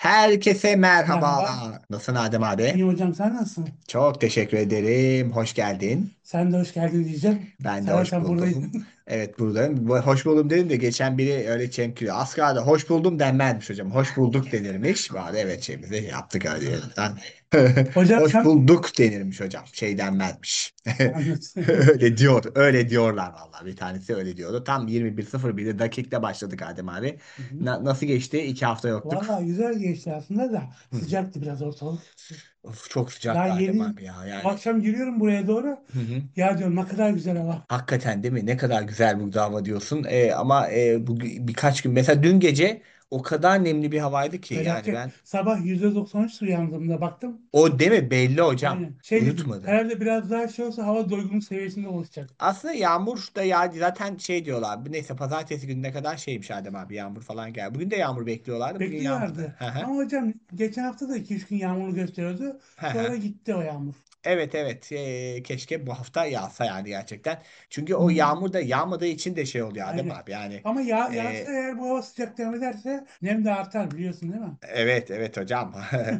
Herkese Merhaba. merhabalar. Nasılsın Adem abi? İyi hocam, sen nasılsın? Çok teşekkür ederim. Hoş geldin. Sen de hoş geldin diyeceğim. Ben de Sen hoş zaten buldum. buradaydın. Evet buradayım. Hoş buldum dedim de geçen biri öyle çemkiriyor. Asgari hoş buldum denmezmiş hocam. Hoş bulduk denirmiş. Bari evet şeyimizi yaptık hadi yeniden. Hocam Hoş sen bulduk denirmiş hocam. Şey denmezmiş. anlatıyorum. Öyle diyor. Öyle diyorlar vallahi. Bir tanesi öyle diyordu. Tam 21.01'de dakikte başladık Adem abi. Hı hı. Nasıl geçti? 2 hafta yoktuk. Vallahi güzel geçti aslında da Hı hı. sıcaktı biraz ortalık. Of, çok Daha sıcaktı Adem yeni abi ya. bu Yani akşam giriyorum buraya doğru. hı hı. Ya diyorum ne kadar güzel hava. Hakikaten değil mi? Ne kadar güzel burada hava diyorsun. Ama bu birkaç gün mesela dün gece o kadar nemli bir havaydı ki yani Felaket. ben Sabah %93 uyandığımda baktım. o değil mi? Belli hocam. Aynen. Şey dedim. Uyutmadı. Herhalde biraz daha şey olsa hava doygunluk seviyesinde olacak. Aslında yağmur da yağdı. Zaten şey diyorlar. Neyse pazartesi gününe kadar şeymiş Adem abi yağmur falan gel. Bugün de yağmur bekliyorlardı. Bugün yağmadı. Bekliyorlardı. Hı hı. Ama hocam geçen hafta da 2-3 gün yağmurlu gösteriyordu. Hı Sonra hı. gitti o yağmur. Evet evet. Keşke bu hafta yağsa yani gerçekten. Çünkü o Hmm. yağmur da yağmadığı için de şey oluyor Adem Aynen. abi yani. Ama yağsa e, eğer bu hava sıcak devam ederse nem de artar biliyorsun değil mi? evet evet hocam.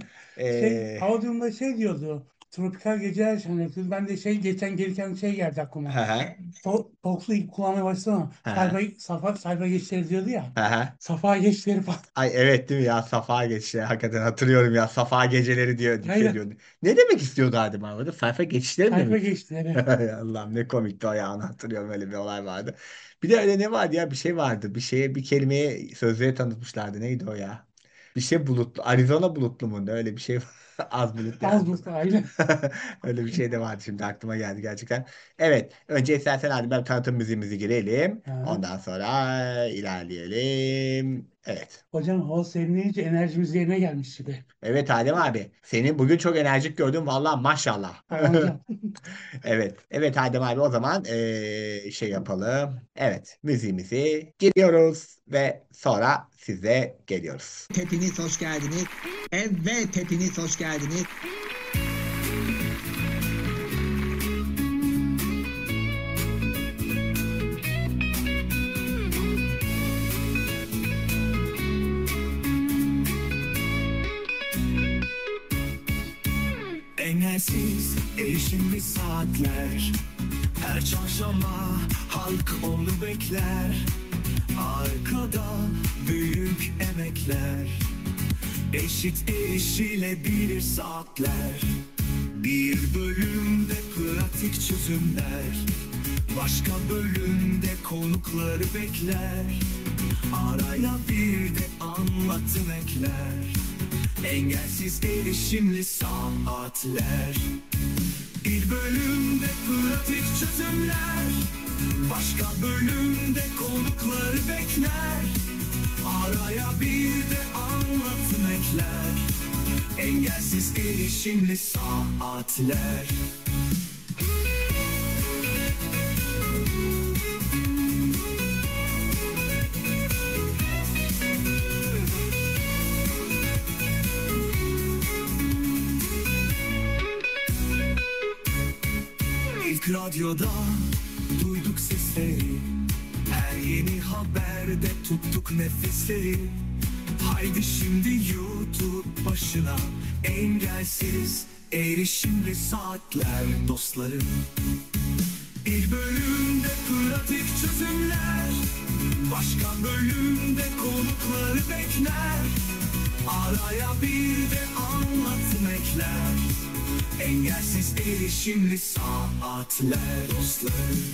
Hava durumunda şey diyordu. Tropikal geceler yaşanıyor. Ben de geçen gelirken şey geldi Hı aklıma. hı. Toklu ilk kullanmaya başladı ama Hı hı. sayfa geçleri diyordu ya. Hı hı. Safa geçleri falan. Ay evet değil mi ya Safa geçişleri hakikaten hatırlıyorum ya Safa geceleri diyor bir şey Aynen. diyordu. Ne demek istiyordu Adem abi? Sayfa geçişleri mi Sayfa demek? geçleri. Ay Allah'ım ne komikti o ya onu hatırlıyorum öyle bir olay vardı. Bir de öyle ne vardı ya bir şey vardı. Bir şeye bir kelimeye sözlüğe tanıtmışlardı. Neydi o ya? Bir şey bulutlu. Arizona bulutlu mu? Öyle bir şey. Az bulut Az yağdı. buz aynen. Öyle bir şey de vardı şimdi aklıma geldi gerçekten. Evet. Önce istersen hadi ben tanıtım müziğimizi girelim. Ha. Ondan sonra ilerleyelim. Evet. Hocam hava serinleyince enerjimiz yerine gelmiş gibi. Evet Adem abi. Seni bugün çok enerjik gördüm. Vallahi maşallah. Aman hocam. Evet. Evet Adem abi o zaman şey yapalım. Evet. Müziğimizi giriyoruz ve sonra size geliyoruz. Hepiniz hoş geldiniz. Evet hepiniz hoş geldiniz. Engelsiz erişimli saatler. Her çarşamba halk onu bekler. Arkada büyük emekler. Eşit erişilebilir saatler. Bir bölümde pratik çözümler. Başka bölümde konukları bekler. Araya bir de anlatım ekler. Engelsiz erişimli saatler. Bir bölümde pratik çözümler. Başka bölümde konukları bekler. Araya bir de anlatım ekler. Engelsiz erişimli saatler. İlk radyoda duyduk sesleri. Her yeni haberde tuttuk nefesleri. Haydi şimdi YouTube başına. Engelsiz erişimli saatler dostlarım. Bir bölümde pratik çözümler. Başka bölümde konukları bekler. Araya bir de anlatım ekler. Engelsiz erişimli saatler dostlarım.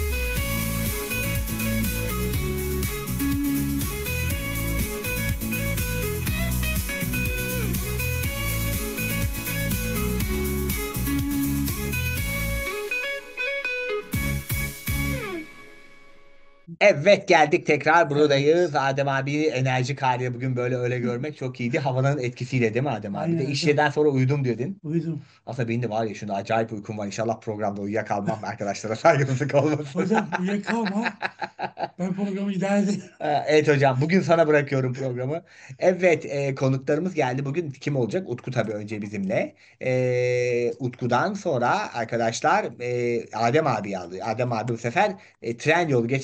Evet geldik tekrar buradayız. Evet. Adem abi enerjik haliyle bugün böyle öyle görmek çok iyiydi. Havanın etkisiyle değil mi Adem abi? De Aynen iş hocam. yerden sonra uyudum diyordun. Uyudum. Aslında benim de var ya şunda acayip uykum var. İnşallah programda uyuyakalmam. Arkadaşlara saygısızlık olmasın. Hocam uyuyakalma. Ben programı idare ederim. Evet hocam bugün sana bırakıyorum programı. Evet konuklarımız geldi. Bugün kim olacak? Utku tabii önce bizimle. Utku'dan sonra arkadaşlar Adem abi aldı. Adem abi bu sefer Trendyol. Geçen hafta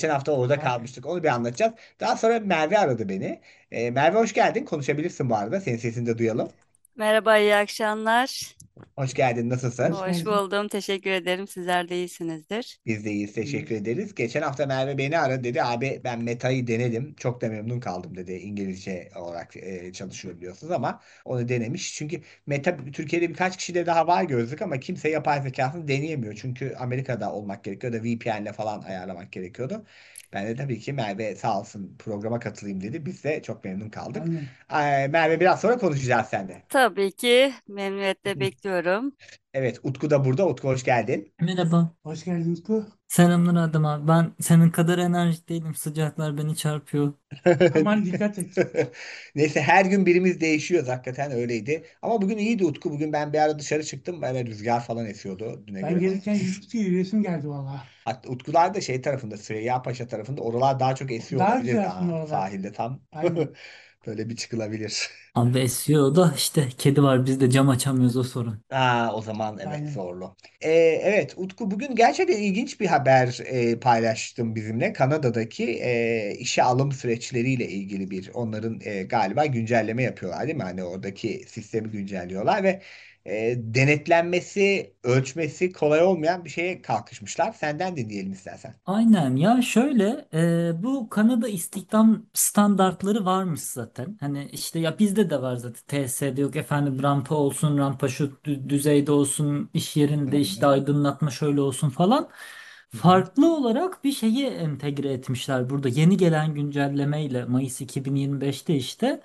orada Bak. kalmıştık. Onu bir anlatacağız. Daha sonra Merve aradı beni. Merve hoş geldin. Konuşabilirsin bu arada. Senin sesini de duyalım. Merhaba, iyi akşamlar. Hoş geldin. Nasılsın? Hoş Hoş geldin. buldum. Teşekkür ederim. Sizler de iyisinizdir. Biz de iyiyiz. Teşekkür İyiyiz. ederiz. Geçen hafta Merve beni aradı. Dedi abi ben Meta'yı denedim. Çok da memnun kaldım dedi. İngilizce olarak çalışıyor biliyorsunuz ama onu denemiş. Çünkü Meta Türkiye'de birkaç kişide daha var gözlük ama kimse yapay zekasını deneyemiyor. Çünkü Amerika'da olmak gerekiyor da VPN'le falan ayarlamak gerekiyordu. Ben de tabii ki Merve sağ olsun programa katılayım dedi. Biz de çok memnun kaldık. Aynen. Merve biraz sonra konuşacağız seninle. Tabii ki memnuniyetle bekliyorum. Evet, Utku da burada. Utku hoş geldin. Merhaba. Hoş geldin Utku. Selamlar Adem abi. Ben senin kadar enerjik değilim. Sıcaklar beni çarpıyor. Aman dikkat et. Neyse her gün birimiz değişiyoruz. Hakikaten öyleydi. Ama bugün iyiydi Utku. Bugün ben bir ara dışarı çıktım. Böyle rüzgar falan esiyordu düne Ben göre. gelirken yürüdükçe yürüyesim geldi valla. Hatta Utkular da şey tarafında Süreyya Paşa tarafında oralar daha çok esiyor Daha olabilir. güzel aslında oralar. Sahilde tam. Aynen. Böyle bir çıkılabilir. Abi esiyor da işte kedi var biz de cam açamıyoruz o sorun. O zaman evet Aynen. zorlu. Evet Utku bugün gerçekten ilginç bir haber paylaştım bizimle. Kanada'daki işe alım süreçleriyle ilgili bir onların galiba güncelleme yapıyorlar değil mi? Hani oradaki sistemi güncelliyorlar ve denetlenmesi, ölçmesi kolay olmayan bir şeye kalkışmışlar. Senden dinleyelim istersen. Aynen ya şöyle bu Kanada istihdam standartları varmış zaten. Hani işte ya bizde de var zaten TSE'de yok efendim rampa olsun rampa şu düzeyde olsun iş Hı yerinde işte hı. aydınlatma şöyle olsun falan. Hı hı. Farklı olarak bir şeyi entegre etmişler burada yeni gelen güncellemeyle Mayıs 2025'te işte.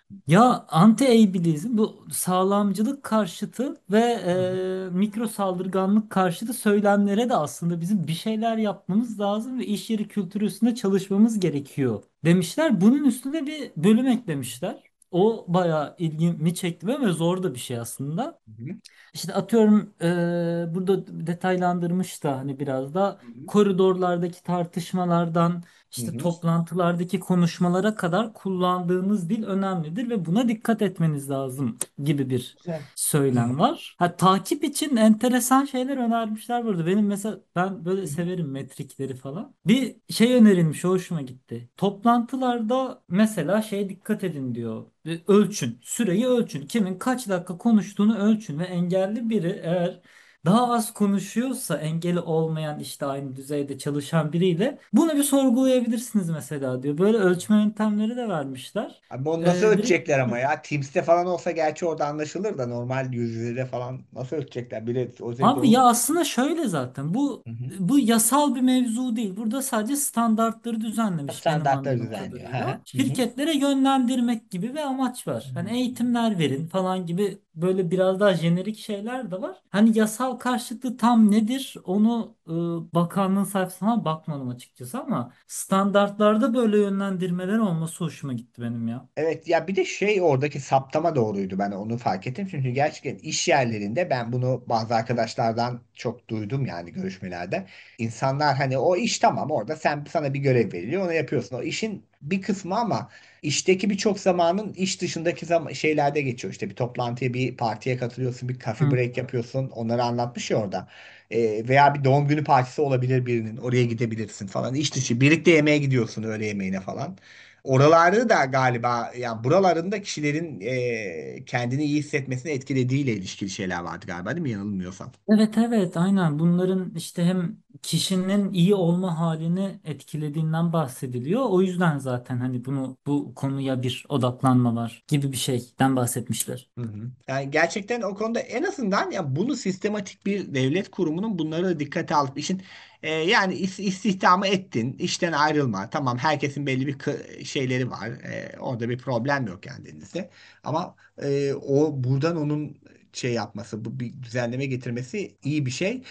Ya anti-ableizm bu sağlamcılık karşıtı ve Hı hı. mikro saldırganlık karşıtı söylemlere de aslında bizim bir şeyler yapmamız lazım ve iş yeri kültürü üstünde çalışmamız gerekiyor demişler. Bunun üstüne bir bölüm eklemişler. O bayağı ilgimi çekti ve zor da bir şey aslında. Hı hı. İşte atıyorum burada detaylandırmış da hani biraz da Hı hı. koridorlardaki tartışmalardan Hı işte hı. toplantılardaki konuşmalara kadar kullandığınız dil önemlidir ve buna dikkat etmeniz lazım gibi bir Güzel. Hı hı. söylem var. Ha, takip için enteresan şeyler önermişler burada. Benim mesela ben böyle Hı hı. severim metrikleri falan. Bir şey önerilmiş, o hoşuma gitti. Toplantılarda mesela şeye dikkat edin diyor. Ölçün, süreyi ölçün. Kimin kaç dakika konuştuğunu ölçün ve engelli biri eğer daha az konuşuyorsa engeli olmayan işte aynı düzeyde çalışan biriyle bunu bir sorgulayabilirsiniz mesela diyor. Böyle ölçme yöntemleri de vermişler. Abi onu nasıl Direkt ölçecekler ama ya? Teams'te falan olsa gerçi orada anlaşılır da normal yüz yüze falan nasıl ölçecekler? Bir de o abi ya onu... aslında şöyle zaten bu Hı hı. bu yasal bir mevzu değil. Burada sadece standartları düzenlemiş benim Standartları anladığım düzenliyor. Hı hı. kadarıyla. Hı hı. Şirketlere yönlendirmek gibi bir amaç var. Hani eğitimler verin falan gibi böyle biraz daha jenerik şeyler de var. Hani yasal karşıtlığı tam nedir onu bakanlığın sayfasına bakmadım açıkçası ama standartlarda böyle yönlendirmeler olması hoşuma gitti benim ya. Evet ya bir de şey oradaki saptama doğruydu ben onu fark ettim. Çünkü gerçekten iş yerlerinde ben bunu bazı arkadaşlardan çok duydum yani görüşmelerde. İnsanlar hani o iş tamam orada sana bir görev veriliyor onu yapıyorsun. O işin bir kısmı ama işteki birçok zamanın iş dışındaki şeylerde geçiyor. İşte bir toplantıya bir partiye katılıyorsun bir coffee Hı. break yapıyorsun onları anlatmış ya orada. Veya bir doğum günü partisi olabilir birinin oraya gidebilirsin falan. İş dışı birlikte yemeğe gidiyorsun öğle yemeğine falan. Oralarda da galiba yani buralarında kişilerin kendini iyi hissetmesini etkilediğiyle ilişkili şeyler vardı galiba değil mi yanılmıyorsam? Evet evet aynen bunların işte hem kişinin iyi olma halini etkilediğinden bahsediliyor. O yüzden zaten hani bunu bu konuya bir odaklanma var gibi bir şeyden bahsetmişler. Hı hı. Yani gerçekten o konuda en azından ya bunu sistematik bir devlet kurumunun bunları da dikkate alıp işin yani istihdamı ettin, işten ayrılma. Tamam herkesin belli bir şeyleri var. Orada bir problem yok kendinizde. Ama o buradan onun şey yapması, bu bir düzenleme getirmesi iyi bir şey.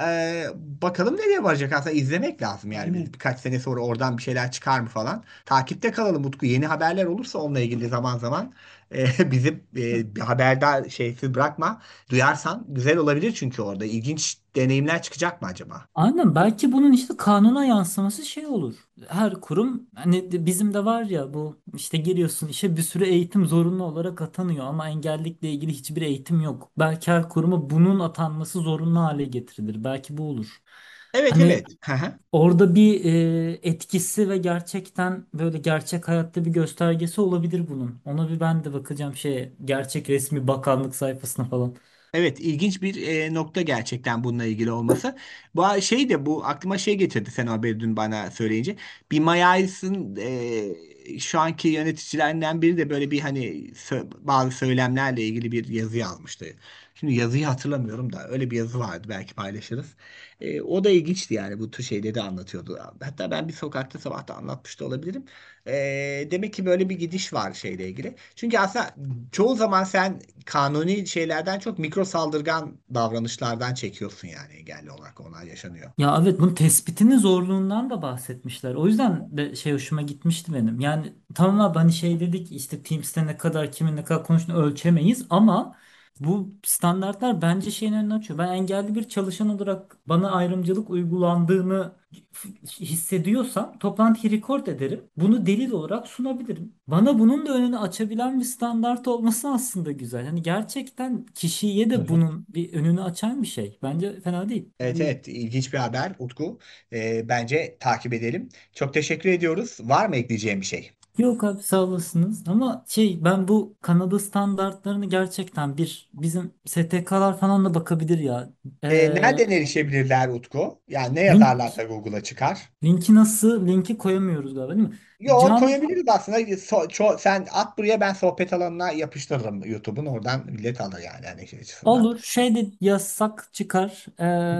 Bakalım nereye varacak aslında izlemek lazım yani Aynen. birkaç sene sonra oradan bir şeyler çıkar mı falan. Takipte kalalım Utku. Yeni haberler olursa onunla ilgili zaman zaman bizi bir haberdar şeysiz bırakma. Duyarsan güzel olabilir çünkü orada ilginç deneyimler çıkacak mı acaba? Aynen belki bunun işte kanuna yansıması şey olur. Her kurum hani bizim de var ya bu işte giriyorsun işe bir sürü eğitim zorunlu olarak atanıyor ama engellilikle ilgili hiçbir eğitim yok. Belki her kuruma bunun atanması zorunlu hale getirilir. Belki bu olur. Evet, Hani evet. Hı hı. orada bir etkisi ve gerçekten böyle gerçek hayatta bir göstergesi olabilir bunun. Ona bir ben de bakacağım gerçek resmi bakanlık sayfasına falan. Evet, ilginç bir nokta gerçekten bununla ilgili olması. Bu aklıma şey getirdi sen o haberi dün bana söyleyince. Bir Mayays'ın şu anki yöneticilerinden biri de böyle bir hani bazı söylemlerle ilgili bir yazı yazmıştı. Şimdi yazıyı hatırlamıyorum da öyle bir yazı vardı, belki paylaşırız. O da ilginçti yani, bu tür şeyleri de anlatıyordu. Hatta ben bir sokakta sabah da anlatmış da olabilirim. Demek ki böyle bir gidiş var şeyle ilgili. Çünkü aslında çoğu zaman sen kanuni şeylerden çok mikro saldırgan davranışlardan çekiyorsun, yani engelli olarak onlar yaşanıyor. Ya evet, bunun tespitinin zorluğundan da bahsetmişler. O yüzden de hoşuma gitmişti benim. Yani tamam abi, hani dedik işte Teams'te ne kadar kimin ne kadar konuştuğunu ölçemeyiz ama bu standartlar bence önünü açıyor. Ben engelli bir çalışan olarak bana ayrımcılık uygulandığını hissediyorsam toplantıyı record ederim. Bunu delil olarak sunabilirim. Bana bunun da önünü açabilen bir standart olması aslında güzel. Hani gerçekten kişiye Hı de hı. bunun bir önünü açan bir şey. Bence fena değil. Evet, evet, ilginç bir haber Utku. Bence takip edelim. Çok teşekkür ediyoruz. Var mı ekleyeceğim bir şey? Yok abi, sağ olasınız ama ben bu Kanada standartlarını gerçekten bizim STK'lar falan da bakabilir ya. Nereden erişebilirler Utku? Yani ne Link, yazarlarsa Google'a çıkar. linki koyamıyoruz galiba değil mi? Yok, Can koyabiliriz aslında. Sen at buraya, ben sohbet alanına yapıştırırım YouTube'un. Oradan millet alır yani şey açısından. olur, de yasak çıkar.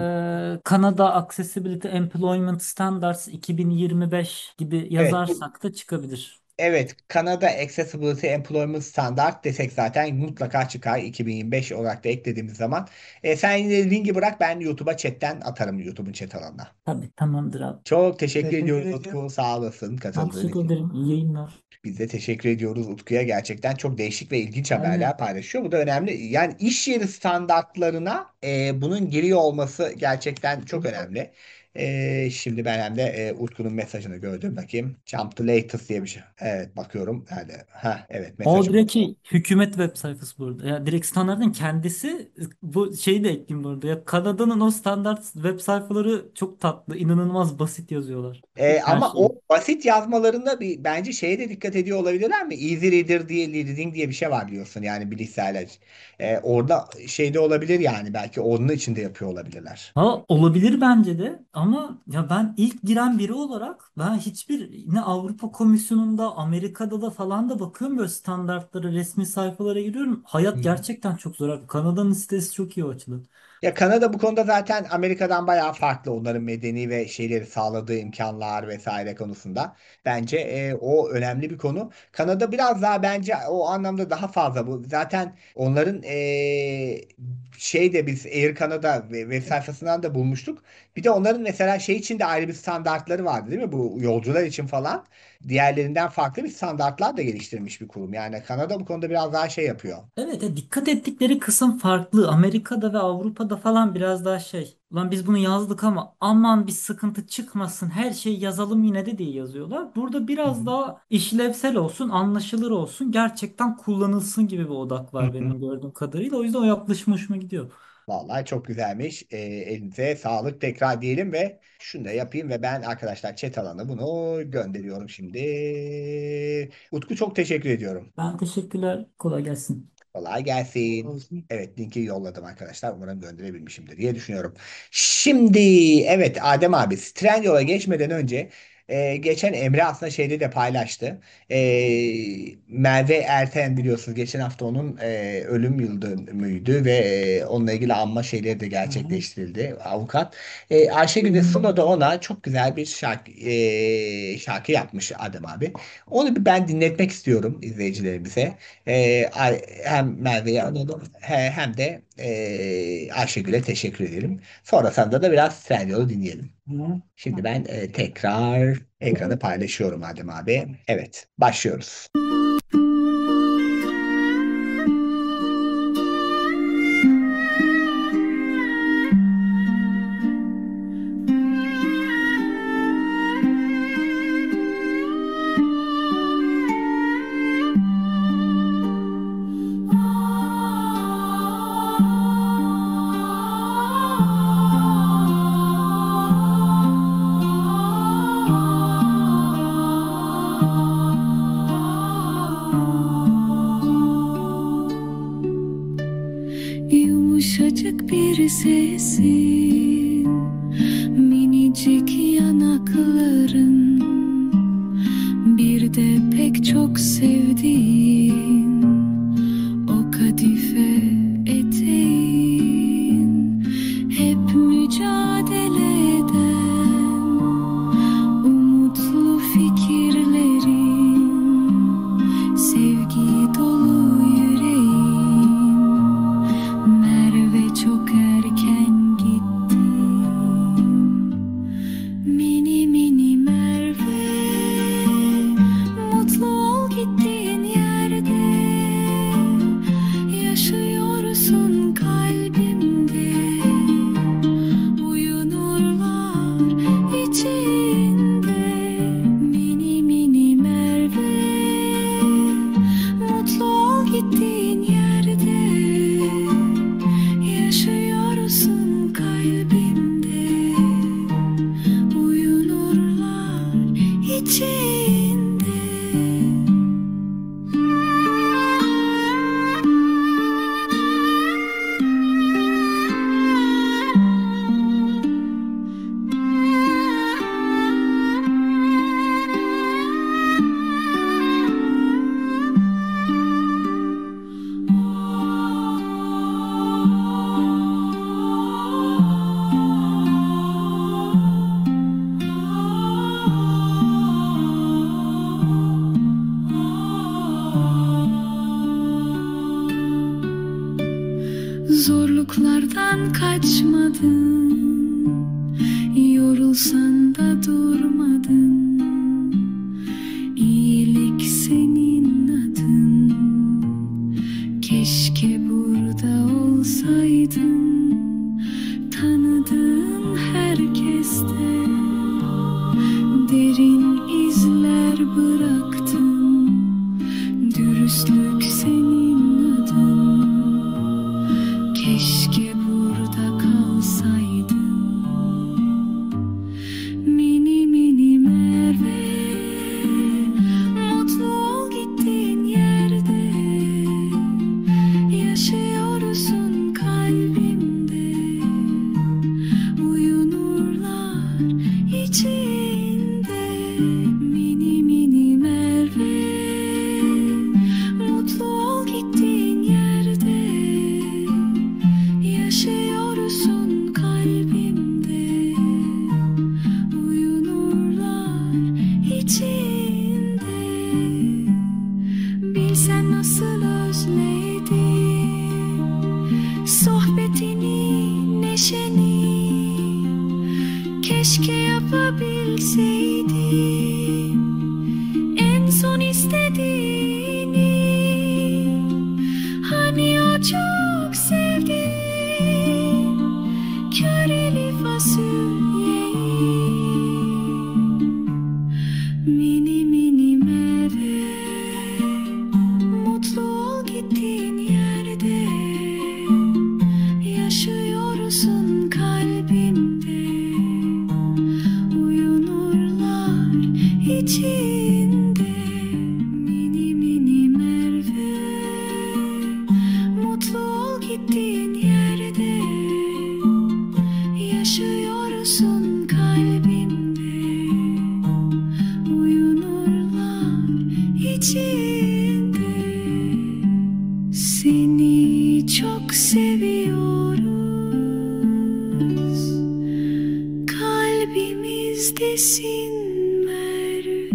Kanada Accessibility Employment Standards 2025 gibi Evet. yazarsak da çıkabilir. Evet, Kanada Accessibility Employment Standard desek zaten mutlaka çıkar 2025 olarak da eklediğimiz zaman. Sen yine linki bırak, ben YouTube'a chatten atarım, YouTube'un chat alanına. Tabii, tamamdır abi. Çok teşekkür Teşekkür ediyoruz ederim. Utku. Sağ olasın Ben katıldığın teşekkür için. ederim. İyi yayınlar. Biz de teşekkür ediyoruz Utku'ya. Gerçekten çok değişik ve ilginç Aynen. haberler paylaşıyor. Bu da önemli. Yani iş yeri standartlarına bunun giriyor olması gerçekten çok önemli. Şimdi ben hem de Utku'nun mesajını gördüm. Bakayım. Jump to latest diye bir şey. Evet, bakıyorum. Hadi. Ha, evet, O mesajı direkt bu. hükümet web sayfası burada. Ya direkt standartın kendisi, bu de ekleyeyim burada. Ya Kanada'nın o standart web sayfaları çok tatlı, inanılmaz basit yazıyorlar. Her Ama o şeyi. basit yazmalarında bir bence şeye de dikkat ediyor olabilirler mi? Easy Reader diye reading diye bir şey var biliyorsun, yani bilgisayarlar. Orada şeyde olabilir yani, belki onun için de yapıyor olabilirler. Ha, olabilir bence de ama ya ben ilk giren biri olarak ben hiçbir ne Avrupa Komisyonu'nda, Amerika'da da falan da bakıyorum, böyle standartlara, resmi sayfalara giriyorum. Hayat gerçekten çok zor abi. Kanada'nın sitesi çok iyi o açıdan. Ya Kanada bu konuda zaten Amerika'dan bayağı farklı, onların medeni ve şeyleri sağladığı imkanlar vesaire konusunda. Bence o önemli bir konu. Kanada biraz daha bence o anlamda daha fazla bu. Zaten onların biz Air Canada web sayfasından da bulmuştuk. Bir de onların mesela şey için de ayrı bir standartları vardı değil mi? Bu yolcular için falan. Diğerlerinden farklı bir standartlar da geliştirmiş bir kurum. Yani Kanada bu konuda biraz daha şey yapıyor. Evet, dikkat ettikleri kısım farklı. Amerika'da ve Avrupa'da falan biraz daha Ulan biz bunu yazdık ama aman bir sıkıntı çıkmasın, her şey yazalım yine de diye yazıyorlar. Burada biraz daha işlevsel olsun, anlaşılır olsun, gerçekten kullanılsın gibi bir odak Hı var hı. benim gördüğüm kadarıyla. O yüzden o yaklaşım hoşuma gidiyor. Vallahi çok güzelmiş. Elinize sağlık tekrar diyelim ve şunu da yapayım ve ben arkadaşlar chat alanı bunu gönderiyorum şimdi. Utku, çok teşekkür ediyorum. Ben teşekkürler. Kolay gelsin. Kolay gelsin. Olsun. Evet, linki yolladım arkadaşlar. Umarım gönderebilmişimdir diye düşünüyorum. Şimdi evet Adem abi, Trendyol'a geçmeden önce geçen Emre aslında şeyde de paylaştı. Merve Erten, biliyorsunuz geçen hafta onun ölüm yıl dönümüydü ve onunla ilgili anma şeyleri de Hı hı. gerçekleştirildi. Avukat. Ayşegül de Suno da ona çok güzel bir şarkı yapmış Adem abi. Onu bir ben dinletmek istiyorum izleyicilerimize. Hem Merve'ye analım hem de Ayşegül'e teşekkür edelim. Sonrasında da biraz Trendyol'u dinleyelim. Hı. Şimdi ben tekrar ekranı paylaşıyorum Adem abi. Evet, başlıyoruz. Sıcacık bir sesin, minicik yanakların, bir de pek çok sevdiğin o kadife eteğin, hep mücadele eden umutlu fikirlerin, sevgi dolu yüreğin. Merve çok erken gitti, mini mini Merve, mutlu ol gittiğin yerde, yaşıyorsun kalbimde, uyunurlar içinde, mini mini Merve, mutlu ol gittiğin yerde, yaşıyorsun kalbimde, uyunurlar içinde. Zorluklardan kaçmadın, yorulsan da durmadın. İyilik senin adın, keşke burada olsaydın. Tanıdığın herkeste derin izler bıraktın. Dürüstlük senin adın, keşke burada kalsaydın. Mini mini Merve, mutlu ol gittiğin yerde, yaşıyorsun kalbimde, uyunurlar içinde. Mini mini Merve, mutlu ol gittiğin yerde, yaşıyorsun kalbimde, uyunurlar içinde. Bilsen nasıl özledim sohbetini, neşeni, keşke yapabilseydim en son istediğini. Hani o çok sevdiğim köreli fasulyeyi. Mini mini Merve, mutlu ol gittiğin yerde, yaşıyorsun kalbimde, uyunurlar içinde. Mini mini Merve, mutlu ol gittiğin yerde, yaşıyorsun kalbimde, uyunurlar içinde. Seni çok seviyoruz, kalbimizdesin Merve.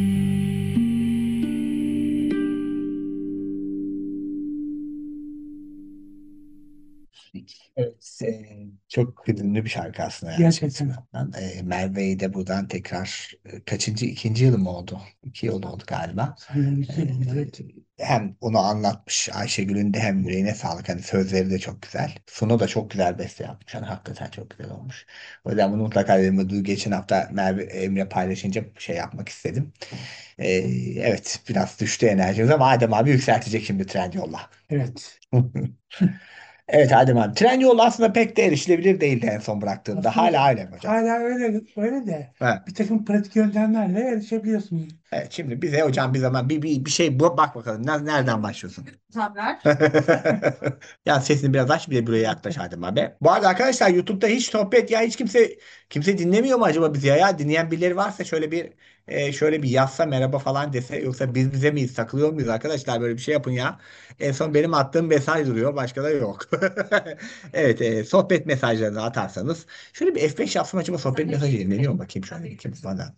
Evet, çok hüzünlü bir şarkı aslında yani. Gerçekten. Merve'yi de buradan tekrar ikinci yılı mı oldu? 2 yıl oldu galiba. Sanırım iki yıl, evet. Hem onu anlatmış Ayşegül'ün de, hem yüreğine sağlık. Hani sözleri de çok güzel. Sunu da çok güzel beste yapmış. Yani hakikaten çok güzel olmuş. O yüzden bunu mutlaka dedim. Geçen hafta Emre paylaşınca şey yapmak istedim. Evet, biraz düştü enerjimiz ama Adem abi yükseltecek şimdi Trendyol'la. Evet. Evet Adem abi. Trendyol aslında pek de erişilebilir değildi en son bıraktığımda. Aslında Hala öyle mi hocam? hala öyle de Ha. bir takım pratik yöntemlerle erişebiliyorsunuz. Evet, şimdi bize hocam bir zaman bir şey bak bakalım. Nereden başlıyorsun? Haber. Ya sesini biraz aç, bir de buraya yaklaş Adem abi. Bu arada arkadaşlar YouTube'da hiç sohbet, ya hiç kimse dinlemiyor mu acaba bizi ya? Dinleyen birileri varsa şöyle bir yazsa, merhaba falan dese, yoksa biz bize miyiz, takılıyor muyuz arkadaşlar, böyle bir şey yapın ya. En son benim attığım mesaj duruyor, başka da yok. Evet, sohbet mesajlarını atarsanız şöyle bir F5 yapsam, acaba sohbet mesajı yenileniyor mu, bakayım şöyle bir kim bana.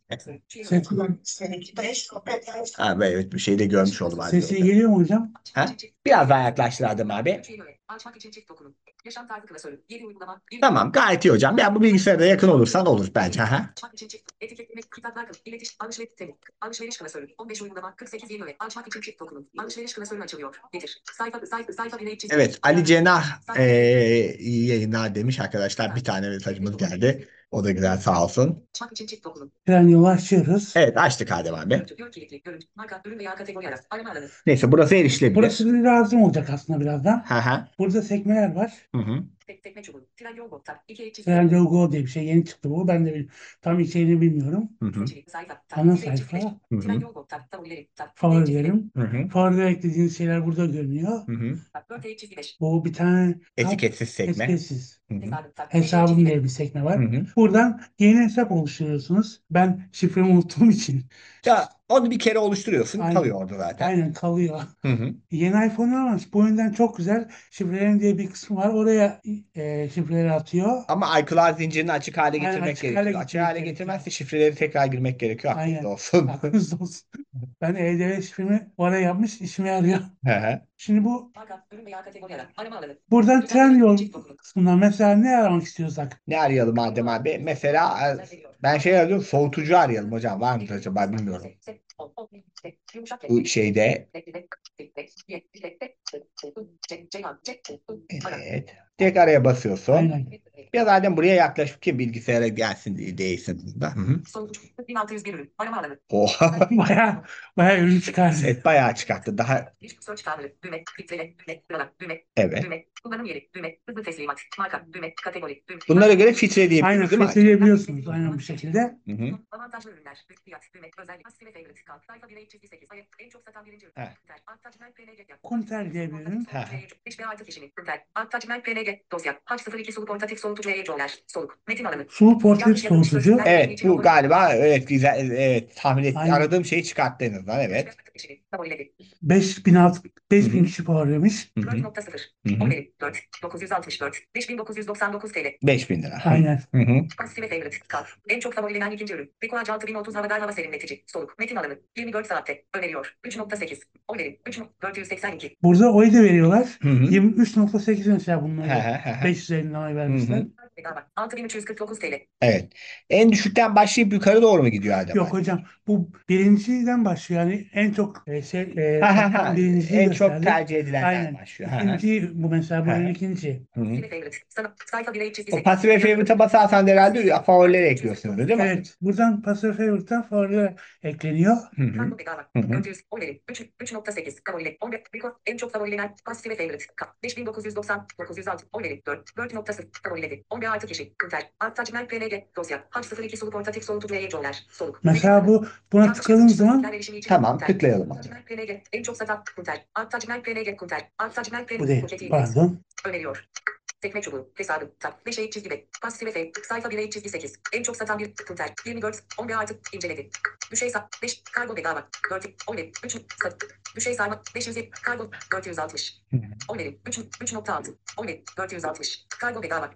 Ha, evet, bir şey de görmüş oldum abi. Sesi geliyor mu hocam? Ha? Biraz daha yaklaştır Adem abi. Açmak için çift dokunun. Yaşam tarifi klasörü. Yeni uygulama. Tamam, gayet iyi hocam. Ya bu bilgisayara yakın olursan olur bence. Ha? Açmak için çift. Etiketlemek. Kitaplar. İletişim. Alışveriş. Temu. Alışveriş klasörü. 15 uygulama. 48 20 ve açmak için çift dokunun. Alışveriş klasörü açılıyor. Getir. Sayfa 1 Evet, Ali Cenah iyi yayınlar demiş arkadaşlar. Bir tane mesajımız geldi. O da güzel, sağ olsun. Açmak için çift dokunun. Trendyol'u açıyoruz. Evet, açtık Adem abi. Görüntü kilitli. Görüntü. Marka. Ürün veya kategori arat. Arama alanı. Neyse, burası erişilebilir. Burası bir lazım olacak aslında birazdan. Ha ha. Burada sekmeler var. Hı hı. Tekme çubuğu. Trendyol bot. 2 çizgi. Trendyol Go diye bir şey yeni çıktı bu. Ben de tam içeriğini bilmiyorum. Hı hı. Sayfa. Ana sayfa. Hı hı. Trendyol bot. Favorilerim. Favorilerim. Hı hı. Favoride eklediğiniz şeyler burada görünüyor. Hı hı. 4 çizgi 5. Bu bir tane Etiketsiz sekme. etiketsiz. Hı hı. Hesabım diye bir sekme var. Hı hı. Buradan yeni hesap oluşturuyorsunuz. Ben şifremi unuttuğum için. Ya onu bir kere oluşturuyorsun, Aynen. kalıyor orada zaten. Aynen kalıyor. Hı hı. Yeni iPhone'lar var. Bu yönden çok güzel. Şifrelerin diye bir kısmı var. Oraya şifreleri atıyor. Ama iCloud zincirini açık hale Aynen, getirmek açık hale gerekiyor. Açık getirmek hale gerekiyor. getirmezse şifreleri tekrar girmek gerekiyor. Aynen. Aklınızda olsun. Aklınızda olsun. Ben EDV şifremi oraya yapmış. İşime yarıyor. Hı hı. Şimdi bu Marka. Ürün veya kategori arat. Arama alanı. buradan Trendyol kısmından mesela ne aramak istiyorsak. Ne arayalım Adem abi? Mesela ben şey arıyorum, soğutucu arayalım hocam. Var mı acaba, bilmiyorum. Bu şeyde. Evet. Direkt araya basıyorsun. Aynen. Biraz Adem buraya yaklaş ki bilgisayara gelsin, değilsin burada. Hı hı. Sonuç 1601 ürün. Arama alanı. Oha. Bayağı ürün çıkardı. Evet, bayağı çıkarttı. Daha Diş search tabiri. Düğme. Filtrele. Düğme. Sırala. Düğme. evet. Düğme. Kullanım yeri. Düğme. Hızlı teslimat. Marka. Düğme. Kategori. Düğme. Bunlara göre filtre Aynen diyebiliriz değil mi? filtreleyebiliyorsunuz. Aynen bu şekilde. Hı hı. Avantajlı ürünler. Fiyat. Düğme. Özellik. Pasif ve favorite. Kalk. Sayfa 1'e çizgi 8. En çok satan birinci ürün. Heh. Avantajlı PNG. Konter diye bir ürün. Diş ve artı kişinin. Avantajlı PNG. Dosya. H02 soluk portatif soğutucu EYC'ler. Soluk. Metin alanı. Sulu portatif soğutucu. Evet, bu galiba evet güzel, evet tahmin ettim. Aynen. Aradığım şeyi çıkarttı en azından, evet. 5000 kişi puanlamış. Hı hı. 4.0. Hı hı. 4. 964. 5999 TL. 5.000 lira. Aynen. Hı hı. Pasif ve favorite. Kalk. En çok favorilenen ikinci ürün. Ricoh 6030 havadar hava serinletici. Soluk. Metin alanı. 24 saatte. Öneriyor. 3.8. Oy verin. 482. Burada oy da veriyorlar. Hı hı. 23.8 mesela Hı bunları. hı, hı hı. 5 üzerinden oy vermişler. Hı hı. Bedava. 6349 TL. Evet. En düşükten başlayıp yukarı doğru mu gidiyor Adem Yok abi? hocam bu birinciden başlıyor. Yani en çok Ha ha ha. birinciyi En çok gösterdi. tercih edilenler Aynen. başlıyor. Ha ha. İkinci bu mesela bu Hı hı. ürün ikinci. Hı hı. Pasif ve favorite. Sayfa 1'e çizgi O 8. pasif ve favorite'a basarsan herhalde favorileri ekliyorsun, değil mi? Evet. Buradan Passive Favorite'dan favoriler ekleniyor. Hı hı. Kargo bedava. Hı hı. 400. Oy verin. 3.8. Favoriyle. 11. Ricoh. En çok favorilenen. Pasif ve favorite. 5990. 906. Oy verin. 4.0. Favoriledi. 11 artı kişi. Kınter. Attachment PNG. Dosya. H02 soluk portatif soğutucu EYC'ler. Soluk. Mesela buna tıkladığım zaman Tamam, tıklayalım abi. PNG. En çok satan. Kunter. Attachment PNG. Kunter. Attachment PNG. bu değil. Paketi. Pardon. Öneriyor. Tekme çubuğu. Hesabı. Tak. 5 çizgi 5. Pasif ve sayfa 1'e çizgi 8. En çok satan bir kunter. 24. 11 artı. inceledi. Düşey sa. 5. Kargo bedava. 4. 10. 3. Düşey sayma. 507. Kargo. 460. Hı hı. 10. 3.6. 10. 460. Kargo bedava.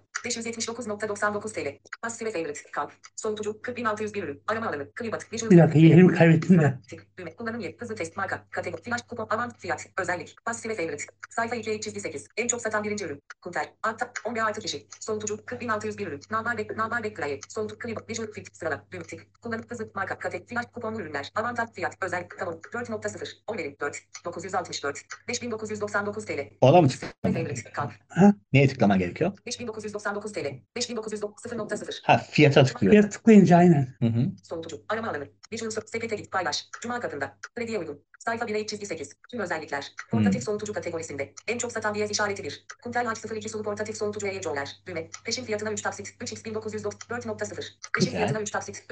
579.99 TL. Pasif ve favorite. Kalk. Soğutucu. 40.601 ürün. Arama alanı. Klimat. Bir dakika yerimi kaybettim de. Düğme. Kullanım yeri. Hızlı test. Marka. Kategori. Flash. Kupon. Avant. Fiyat. Özellik. Pasif ve favorite. Sayfa 2'ye çizgi 8. En çok satan birinci ürün. Kunter. Altta. 11 artı kişi. Soğutucu. 40.601 ürün. Nalbar Beklaye. Soğutucu. Klimat. Visual Fit. Sırala. Düğme. Tik. Kullanım. Hızlı. Marka. Kategori. Flash. Kuponlu ürünler. Avantaj. Fiyat. Özellik. Kabul. 4.0. Oy verin. 4. 964. 5999 TL. Ona mı tıklaman Favorite. gerekiyor? Kalk. Neye tıklaman gerekiyor? 5999 TL. 5990.0. Ha, fiyata tıklıyor. Bir tıklayınca aynen. Hı hı. Soğutucu. Arama alanı. Visual sepete git. Paylaş. Cuma katında. Krediye uygun. Sayfa 1'e çizgi 8. Tüm özellikler. Portatif soğutucu kategorisinde. En çok satan diyez işareti 1. Kuntel H02 sulu portatif soğutucu EYCO'ler. Düğme. Peşin fiyatına 3 taksit. 3x1994.0. Peşin Güzel. fiyatına 3 taksit.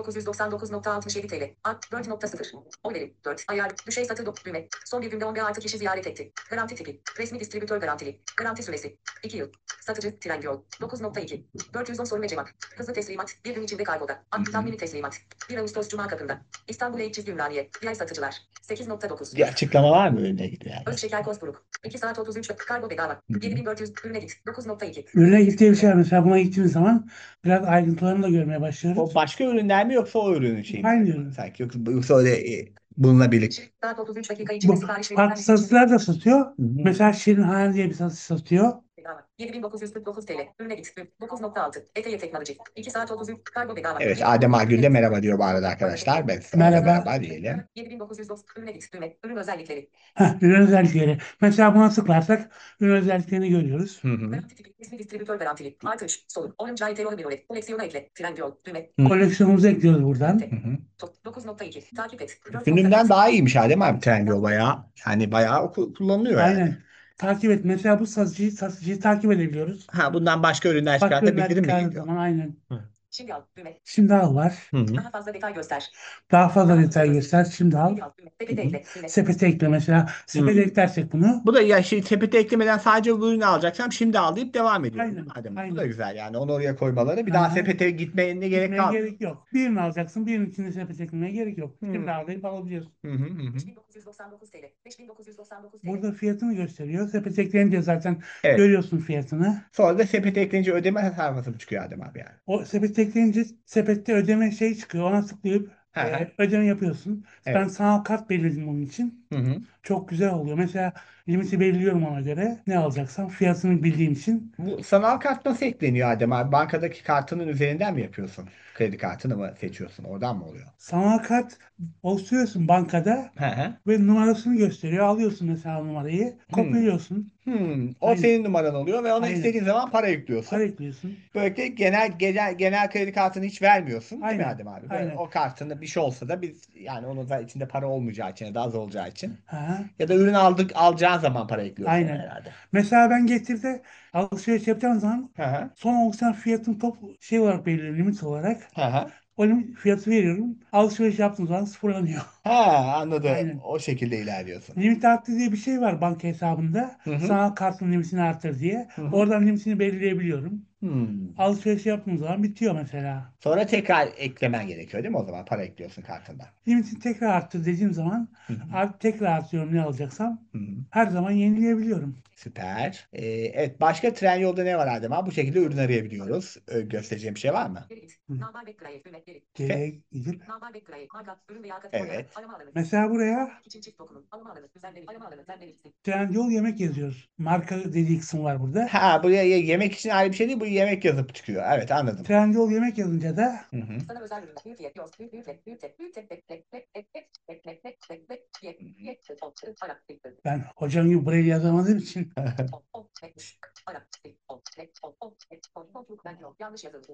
3x1999.67 TL. A 4.0. Oy verim. 4. Ayar. Düşey satır düğme. Son bir günde 11 artı kişi ziyaret etti. Garanti tipi. Resmi distribütör garantili. Garanti süresi. 2 yıl. Satıcı. Trendyol. 9.2. 410 soru ve cevap. Hızlı teslimat. Bir gün içinde kargoda. Tahmini teslimat. 1 Ağustos Cuma kapında. İstanbul Eğitim Ümraniye. Diğer satıcılar. 8.9. Bir açıklama var mı ürüne ilgili yani? Özşeker Kosburuk. 2 saat 33 dakika kargo bedava. 7400 ürüne git. 9.2. Ürüne git diye bir şey var. Mesela buna gittiğimiz zaman biraz ayrıntılarını da görmeye başlıyoruz. O başka ürünler mi yoksa o ürünün şeyi mi? Aynı ürün. Sanki yoksa öyle bununla birlikte. Saat 33 dakika içinde Bu sipariş farklı verilen satıcılar da satıyor. Hı. Mesela Şirinhane diye bir satıcı satıyor. bedava. 7949 TL. Ürüne git. 9.6. Eteye teknoloji. 2 saat 33 kargo bedava. Evet, Adem Agül de merhaba diyor bu arada arkadaşlar. Ben size Merhaba. merhaba diyelim. 7990 ürüne git. Düğme. Ürün özellikleri. Ürün özellikleri. Mesela buna tıklarsak ürün özelliklerini görüyoruz. Hı hı. Garanti tipi. İsmi distribütör garantili. Artı 3. Sorun. Orange ay terör bir koleksiyona ekle. Trendyol. Düğme. Koleksiyonumuzu ekliyoruz buradan. Hı hı. 9.2. Takip et. Ürünümden daha iyiymiş Adem abi Trendyol bayağı. Yani bayağı kullanılıyor yani. Aynen. Takip et. Mesela bu satıcıyı takip edebiliyoruz. Ha, bundan başka ürünler Başka çıkarsa ürünler bildirim mi çıkardığı geliyor? zaman aynen. Şimdi al. Düğme. Şimdi al var. Hı hı. Daha fazla detay göster. Daha fazla detay göster. Şimdi al. Şimdi al. Düğme. Sepete ekle. Düğme. Sepete ekle mesela. Sepete eklersek bunu. Bu da ya sepete eklemeden sadece bu ürünü alacaksam şimdi al deyip devam ediyor. Aynen, Adem. Bu aynen. da güzel yani onu oraya koymaları. Bir daha Aha. sepete gitmeye gerek Gitmeye kalmıyor. gerek yok. Birini alacaksın. Birinin içinde sepete eklemeye gerek yok. Hmm. Şimdi alayım alabiliyorsun. Hı hı hı. 5999 TL. 5999 TL. Burada fiyatını gösteriyor. Sepete ekleyince zaten Evet. görüyorsun fiyatını. Sonra da sepete ekleyince ödeme sayfası mı çıkıyor Adem abi yani? O sepete ekleyince sepette ödeme şey çıkıyor. Ona tıklayıp Hı hı. ödeme yapıyorsun. Evet. Ben sanal kart belirledim onun için. Hı hı. Çok güzel oluyor. Mesela limiti belirliyorum ona göre. Ne alacaksam fiyatını bildiğim için. Bu sanal kart nasıl ekleniyor Adem abi? Bankadaki kartının üzerinden mi yapıyorsun? Kredi kartını mı seçiyorsun? Oradan mı oluyor? Sanal kart oluşturuyorsun bankada Hı hı. ve numarasını gösteriyor. Alıyorsun mesela numarayı. Kopyalıyorsun. O Aynen. senin numaran oluyor ve ona Aynen. istediğin zaman para yüklüyorsun. Para ekliyorsun. Böylelikle genel kredi kartını hiç vermiyorsun değil mi Aynen, Adem abi? Böyle aynen. o kartında bir şey olsa da biz yani onun da içinde para olmayacağı için ya da az olacağı için Ha. ya da ürün alacağın zaman para ekliyorsun Aynen. herhalde. Mesela ben Getir'de alışveriş yapacağım zaman Hı hı. son oluşan fiyatın şey olarak belirliyor, limit olarak. Hı hı. O limit fiyatı veriyorum. Alışveriş yaptığım zaman sıfırlanıyor. Ha, anladım. Aynen. O şekilde ilerliyorsun. Limit arttı diye bir şey var banka hesabında. Hı hı. Sanal kartın limitini arttır diye. Hı hı. Oradan limitini belirleyebiliyorum. Hmm. Alışveriş yaptığım zaman bitiyor mesela. Sonra tekrar eklemen gerekiyor değil mi o zaman? Para ekliyorsun kartından. Limitini tekrar arttır dediğim zaman Hı hı. tekrar artıyorum ne alacaksam. Hı hı. Her zaman yenileyebiliyorum. Süper. Evet, başka Trendyol'da ne var Adem abi? Bu şekilde ürün arayabiliyoruz. Göstereceğim bir şey var mı? Geri git. Hı. Nabar Backgrave. Düğme. Geri. Geriye gidip Nabar Backgrave. Marka. Ürün veya kategori. Evet. Arama alanı. mesela buraya İçin çift dokunun. Arama alanı. Düzenleri. Arama alanı. Düzenleri. Trendyol yemek yazıyoruz. Marka dediği kısım var burada. Ha, buraya yemek için ayrı bir şey değil. Bu yemek yazıp çıkıyor. Evet, anladım. Trendyol yemek yazınca da Hı hı. Sana özel ürünler. Büyütye. Yoz. ben hocam gibi burayı yazamadığım için Yanlış yazıldı.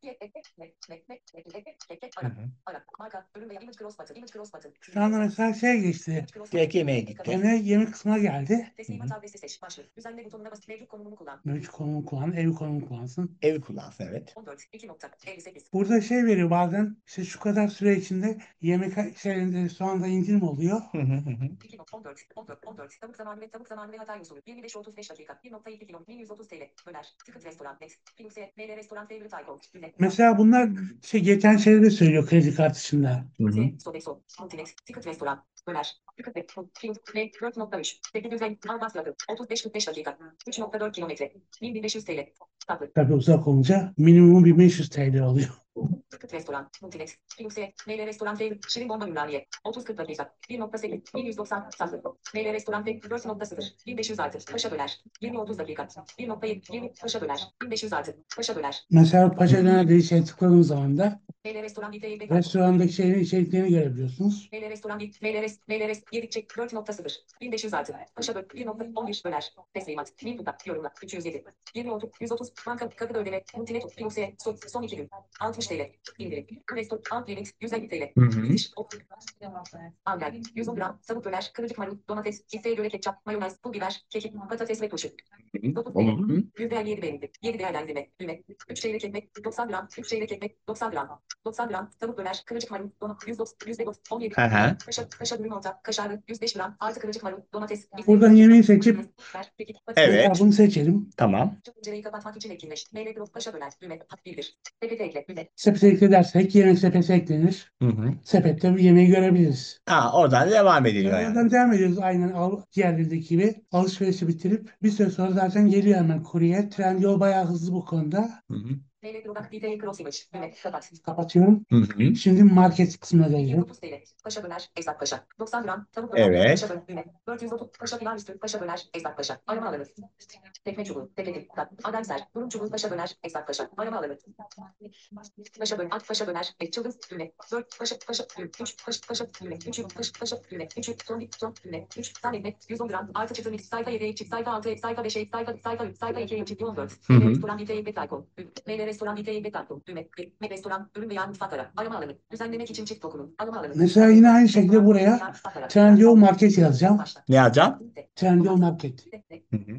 Hı hı. Marka, ürün veya image cross button. Image cross button. şu anda mesela şey geçti. Direkt yemeğe gitti. Gene yemek kısmına geldi. Teslimat adresi seç. Başlık. Düzenle butonuna bas. Mevcut konumunu kullan. Mevcut konumu kullan, ev konumu kullansın. Evi kullansın evet. 14. 2.58. Burada şey veriyor bazen işte şu kadar süre içinde yemek şeylerinde restoranında indirim oluyor. Hı hı hı hı. 14. Tavuk zamanı ve Hatay usulü. 25-35 dakika. 1.2 kilo. 1130 TL. Böler. Ticket restoran. Net. Finuse. ML restoran favorite icon. Düne. Mesela bunlar geçen şeyleri söylüyor kredi kartı dışında. Hı hı. Sodexo. Multinet. Ticket restoran. Böler. Ticket ve Finus. 4.3. 850. Almas yakın. 35-45 dakika. 3.4 kilometre. 1500 TL. Tatlı. Tabii uzak olunca minimum 1500 TL oluyor. Ticket restoran. Multinet. Finuse. ML restoran favorite. Şirin bomba Ümraniye. 30-40 dakika. 1.8. 1190. Tatlı. ML restoran favorite. 4.0. 1500 artı. Paşa böler. 20-30 dakika. 1.7. 20. Paşa böler. 1500 artı. Paşa böler. Mesela Paşa Döner dediği şeye tıkladığım zaman da Meyve restoran bir değil. Restorandaki şeyin içeriklerini görebiliyorsunuz. Meyve restoran bir. Meyve yedikçe 4.0. 1500 artı. Paşa 1.11 böler. Teslimat. Bin tutak. Yorumla. 307. 20 130. Banka kapıda ödeme. Multinet. Filuksiye. Son 2 gün. 60 TL. İndirim. Resto. Alt limit. 150 TL. Hı hı. Bitiş. Amber. 110 gram. Tavuk döner. Kıvırcık marul. Domates. İsteğe göre ketçap. Mayonez. Pul biber. Kekik. Patates ve turşu. Olur. %57 beğenildi. 7 değerlendirme. Düğme. 3 çeyrek ekmek. 90 gram. 3 çeyrek ekmek. 90 gram. 90 gram. Tavuk döner. Kıvırcık marul. %17. Hı hı. Kaşar ürün orta. Kaşarlı. 105 gram. Artı kıvırcık marul. Domates. Buradan yemeği seçip Kekik. Evet. mesela bunu seçelim. Tamam. Pencereyi kapatmak için etkinleş. Meyve blok. Paşa döner. Düğme. Pat bildir. Sepete ekle. Düğme. Sepete eklersek yemek sepete eklenir. Hı hı. Sepette bu yemeği görebiliriz. Oradan devam ediliyor yani. Oradan devam ediyoruz aynen diğerlerindeki gibi. Alışverişi bitirip bir süre sonra zaten geliyor hemen kurye. Trendyol bayağı hızlı bu konuda. Hı hı. Meyve blok. Detail cross image. Düğme. Kapat. Kapatıyorum. Hı hı. Şimdi market kısmına geleceğim. 130 TL. Paşa döner. Esnaf paşa. 90 gram. Tavuk döner. Evet. Paşa döner. Düğme. 430. Paşa pilav üstü. Paşa döner. Esnaf paşa. Arama alanı. Tekme çubuğu. Tepeti. Adamser. Durum çubuğu. Paşa döner. Esnaf paşa. Arama alanı. Paşa döner. Paşa döner. Çılgın. Düğme. 4. Paşa. Düğme. 3. Paşa. Düğme. 3. Paşa. Düğme. 3. Son. Düğme. 3. Tane ekmek. 110 gram. Artı çıtır mix. Sayfa 7'ye çift. Sayfa 6. Sayfa 5'e. Sayfa 3. Sayfa 2'ye çift. 14. Hı hı. Restoran İTİ Betalko. Meyve restoran İTİ Betalko. Düğme. Restoran. Ürün veya mutfak ara. Arama alanı. Düzenlemek için çift dokunun. Arama alanı. Mesela yine aynı şekilde buraya Trendyol Market yazacağım. Ne yazacağım? Trendyol Market. Hı hı.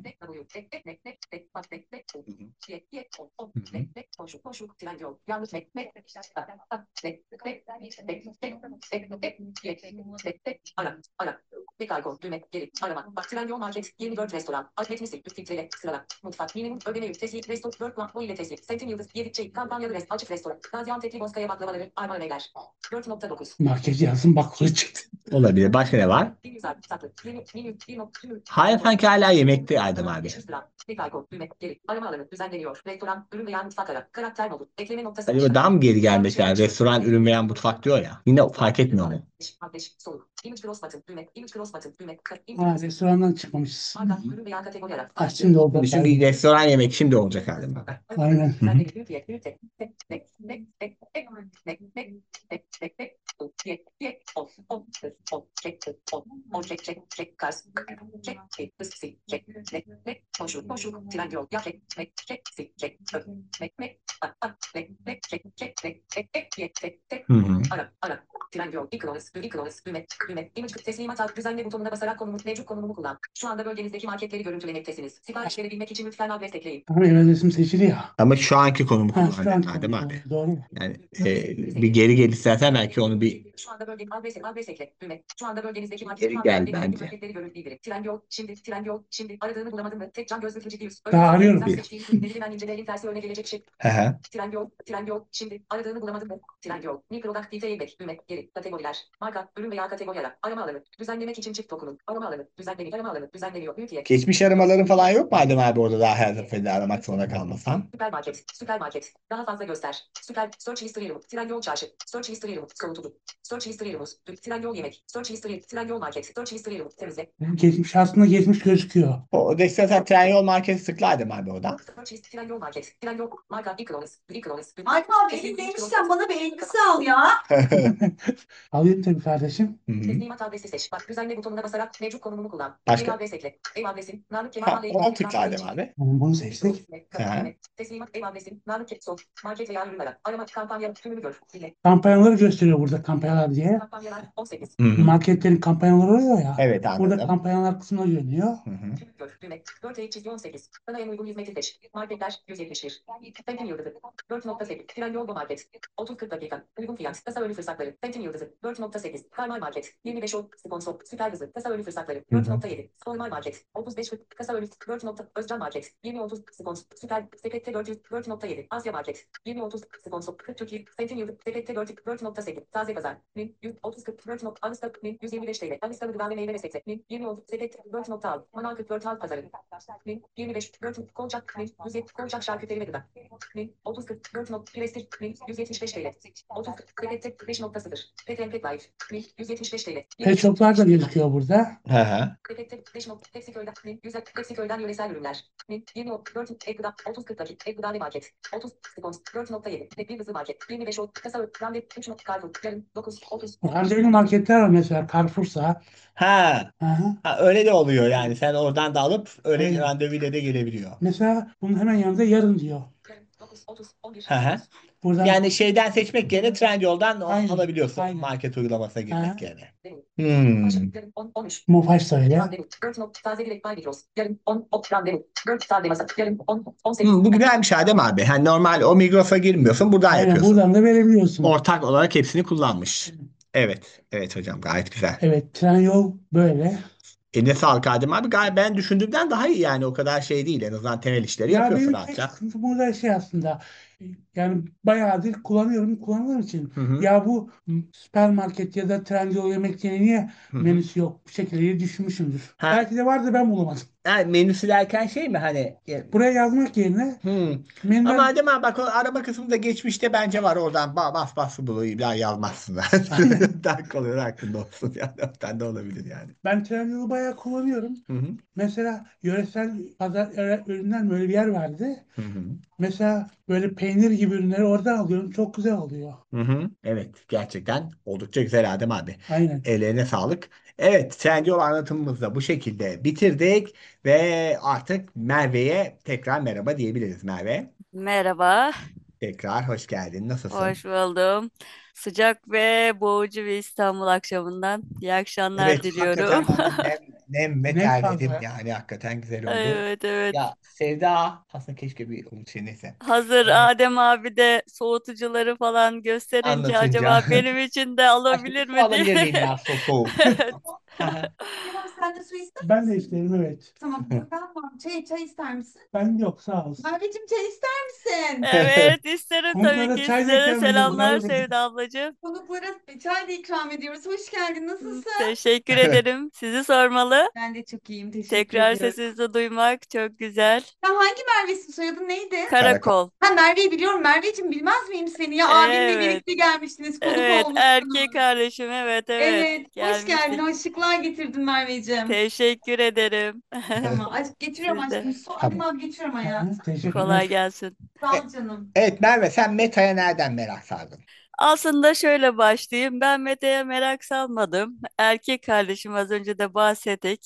Ara. Bekargo. Düğme. Geri. Arama. Bak Trendyol Market. 24 restoran. Atlet misli. Üst filtrele. Sırala. Mutfak. Minimum. Ödeme yük. Teslim. Resto. 4 puan. Bu ile teslim. Sentin Yıldız. 7 çey. Kampanyalı rest. Açık restoran. Gaziantep'li Bozkaya baklavaları. Arma öneler. 4.9. Market yazdım baklava çıktı. Olabilir. Başka ne var? 100 artı tatlı. Menü. Hayır sanki hala yemekti Erdem abi. 500 gram. Bekargo. Düğme. Geri. Arama alanı. Düzenleniyor. Restoran. Ürün veya mutfak ara. Karakter modu. Ekleme noktası. Acaba daha mı geri gelmek yani? Restoran, ürün veya mutfak diyor ya. Yine fark etmiyor mu? Soğuk. Image cross button. Düğme. Image cross button. Düğme. Ha, restorandan çıkmamışız. Marka. Ürün veya kategori ara. Ah, şimdi oldu. Şimdi restoran yemek şimdi olacak Erdem abi. Aynen. Hı hı. Ara. Trendyol, e-commerce, düğme, image teslimat al, düzenle butonuna basarak mevcut konumumu kullan. Şu anda bölgenizdeki marketleri görüntülemektesiniz. Siparişleri bilmek için lütfen adres ekleyin. Ama ev adresim seçili ya. Ama şu anki konumu Ha, şu an kullanacak Erdem abi. doğru. Yani bir geri gel istersen belki onu bir Şu anda adres ekle, düğme. Şu anda bölgenizdeki Geri gel bence. marketleri görüntüleyin. Trendyol, şimdi aradığını bulamadın mı? Tek can gözlü ciddi yüz. Daha arıyorum. Hemen inceleyin tersi örne gelecek şey. Hı hı. Trendyol, şimdi aradığını bulamadın mı? Trendyol, new product detail back, düğme, geri, kategoriler, marka, ürün veya kategori ara, arama alanı, düzenlemek için çift dokunun, arama alanı, düzenleniyor, ülkeye. Geçmiş aramaların falan yok mu Adem abi orada daha her seferinde aramak zorunda kalmasan? Süpermarket, daha fazla göster, search history room, Trendyol çarşı, search history room, soğutucu, search history room, Trendyol yemek, search history, Trendyol market, search history room, temizle. Geçmiş aslında geçmiş gözüküyor. O da istersen Trendyol marketi tıkla Adem abi oradan. Trendyol market, Trendyol, marka, e-commerce, Alp abi elindeymişsen bana bir elbise al ya. Alayım tabii kardeşim. Hı hı. teslimat adresi seç. Bak düzenle butonuna basarak mevcut konumunu kullan. Başka? Ev adres ekle. Ev adresim. Namık Kemal Ha, Mahalleli. ona tıkla Adem abi. Bunu seçtik. Teslimat ev adresim. Namık Kemal. Market veya ürün ara. Arama kampanya tümünü gör. Dinle. Kampanyaları gösteriyor burada kampanyalar diye. Kampanyalar 18. Hı hı. Marketlerin kampanyaları oluyor ya. Evet Burada anladım. kampanyalar kısmına görünüyor. Hı hı. Tümünü gör. Düğme. 4 ayı çizgi 18. Sana en uygun hizmeti seç. Marketler 171. Sentin yıldızı. 4.8. Trendyol market. 30-40 dakika. Uygun fiyat. Kasa önü fırsatları. Sentin yıldızı. 4.8. Karmay market. 25 ol. Sponsor. Süper hızı. Kasa önü fırsatları. Hı hı. 4.7. Stormay market. 35 kasa önü. 4. Özcan market. 20-30 sponsor. Süper. Sepette 400. 4.7. Asya market. 20-30 sponsor. 40 Türkiye. Sentin yıldızı. Sepette 4. 4.8. Taze pazar. kadar. Min 130 44 nokta Anista min 125 TL. Anista gıda ve meyve ve sebze. Min 20 oldu. Sepet 4 nokta al. Manal 44 al pazarı. Min 25 4 kolçak min 170 kolçak şarküteri ve gıda. Min 30 44 nokta prestij min 175 TL. 30 sepette 5.0. Pet and Pet Life min 175 TL. Pet shop'lar da gözüküyor burada. Hı hı. Sepette 5 nokta Pepsiköy'den min 100 Pepsiköy'den yöresel ürünler. Min 20 4 ek gıda 30 40 dakika ek gıda ve market. 30 spons 4.7 tek bir hızlı market. 25 kasa randevu 3 nokta Carrefour yarın 9 30 Randevulu marketler var mesela Carrefour'sa. Ha, Hı hı. ha, öyle de oluyor yani. Sen oradan da alıp öyle Aynen. randevuyla da gelebiliyor. Mesela bunun hemen yanında yarın diyor. yarın 9 30 11 Hı hı. Buradan Yani şeyden seçmek yerine Trendyol'dan Aynen, alabiliyorsun. aynen. Market uygulamasına girmek Hı. yerine. Yarın Hmm. 13 Mofaş da öyle. randevu 4 nokta taze direkt Bay Migros. Yarın 10 randevu 4 taze masa. Yarın 10 18 Bu güzelmiş Adem abi. Hani normal o Migros'a girmiyorsun. Buradan Aynen yapıyorsun. buradan da verebiliyorsun. Ortak olarak hepsini kullanmış. Evet. Evet hocam gayet güzel. Evet, Trendyol böyle. Eline sağlık Adem abi. Gayet ben düşündüğümden daha iyi yani. O kadar şey değil. En azından temel işleri Ya yapıyorsun benim tek rahatça. sıkıntım burada şey aslında. Yani bayağıdır kullandığım için. Hı hı. Ya bu süpermarket ya da Trendyol yemekleri niye Hı hı. menüsü yok? Bu şekilde düşünmüşümdür. Ha. Belki de vardı ben bulamadım. Yani menüsü derken şey mi hani? Buraya yazmak yerine menüden Ama Adem abi bak o arama kısmında geçmişte bence var oradan bas bas buluyor daha yazmazsın. Daha kolay olarak aklında olsun yani. Oradan da olabilir yani. ben Trendyol'u bayağı kullanıyorum. Hı hı. Mesela yöresel pazar ürünler böyle bir yer vardı. Hı hı. Mesela böyle peynir gibi ürünleri oradan alıyorum. Çok güzel oluyor. Hı hı. Evet gerçekten oldukça güzel Adem abi. Aynen. Ellerine sağlık. Evet Trendyol anlatımımızı da bu şekilde bitirdik ve artık Merve'ye tekrar merhaba diyebiliriz Merve. Merhaba, Tekrar hoş geldin. Nasılsın? hoş buldum. Sıcak ve boğucu bir İstanbul akşamından iyi akşamlar Evet diliyorum. hakikaten ben de nem ve Ne terledim fazla. yani hakikaten güzel oldu. Evet, evet. Ya Sevda aslında keşke bir şey neyse. Hazır Ee, Adem abi de soğutucuları falan gösterince Anlatınca acaba benim için de aşkım alabilir su mi diye. alabilir miyim ya soğuk. Evet. Tamam sen de su ister Ben de isterim evet. Tamam ben var. Çay ister misin? Ben yok sağ olsun. Merveciğim çay ister misin? Evet, isterim tabii Konuklara ki. çay da Size de ikram ediyor selamlar bunlar. Sevda ablacığım. Konuklara çay da ikram ediyoruz. Hoş geldin. Nasılsın? Teşekkür ederim. Sizi sormalı. Ben de çok iyiyim. Teşekkür Tekrar ediyorum. sesinizi duymak çok güzel. Sen hangi Merve'sin? Soyadın neydi? Karakol. Ha Merve'yi biliyorum. Merveciğim bilmez miyim seni? Ya abimle Evet. birlikte gelmiştiniz. Konuk Evet, olmuştunuz. erkek kardeşim. Evet, evet. Evet. Hoş geldin. Gelmiştik. Hoşçakalın getirdin Merveciğim. Teşekkür ederim. Tamam. Getiriyorum Siz de. aşkım. Su Tamam. adım abi getiriyorum hayatım. Teşekkürler. Kolay gelsin. Sağ ol canım. Evet Merve sen Meta'ya nereden merak sardın? Aslında şöyle başlayayım. Ben Mete'ye merak salmadım. Erkek kardeşim az önce de bahsettik.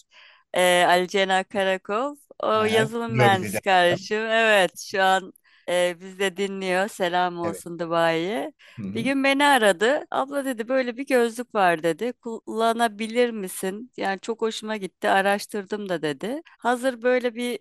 Ali Cenah Karakol. O yazılım Biliyor bizi mühendisi de. kardeşim. Evet, şu an bizde dinliyor. Selam Evet. olsun Dubai'ye. Hı Bir hı. gün beni aradı. Abla dedi böyle bir gözlük var dedi. Kullanabilir misin? Yani çok hoşuma gitti. Araştırdım da dedi. Hazır böyle bir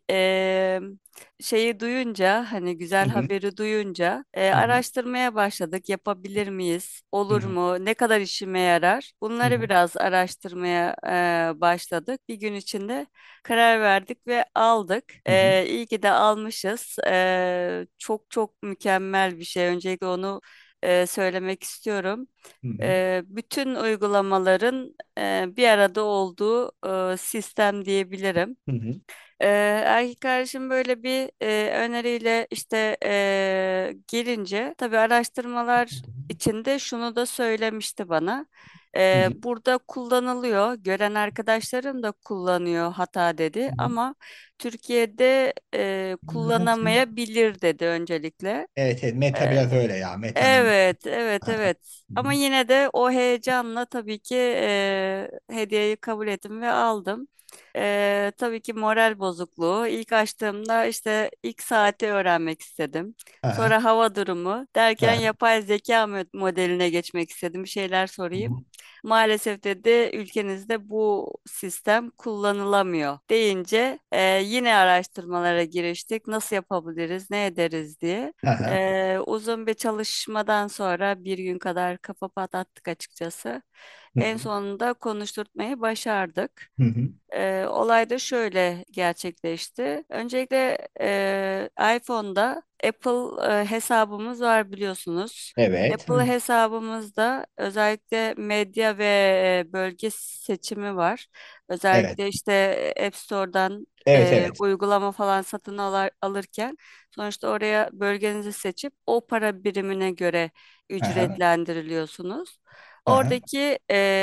şeyi duyunca hani Hı güzel hı. haberi duyunca Hı hı. araştırmaya başladık. Yapabilir miyiz? Hı Olur hı. mu? Ne kadar işime yarar? Hı Bunları hı. biraz araştırmaya başladık. Bir gün içinde karar verdik ve aldık. Hı hı. İyi ki de almışız. Çok çok mükemmel bir şey. Öncelikle onu söylemek istiyorum. Hı hı. Bütün uygulamaların bir arada olduğu sistem diyebilirim. Hı hı. Erkek kardeşim böyle bir öneriyle işte gelince tabii araştırmalar içinde şunu da söylemişti bana. Hı hı. Burada kullanılıyor. Gören arkadaşlarım da kullanıyor hata dedi ama Türkiye'de kullanamayabilir dedi öncelikle. Evet, evet Meta Ee, biraz öyle ya Meta'nın. Evet, evet, Aha. evet. Hı Ama hı. yine de o heyecanla tabii ki hediyeyi kabul ettim ve aldım. Tabii ki moral bozukluğu. İlk açtığımda işte ilk saati öğrenmek istedim. Aha. Sonra hava durumu derken Aha. yapay zeka modeline geçmek istedim. Bir şeyler Hı hı. sorayım. Maalesef dedi ülkenizde bu sistem kullanılamıyor deyince yine araştırmalara giriştik. Nasıl yapabiliriz, ne ederiz diye. Aha. Uzun bir çalışmadan sonra bir gün kadar kafa patlattık açıkçası. Hı En hı. sonunda konuşturtmayı başardık. Hı hı. Olay da şöyle gerçekleşti. Öncelikle iPhone'da Apple hesabımız var biliyorsunuz. Evet. Apple hesabımızda özellikle medya ve bölge seçimi var. Evet. Özellikle işte App Store'dan Evet, evet. uygulama falan satın alırken sonuçta oraya bölgenizi seçip o para birimine göre Aha, ücretlendiriliyorsunuz. aha. Oradaki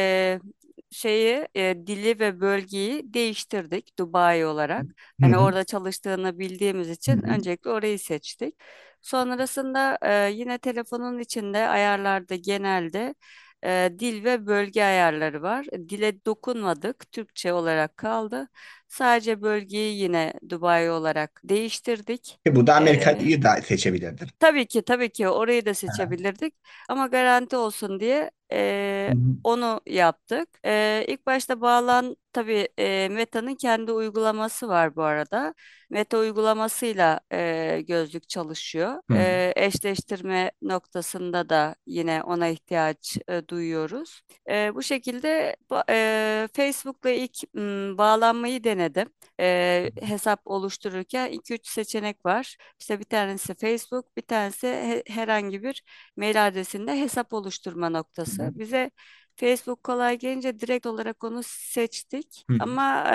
dili ve bölgeyi değiştirdik Dubai olarak. Hı Hani hı. orada çalıştığını bildiğimiz Hı için hı. öncelikle orayı seçtik. Sonrasında yine telefonun içinde ayarlarda genelde dil ve bölge ayarları var. Dile dokunmadık. Türkçe olarak kaldı. Sadece bölgeyi yine Dubai olarak değiştirdik. Bu da E, Amerika'yı da seçebilirdim. tabii ki orayı da Aha. seçebilirdik. Ama garanti olsun diye Hı hı. onu yaptık. İlk başta tabii Meta'nın kendi uygulaması var bu arada. Meta uygulamasıyla gözlük çalışıyor. Hı hı. Eşleştirme noktasında da yine ona ihtiyaç duyuyoruz. Bu şekilde Facebook'la ilk bağlanmayı denedim. Hesap oluştururken iki üç seçenek var. İşte bir tanesi Facebook, bir tanesi herhangi bir mail adresinde hesap oluşturma noktası. Bize Facebook kolay gelince direkt olarak onu seçtik. Hı hı. Ama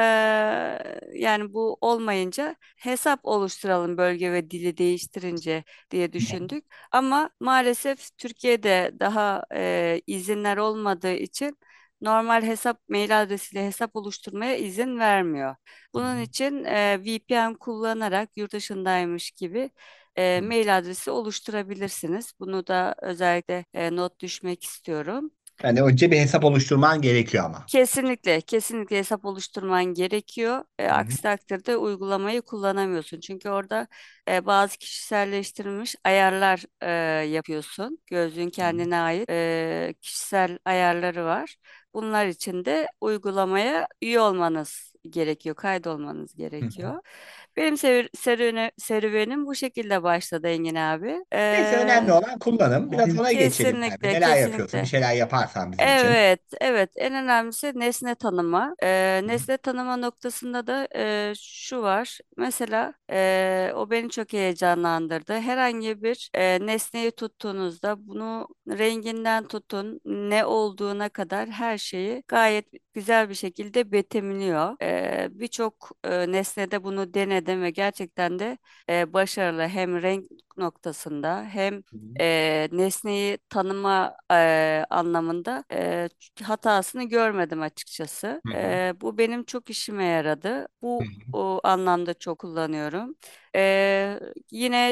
yani bu olmayınca hesap oluşturalım bölge ve dili değiştirince diye düşündük. Ama maalesef Türkiye'de daha izinler olmadığı için normal mail adresiyle hesap oluşturmaya izin vermiyor. Bunun için VPN kullanarak yurt dışındaymış gibi mail adresi oluşturabilirsiniz. Bunu da özellikle not düşmek istiyorum. Yani önce bir hesap oluşturman gerekiyor ama. Kesinlikle hesap oluşturman gerekiyor. Hı hı. Aksi takdirde uygulamayı kullanamıyorsun. Çünkü orada bazı kişiselleştirilmiş ayarlar yapıyorsun. Gözlüğün Hı hı. kendine ait kişisel ayarları var. Bunlar için de uygulamaya üye olmanız gerekiyor, kaydolmanız Hı hı. gerekiyor. Benim serüvenim bu şekilde başladı Engin abi. Neyse, önemli olan kullanım. Biraz ona geçelim abi. Neler yapıyorsun? Bir Kesinlikle. şeyler yaparsan bizim için. Evet. En önemlisi nesne tanıma. Hı Nesne tanıma noktasında da şu var. Mesela o beni çok heyecanlandırdı. Herhangi bir nesneyi tuttuğunuzda bunu renginden tutun, ne olduğuna kadar her şeyi gayet güzel bir şekilde betimliyor. Birçok nesnede bunu denedim ve gerçekten de başarılı hem renk noktasında hem hı. nesneyi tanıma anlamında hatasını görmedim açıkçası. Hı hı. Bu benim çok işime yaradı. Hı Bu hı. o anlamda çok kullanıyorum. E, Yine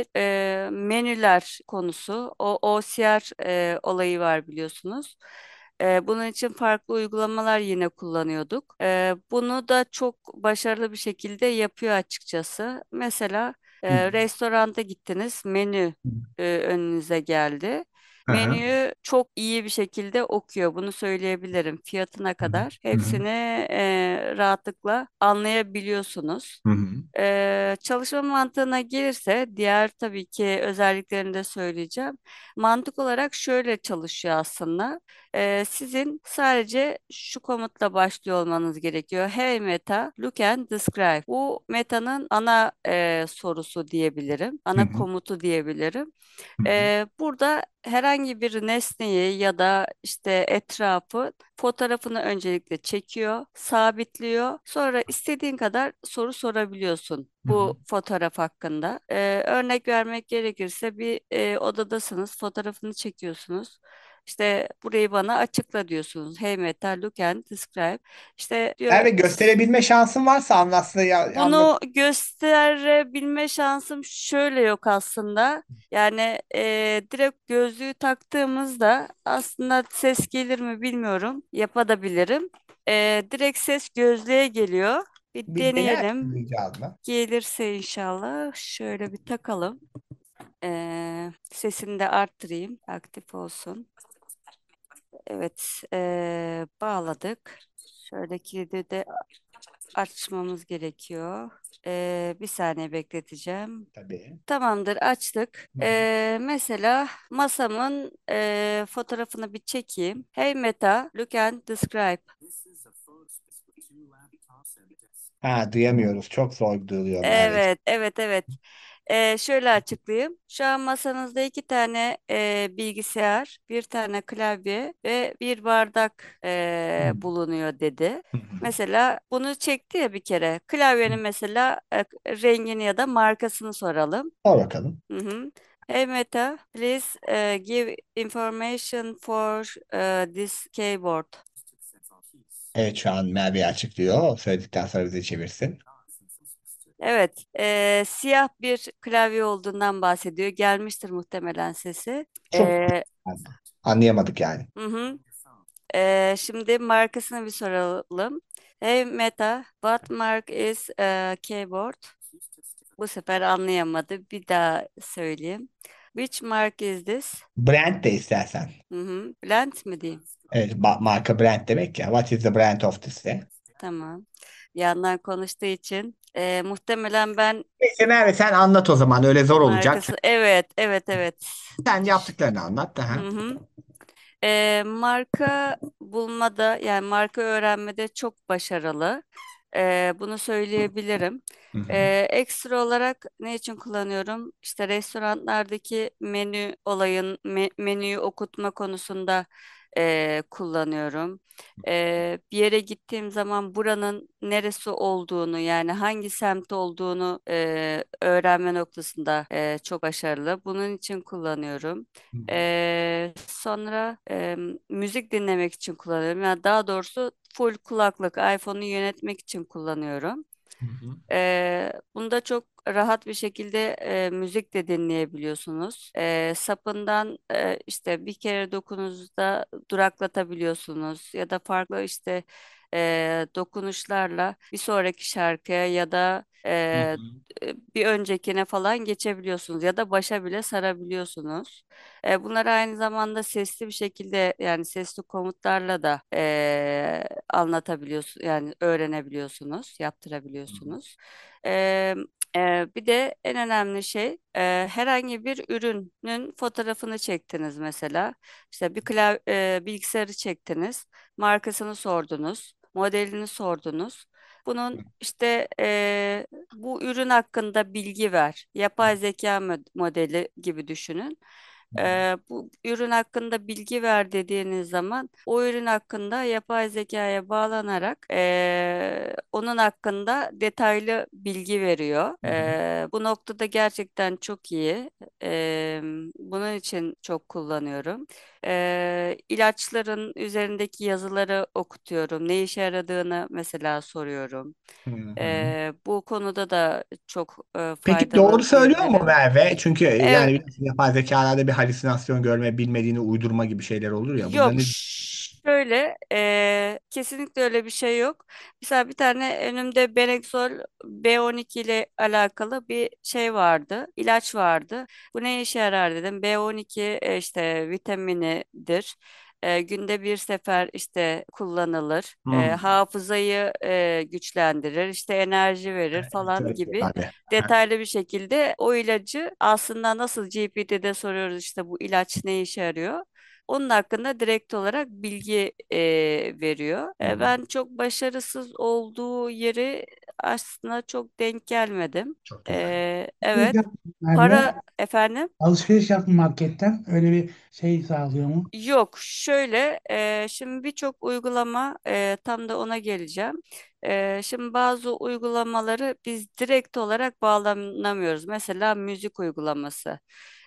menüler konusu, o OCR olayı var biliyorsunuz. Bunun için farklı uygulamalar yine kullanıyorduk. Bunu da çok başarılı bir şekilde yapıyor açıkçası. Mesela Hı hı. restoranta gittiniz, menü önünüze geldi. Hı hı. Menüyü çok iyi bir şekilde okuyor. Bunu söyleyebilirim. Fiyatına Hı hı. kadar Hı hı. hepsini rahatlıkla anlayabiliyorsunuz. Hı hı. Çalışma mantığına gelirse diğer tabii ki özelliklerini de söyleyeceğim. Mantık olarak şöyle çalışıyor aslında. Sizin sadece şu komutla başlıyor olmanız gerekiyor. Hey Meta, look and describe. Bu Meta'nın ana sorusu diyebilirim. Hı Ana hı. komutu diyebilirim. Hı hı. Burada herhangi bir nesneyi ya da işte etrafı fotoğrafını öncelikle çekiyor, sabitliyor. Sonra istediğin kadar soru sorabiliyorsun Hı hı. bu fotoğraf hakkında. Örnek vermek gerekirse bir odadasınız, fotoğrafını çekiyorsunuz. İşte burayı bana açıkla diyorsunuz. Hey Meta, look and describe. İşte diyor Merve, gösterebilme şansın varsa anlatsa ya, anlat. bunu gösterebilme şansım şöyle yok aslında. Yani direkt gözlüğü taktığımızda aslında ses gelir mi bilmiyorum. Yapabilirim. Direkt ses gözlüğe geliyor. Bir Bir dener deneyelim. misin rica ederim? Gelirse inşallah şöyle bir takalım. Sesini de arttırayım. Aktif olsun. Evet, bağladık. Şöyle kilidi de açmamız gerekiyor. Bir saniye bekleteceğim. Tabii. Tamamdır, açtık. Hı hı. Mesela masamın fotoğrafını bir çekeyim. Hey Meta, look and describe. Ha, duyamıyoruz. Çok zor duyuluyor Merveciğim. Evet. Şöyle açıklayayım. Şu an masanızda iki tane bilgisayar, bir tane klavye ve bir bardak bulunuyor dedi. Hı hı. Mesela bunu çekti ya bir kere. Klavyenin mesela rengini ya da markasını soralım. Sor bakalım. Hı hı. Hey Meta, please give information for this keyboard. Evet, şu an Merve açıklıyor. O söyledikten sonra bize çevirsin. Evet, siyah bir klavye olduğundan bahsediyor. Gelmiştir muhtemelen sesi. Çok anlayamadık yani. Hı hı. Şimdi markasını bir soralım. Hey Meta, what mark is keyboard? Bu sefer anlayamadı. Bir daha söyleyeyim. Which mark is this? Brand de istersen. Hı hı. Blend mi diyeyim? Evet, marka brand demek ya. What is the brand of this de. Tamam. Bir yandan konuştuğu için muhtemelen ben Neyse Merve, sen anlat o zaman. Öyle zor olacak. markası evet evet evet. Sen yaptıklarını anlat da. Hı hı. Marka bulmada yani marka öğrenmede çok başarılı. Bunu söyleyebilirim. Hı hı. Ekstra olarak ne için kullanıyorum? İşte restoranlardaki menüyü okutma konusunda kullanıyorum. Bir yere gittiğim zaman buranın neresi olduğunu yani hangi semt olduğunu öğrenme noktasında çok başarılı. Bunun için kullanıyorum. Sonra müzik dinlemek için kullanıyorum. Yani daha doğrusu full kulaklık iPhone'u yönetmek için kullanıyorum. Hı hı. Bunda çok rahat bir şekilde müzik de dinleyebiliyorsunuz. Sapından işte bir kere dokunuzda duraklatabiliyorsunuz ya da farklı işte dokunuşlarla bir sonraki şarkıya ya da Hı hı. bir öncekine falan geçebiliyorsunuz ya da başa bile sarabiliyorsunuz. Bunları aynı zamanda sesli bir şekilde yani sesli komutlarla da anlatabiliyorsunuz yani öğrenebiliyorsunuz, yaptırabiliyorsunuz. Eee, Bir de en önemli şey herhangi bir ürünün fotoğrafını çektiniz mesela. İşte bilgisayarı çektiniz, markasını sordunuz, modelini sordunuz. Bunun işte bu ürün hakkında bilgi ver. Yapay zeka modeli gibi düşünün. Bu ürün hakkında bilgi ver dediğiniz zaman o ürün hakkında yapay zekaya bağlanarak onun hakkında detaylı bilgi veriyor. Hı hı. Bu noktada gerçekten çok iyi. Eee, Bunun için çok kullanıyorum. İlaçların üzerindeki yazıları okutuyorum. Ne işe yaradığını mesela soruyorum. Hı hı. Bu konuda da çok Peki doğru faydalı söylüyor mu diyebilirim. Merve? Çünkü Ev, yani biliyorsun yapay zekalarda bir halüsinasyon görme, bilmediğini uydurma gibi şeyler olur ya. Bunda Yok ne? şöyle kesinlikle öyle bir şey yok. Mesela bir tane önümde Benexol B12 ile alakalı bir şey vardı. İlaç vardı. Bu ne işe yarar dedim. B12 işte vitaminidir. Günde bir sefer işte kullanılır. Hı. Hafızayı güçlendirir. İşte enerji verir falan Tabii ki gibi abi. detaylı bir şekilde o ilacı aslında nasıl GPT'de soruyoruz işte bu ilaç ne işe yarıyor. Onun hakkında direkt olarak bilgi veriyor. Hı hı. Ben çok başarısız olduğu yeri aslında çok denk gelmedim. Çok güzel. Alışveriş Evet. yaptım Merve. Para efendim? Alışveriş yaptım marketten. Öyle bir şey sağlıyor mu? Yok. Şöyle, şimdi birçok uygulama tam da ona geleceğim. Şimdi bazı uygulamaları biz direkt olarak bağlanamıyoruz. Mesela müzik uygulaması.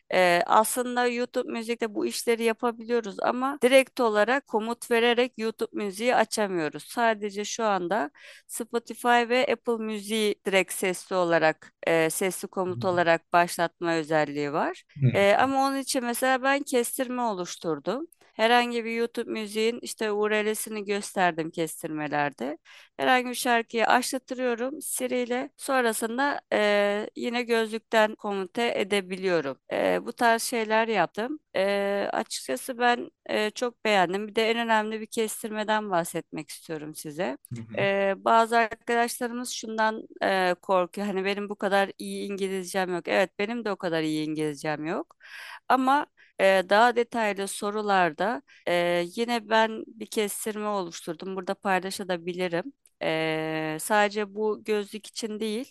Aslında YouTube Müzik'te bu işleri yapabiliyoruz ama direkt olarak komut vererek YouTube Müziği açamıyoruz. Sadece şu anda Spotify ve Apple Müziği direkt sesli olarak, sesli komut olarak başlatma özelliği var. Hı. Ama onun için mesela ben kestirme oluşturdum. Herhangi bir YouTube müziğin işte URL'sini gösterdim kestirmelerde. Herhangi bir şarkıyı açtırıyorum Siri ile. Sonrasında yine gözlükten komute edebiliyorum. Bu tarz şeyler yaptım. Açıkçası ben çok beğendim. Bir de en önemli bir kestirmeden bahsetmek istiyorum size. Hı hı. Bazı arkadaşlarımız şundan korkuyor. Hani benim bu kadar iyi İngilizcem yok. Evet, benim de o kadar iyi İngilizcem yok. Ama daha detaylı sorularda yine ben bir kestirme oluşturdum. Burada paylaşabilirim. Sadece bu gözlük için değil.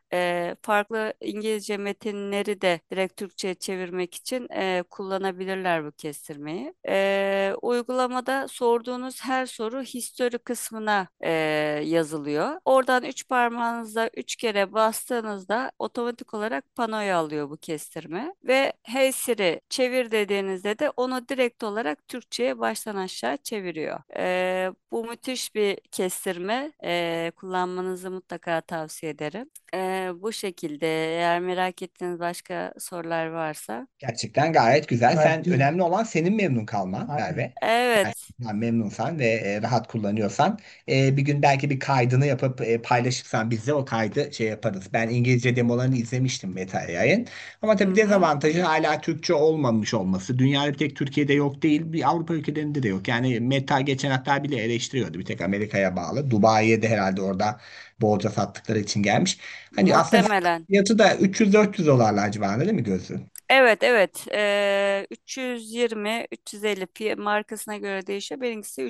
farklı İngilizce metinleri de direkt Türkçe'ye çevirmek için kullanabilirler bu kestirmeyi. Uygulamada sorduğunuz her soru history kısmına yazılıyor. Oradan üç parmağınızla üç kere bastığınızda otomatik olarak panoya alıyor bu kestirme ve Hey Siri çevir dediğinizde de onu direkt olarak Türkçe'ye baştan aşağı çeviriyor. Bu müthiş bir kestirme. Kullanmanızı mutlaka tavsiye ederim. Bu şekilde eğer merak ettiğiniz başka sorular varsa. Gerçekten gayet güzel. Gayet Sen güzel. önemli olan senin memnun kalman Aynen. Merve. Yani Evet. memnunsan ve rahat kullanıyorsan bir gün belki bir kaydını yapıp paylaşırsan bizle o kaydı şey yaparız. Ben İngilizce demolarını izlemiştim Meta yayın. Ama Hı tabii hı. dezavantajı hala Türkçe olmamış olması. Dünyada bir tek Türkiye'de yok değil, bir Avrupa ülkelerinde de yok. Yani Meta geçen hatta bile eleştiriyordu. Bir tek Amerika'ya bağlı. Dubai'ye de herhalde orada bolca sattıkları için gelmiş. Hani aslında Muhtemelen. fiyatı da 300-400 dolarlar civarında değil mi gözlüğün? Evet, evet. 320, 350 markasına göre değişiyor. Benimkisi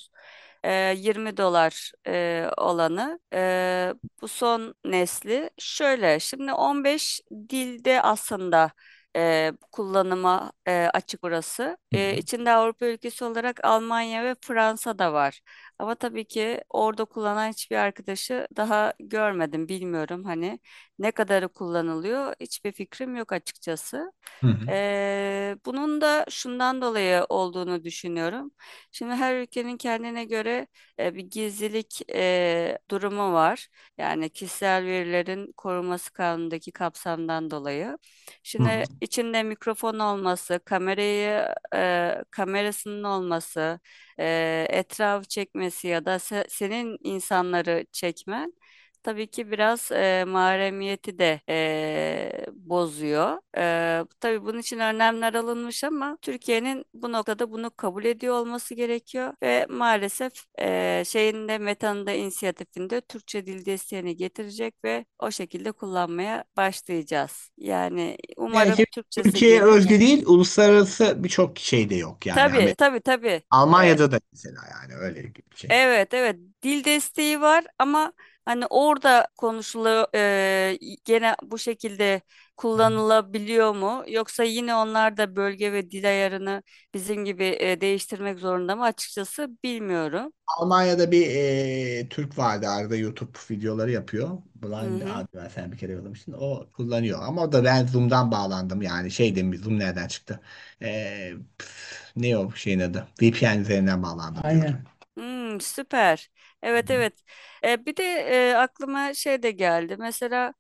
320 dolar olanı. Bu son nesli. Şöyle, şimdi 15 dilde aslında kullanıma açık burası. Hı hı. İçinde Avrupa ülkesi olarak Almanya ve Fransa da var. Ama tabii ki orada kullanan hiçbir arkadaşı daha görmedim, bilmiyorum hani ne kadarı kullanılıyor hiçbir fikrim yok açıkçası. Hı hı. Bunun da şundan dolayı olduğunu düşünüyorum. Şimdi her ülkenin kendine göre bir gizlilik durumu var. Yani kişisel verilerin korunması kanunundaki kapsamdan dolayı. Hı hı. Şimdi içinde mikrofon olması, kamerasının olması, etrafı çekmesi ya da senin insanları çekmen tabii ki biraz mahremiyeti de bozuyor. Tabii bunun için önlemler alınmış ama Türkiye'nin bu noktada bunu kabul ediyor olması gerekiyor ve maalesef şeyin de Meta'nın da inisiyatifinde Türkçe dil desteğini getirecek ve o şekilde kullanmaya başlayacağız. Yani Yani umarım şimdi Türkçesi Türkiye'ye gelir. özgü değil, uluslararası birçok şeyde yok yani. Tabii, tabii, tabii. Almanya'da da mesela yani öyle bir şey. Evet, evet, dil desteği var ama hani orada konuşuluyor gene bu şekilde kullanılabiliyor mu yoksa yine onlar da bölge ve dil ayarını bizim gibi değiştirmek zorunda mı açıkçası bilmiyorum. Almanya'da bir Türk vardı arada YouTube videoları yapıyor. Hı Blind hı. abi ben sen bir kere yollamıştın. O kullanıyor ama o da ben Zoom'dan bağlandım yani şey demiş Zoom nereden çıktı? Ne o şeyin adı? VPN üzerinden bağlandım diyordu. Aynen. Süper. Evet, evet. Bir de aklıma şey de geldi. Mesela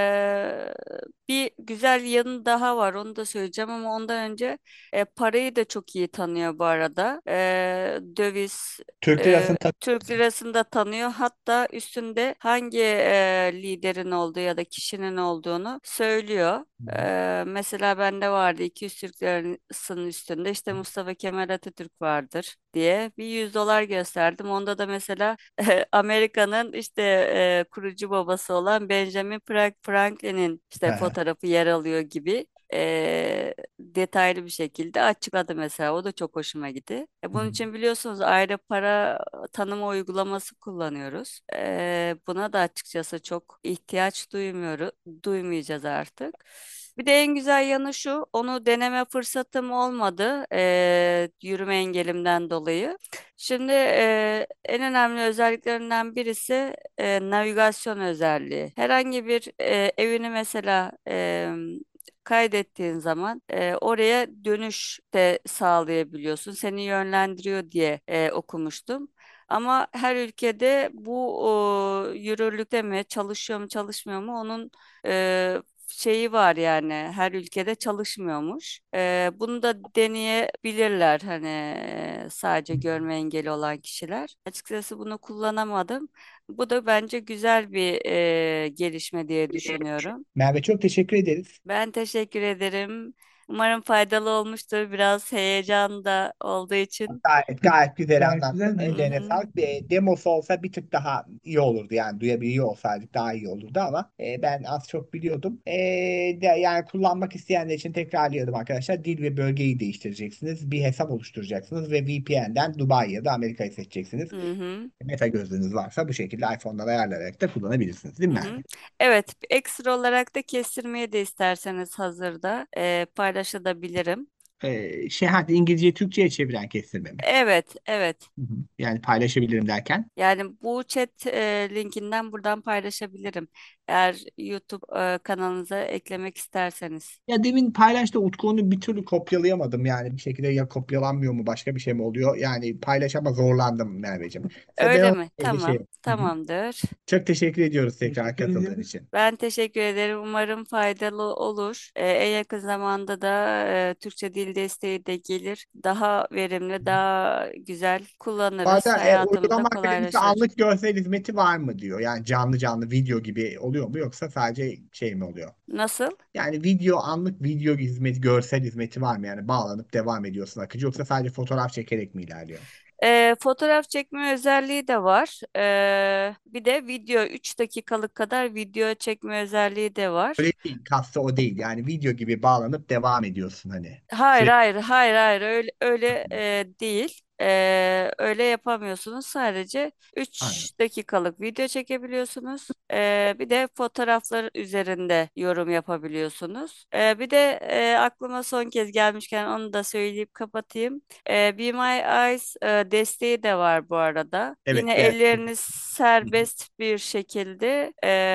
bir güzel yanı daha var. Onu da söyleyeceğim ama ondan önce parayı da çok iyi tanıyor bu arada. Döviz, Türk lirasını Türk lirasını da tanıyor. Hatta üstünde hangi liderin olduğu ya da kişinin olduğunu söylüyor. Mesela bende vardı 200 Türk lirasının üstünde işte Mustafa Kemal Atatürk vardır diye bir 100 dolar gösterdim. Onda da mesela Amerika'nın işte kurucu babası olan Benjamin Franklin'in işte takip. fotoğrafı yer alıyor gibi detaylı bir şekilde açıkladı mesela. O da çok hoşuma gitti. Bunun için biliyorsunuz ayrı para tanıma uygulaması kullanıyoruz. Buna da açıkçası çok ihtiyaç duymayacağız artık. Bir de en güzel yanı şu, onu deneme fırsatım olmadı yürüme engelimden dolayı. Şimdi en önemli özelliklerinden birisi navigasyon özelliği. Herhangi bir evini mesela kaydettiğin zaman oraya dönüş de sağlayabiliyorsun. Seni yönlendiriyor diye okumuştum. Ama her ülkede bu yürürlükte mi, çalışıyor mu, çalışmıyor mu onun şeyi var yani her ülkede çalışmıyormuş. Bunu da deneyebilirler hani sadece görme engeli olan kişiler. Açıkçası bunu kullanamadım. Bu da bence güzel bir gelişme diye düşünüyorum. Merve çok teşekkür ederiz. Ben teşekkür ederim. Umarım faydalı olmuştur. Biraz heyecan da olduğu için. Gayet güzel Gayet anlattın. güzel. Ellerine Hı hı. sağlık. Bir demosu olsa bir tık daha iyi olurdu. Yani duyabiliyor olsaydık daha iyi olurdu ama ben az çok biliyordum. Yani kullanmak isteyenler için tekrarlıyorum arkadaşlar. Dil ve bölgeyi değiştireceksiniz. Bir hesap oluşturacaksınız ve VPN'den Dubai ya da Amerika'yı seçeceksiniz. Hı hı. Meta gözlüğünüz varsa bu şekilde iPhone'dan ayarlayarak da kullanabilirsiniz, değil Hı mi hı. Merve? Evet, ekstra olarak da kestirmeyi de isterseniz hazırda paylaşabilirim. Hadi İngilizce Türkçe'ye çeviren kestirme mi? Evet, evet. Hı hı. Yani paylaşabilirim derken. Yani bu chat linkinden buradan paylaşabilirim. Eğer YouTube kanalınıza eklemek isterseniz. Ya demin paylaştı Utku, onu bir türlü kopyalayamadım yani bir şekilde, ya kopyalanmıyor mu başka bir şey mi oluyor? Yani paylaş ama zorlandım Merveciğim. Ben Öyle onu mi? şey. Tamam, Hı hı. tamamdır. Çok teşekkür ediyoruz tekrar Teşekkür katıldığın ederim. için. Ben teşekkür ederim. Umarım faydalı olur. En yakın zamanda da Türkçe dil desteği de gelir. Daha verimli, daha güzel Bu kullanırız. arada Hayatımız da uygulama akademisi kolaylaşır. anlık görsel hizmeti var mı diyor. Yani canlı canlı video gibi oluyor mu yoksa sadece şey mi oluyor? Nasıl? Yani anlık video hizmeti, görsel hizmeti var mı? Yani bağlanıp devam ediyorsun akıcı, yoksa sadece fotoğraf çekerek mi ilerliyor? Fotoğraf çekme özelliği de var. Bir de video 3 dakikalık kadar video çekme özelliği de var. Öyle değil. Kastı o değil. Yani video gibi bağlanıp devam ediyorsun hani. Hayır, Sürekli. hayır, hayır, hayır. Öyle değil. Öyle yapamıyorsunuz. Sadece Aynen. 3 dakikalık video çekebiliyorsunuz. Bir de fotoğraflar üzerinde yorum yapabiliyorsunuz. Bir de aklıma son kez gelmişken onu da söyleyip kapatayım. Be My Eyes desteği de var bu arada. Evet. Yine Evet. elleriniz serbest bir şekilde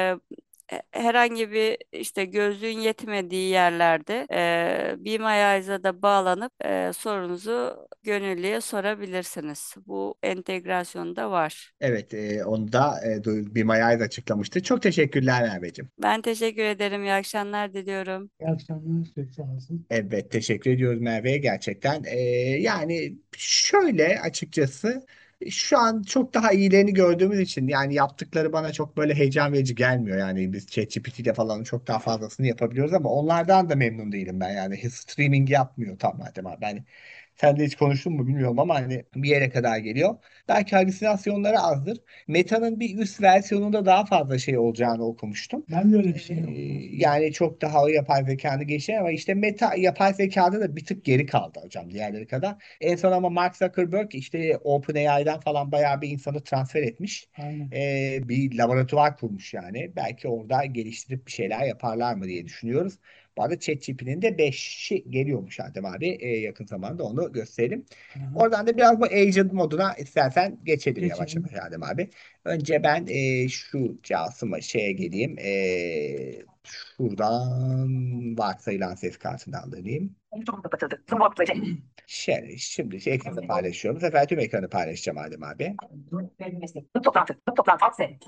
herhangi bir işte gözlüğün yetmediği yerlerde Be My Eyes'a da bağlanıp sorunuzu gönüllüye sorabilirsiniz. Bu entegrasyon da var. Evet, onu da bir Maya'yı da açıklamıştı. Çok teşekkürler Merveciğim. Ben teşekkür ederim. İyi akşamlar diliyorum. İyi akşamlar. Çok sağ olsun. Evet, teşekkür ediyoruz Merve'ye gerçekten. Yani şöyle açıkçası şu an çok daha iyilerini gördüğümüz için yani yaptıkları bana çok böyle heyecan verici gelmiyor. Yani biz ChatGPT ile falan çok daha fazlasını yapabiliyoruz ama onlardan da memnun değilim ben. Yani streaming yapmıyor tam madem abi. Ben sen de hiç konuştun mu bilmiyorum ama hani bir yere kadar geliyor. Belki halüsinasyonları azdır. Meta'nın bir üst versiyonunda daha fazla şey olacağını okumuştum. Ben de öyle bir şey Ee, yaptım. Yani çok daha o yapay zekanı geçti ama işte Meta yapay zekada da bir tık geri kaldı hocam diğerleri kadar. En son ama Mark Zuckerberg işte OpenAI'dan falan bayağı bir insanı transfer etmiş. Aynen. Bir laboratuvar kurmuş yani. Belki orada geliştirip bir şeyler yaparlar mı diye düşünüyoruz. Bu arada ChatGPT'nin de 5'i geliyormuş Adem abi. Yakın zamanda onu gösterelim. Hı hı. Oradan da biraz bu agent moduna istersen geçelim yavaş Geçelim. yavaş Adem abi. Önce ben şu Casım'a şeye geleyim. Şuradan varsayılan ses kartını alayım. Mikrofon kapatıldı. Zoom workplace. Şimdi ekranı paylaşıyorum. Bu sefer tüm ekranı paylaşacağım Adem abi. Sınıf toplantı. Sınıf toplantı. Alt S.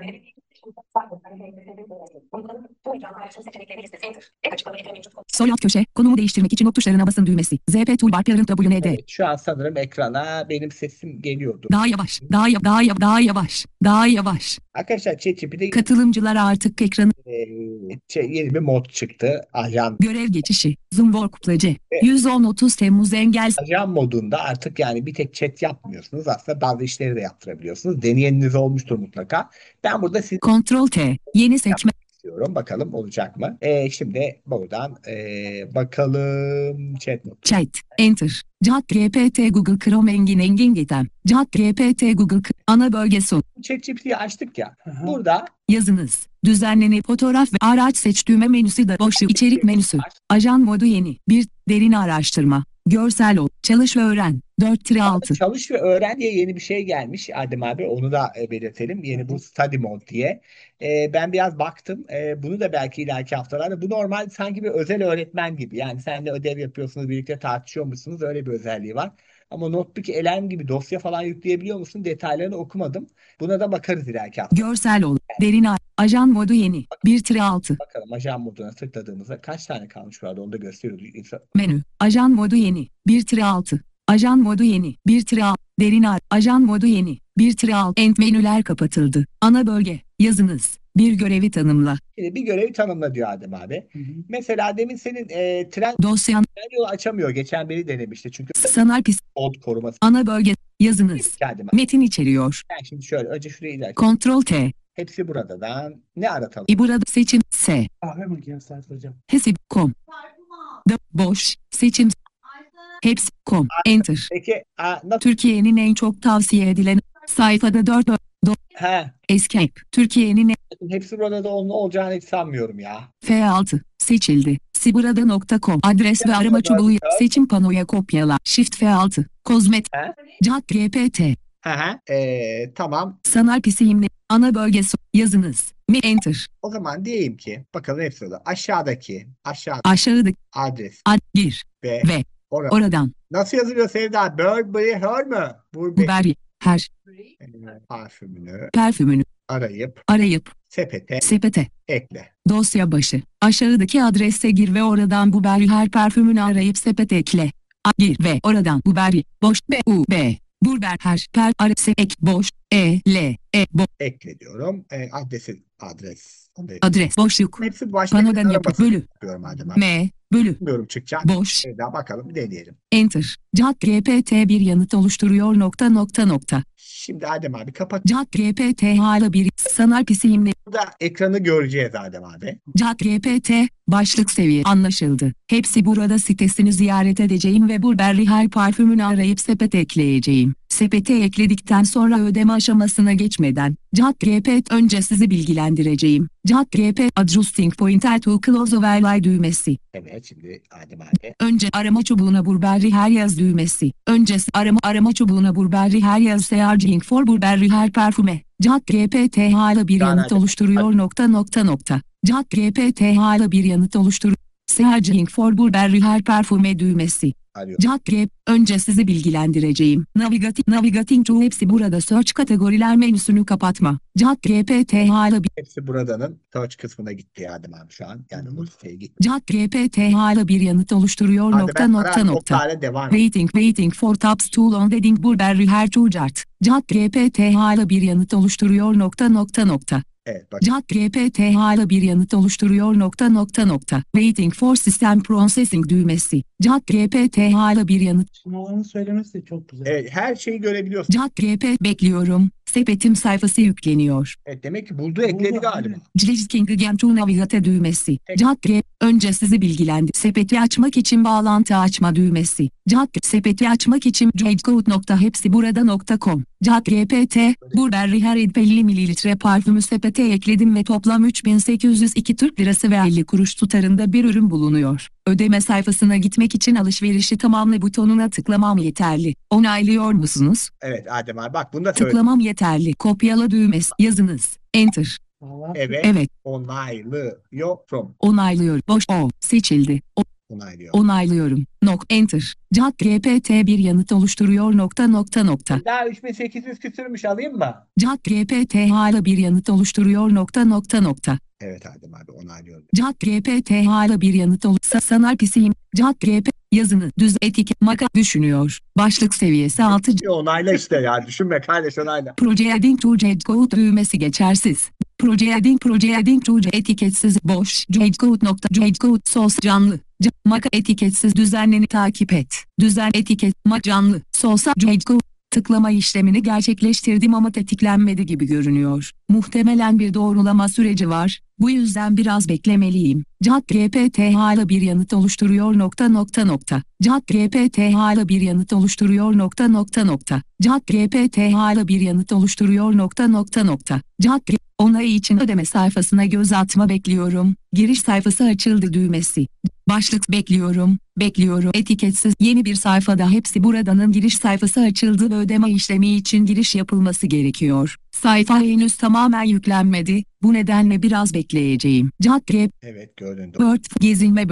Ek açıklama ekranı mevcut. Sol alt köşe, konumu değiştirmek için ok tuşlarına basın düğmesi. ZP Toolbar Parent WND. Evet, şu an sanırım ekrana benim sesim geliyordu. Daha yavaş, daha yavaş, daha yavaş. Arkadaşlar ChatGPT'de Katılımcılar artık ekranı yeni bir mod çıktı. görev geçişi. Zoom Workplace. Evet. 110-30 Temmuz engel. Ajan modunda artık yani bir tek chat yapmıyorsunuz. Aslında bazı işleri de yaptırabiliyorsunuz. Deneyeniniz olmuştur mutlaka. Ben burada sizi Ctrl T. Yeni seçme. istiyorum. Bakalım olacak mı? Şimdi buradan bakalım chat mod. Chat. Enter. ChatGPT Google Chrome engin gitem. ChatGPT Google ana bölge son. ChatGPT'yi açtık ya. Hı hı. Burada Yazınız. Düzenlenip fotoğraf ve araç seç düğme menüsü de boş içerik menüsü. Ajan modu yeni. Bir derin araştırma. Görsel ol. Çalış ve öğren. 4-6. çalış ve öğren diye yeni bir şey gelmiş Adem abi. Onu da belirtelim. Yeni bu study mode diye. Ben biraz baktım. Bunu da belki ileriki haftalarda. Bu normal sanki bir özel öğretmen gibi. Yani seninle ödev yapıyorsunuz, birlikte tartışıyor musunuz? Öyle bir özelliği var. Ama Notebook LM gibi dosya falan yükleyebiliyor musun? Detaylarını okumadım. Buna da bakarız ileriki hafta. Görsel ol. Derin ajan modu yeni. 1-6. Bakalım ajan moduna tıkladığımızda kaç tane kalmış vardı onu da gösteriyordu. Menü. Ajan modu yeni. 1-6. Ajan modu yeni. 1-6. Derin ajan modu yeni. 1-6. End menüler kapatıldı. Ana bölge. Yazınız. Bir görevi tanımla. Şimdi bir görevi tanımla diyor Adem abi. Hı hı. Mesela demin senin Dosyan. tren yolu açamıyor. Geçen biri denemişti. Çünkü Sanal pis. kod koruması Ana bölge. Yazınız. ki Adem abi. Metin içeriyor. Ben şimdi şöyle önce şurayı ilerleyelim. Kontrol T. Hepsi buradan. Ne aratalım? İburada seçim S. Kahve makinesi artık hocam. Hesip.com. Boş. Seçim. Hepsi. Com. Enter. Peki nasıl? Türkiye'nin en çok tavsiye edilen sayfada 4 He. Escape. Türkiye'nin Hepsi burada da onunla olacağını hiç sanmıyorum ya. F6 seçildi. Siburada.com adres ve arama çubuğu seçim panoya kopyala. Shift F6 Kozmet He? ChatGPT Hı hı. Tamam. sanal pisiyimle ana bölgesi yazınız. Mi enter. O zaman diyeyim ki bakalım hepsi orada. Aşağıdaki Aşağıdaki adres gir ve ve orada. oradan Nasıl yazılıyor Sevda? Burberry Her mü? Burberry her Parfümünü parfümünü arayıp sepete ekle. dosya başı aşağıdaki adrese gir ve oradan Burberry her parfümünü arayıp sepete ekle. Gir ve oradan Burberry boş B Burberry her ek boş Ekle diyorum. adres boşluk Hepsi başka panodan bir yapı bölü yapıyorum Adem abi. M bölü Bilmiyorum çıkacak. boş Sevda bakalım deneyelim. enter. ChatGPT bir yanıt oluşturuyor nokta. Şimdi Adem abi kapat. ChatGPT hala bir sanal pisiyimle Burada ekranı göreceğiz Adem abi. ChatGPT başlık seviye anlaşıldı. Hepsi burada sitesini ziyaret edeceğim ve Burberry her parfümünü arayıp sepete ekleyeceğim. Sepete ekledikten sonra ödeme aşamasına geçmeden ChatGPT önce sizi bilgilendireceğim. ChatGPT adjusting pointer to close overlay düğmesi. Evet şimdi Adem abi. Önce arama çubuğuna Burberry her yaz düğmesi. Öncesi arama çubuğuna Burberry her yaz searching for Burberry her parfüme. ChatGPT hala bir yanıt oluşturuyor nokta. ChatGPT hala bir yanıt oluşturuyor. Searching for Burberry her parfüme düğmesi. Arıyor. ChatGPT önce sizi bilgilendireceğim. Navigating to hepsi burada search kategoriler menüsünü kapatma. ChatGPT hala bir Hepsi buradanın search kısmına gitti Adem abi şu an. Yani bu siteye gitti. ChatGPT hala bir yanıt oluşturuyor nokta. Devam. Waiting for tabs to loading Burberry her to chart. ChatGPT hala bir yanıt oluşturuyor nokta. Evet bak. ChatGPT hala bir yanıt oluşturuyor nokta. Waiting for system processing düğmesi. ChatGPT hala bir yanıt. Numaranın söylemesi de çok güzel. Evet her şeyi görebiliyorsun. ChatGPT bekliyorum. Sepetim sayfası yükleniyor. Evet demek ki buldu ekledi galiba. Clicking again to navigate düğmesi. ChatGPT önce sizi bilgilendi. Sepeti açmak için bağlantı açma düğmesi. Sepeti açmak için hepsi burada.com. ChatGPT Burberry her 50 mililitre parfümü sepete ekledim ve toplam 3802 Türk lirası ve 50 kuruş tutarında bir ürün bulunuyor. Ödeme sayfasına gitmek için alışverişi tamamla butonuna tıklamam yeterli. Onaylıyor musunuz? Evet Adem abi bak bunu da söyle. Tıklamam yeterli. Kopyala düğmesi. Yazınız. Enter. Vallahi Evet. Evet. Onaylıyorum. Onaylıyor. Boş o. Seçildi. Onaylıyor. Onaylıyorum. Enter. ChatGPT bir yanıt oluşturuyor nokta. Daha 3800 küsürmüş alayım mı? ChatGPT hala bir yanıt oluşturuyor nokta. Evet Adem abi onaylıyorum. ChatGPT hala bir yanıt sanal pisiyim. ChatGPT yazını düz etiket maka düşünüyor. Başlık seviyesi 6. Onayla işte ya düşünme kardeş onayla. Proje adding to J-code düğmesi geçersiz. Proje adding to etiketsiz boş J-code sos canlı. Maka etiketsiz düzenleni takip et. Düzen etiket canlı sosa J-code. Tıklama işlemini gerçekleştirdim ama tetiklenmedi gibi görünüyor. Muhtemelen bir doğrulama süreci var. Bu yüzden biraz beklemeliyim. ChatGPT hala bir yanıt oluşturuyor nokta. ChatGPT hala bir yanıt oluşturuyor nokta. ChatGPT hala bir yanıt oluşturuyor nokta. Onay için ödeme sayfasına göz atma bekliyorum. Giriş sayfası açıldı düğmesi. Başlık bekliyorum. Etiketsiz yeni bir sayfada hepsi buradanın giriş sayfası açıldı ve ödeme işlemi için giriş yapılması gerekiyor. Sayfa henüz tamamen yüklenmedi. Bu nedenle biraz bekleyeceğim. Evet göründü. Word gezinme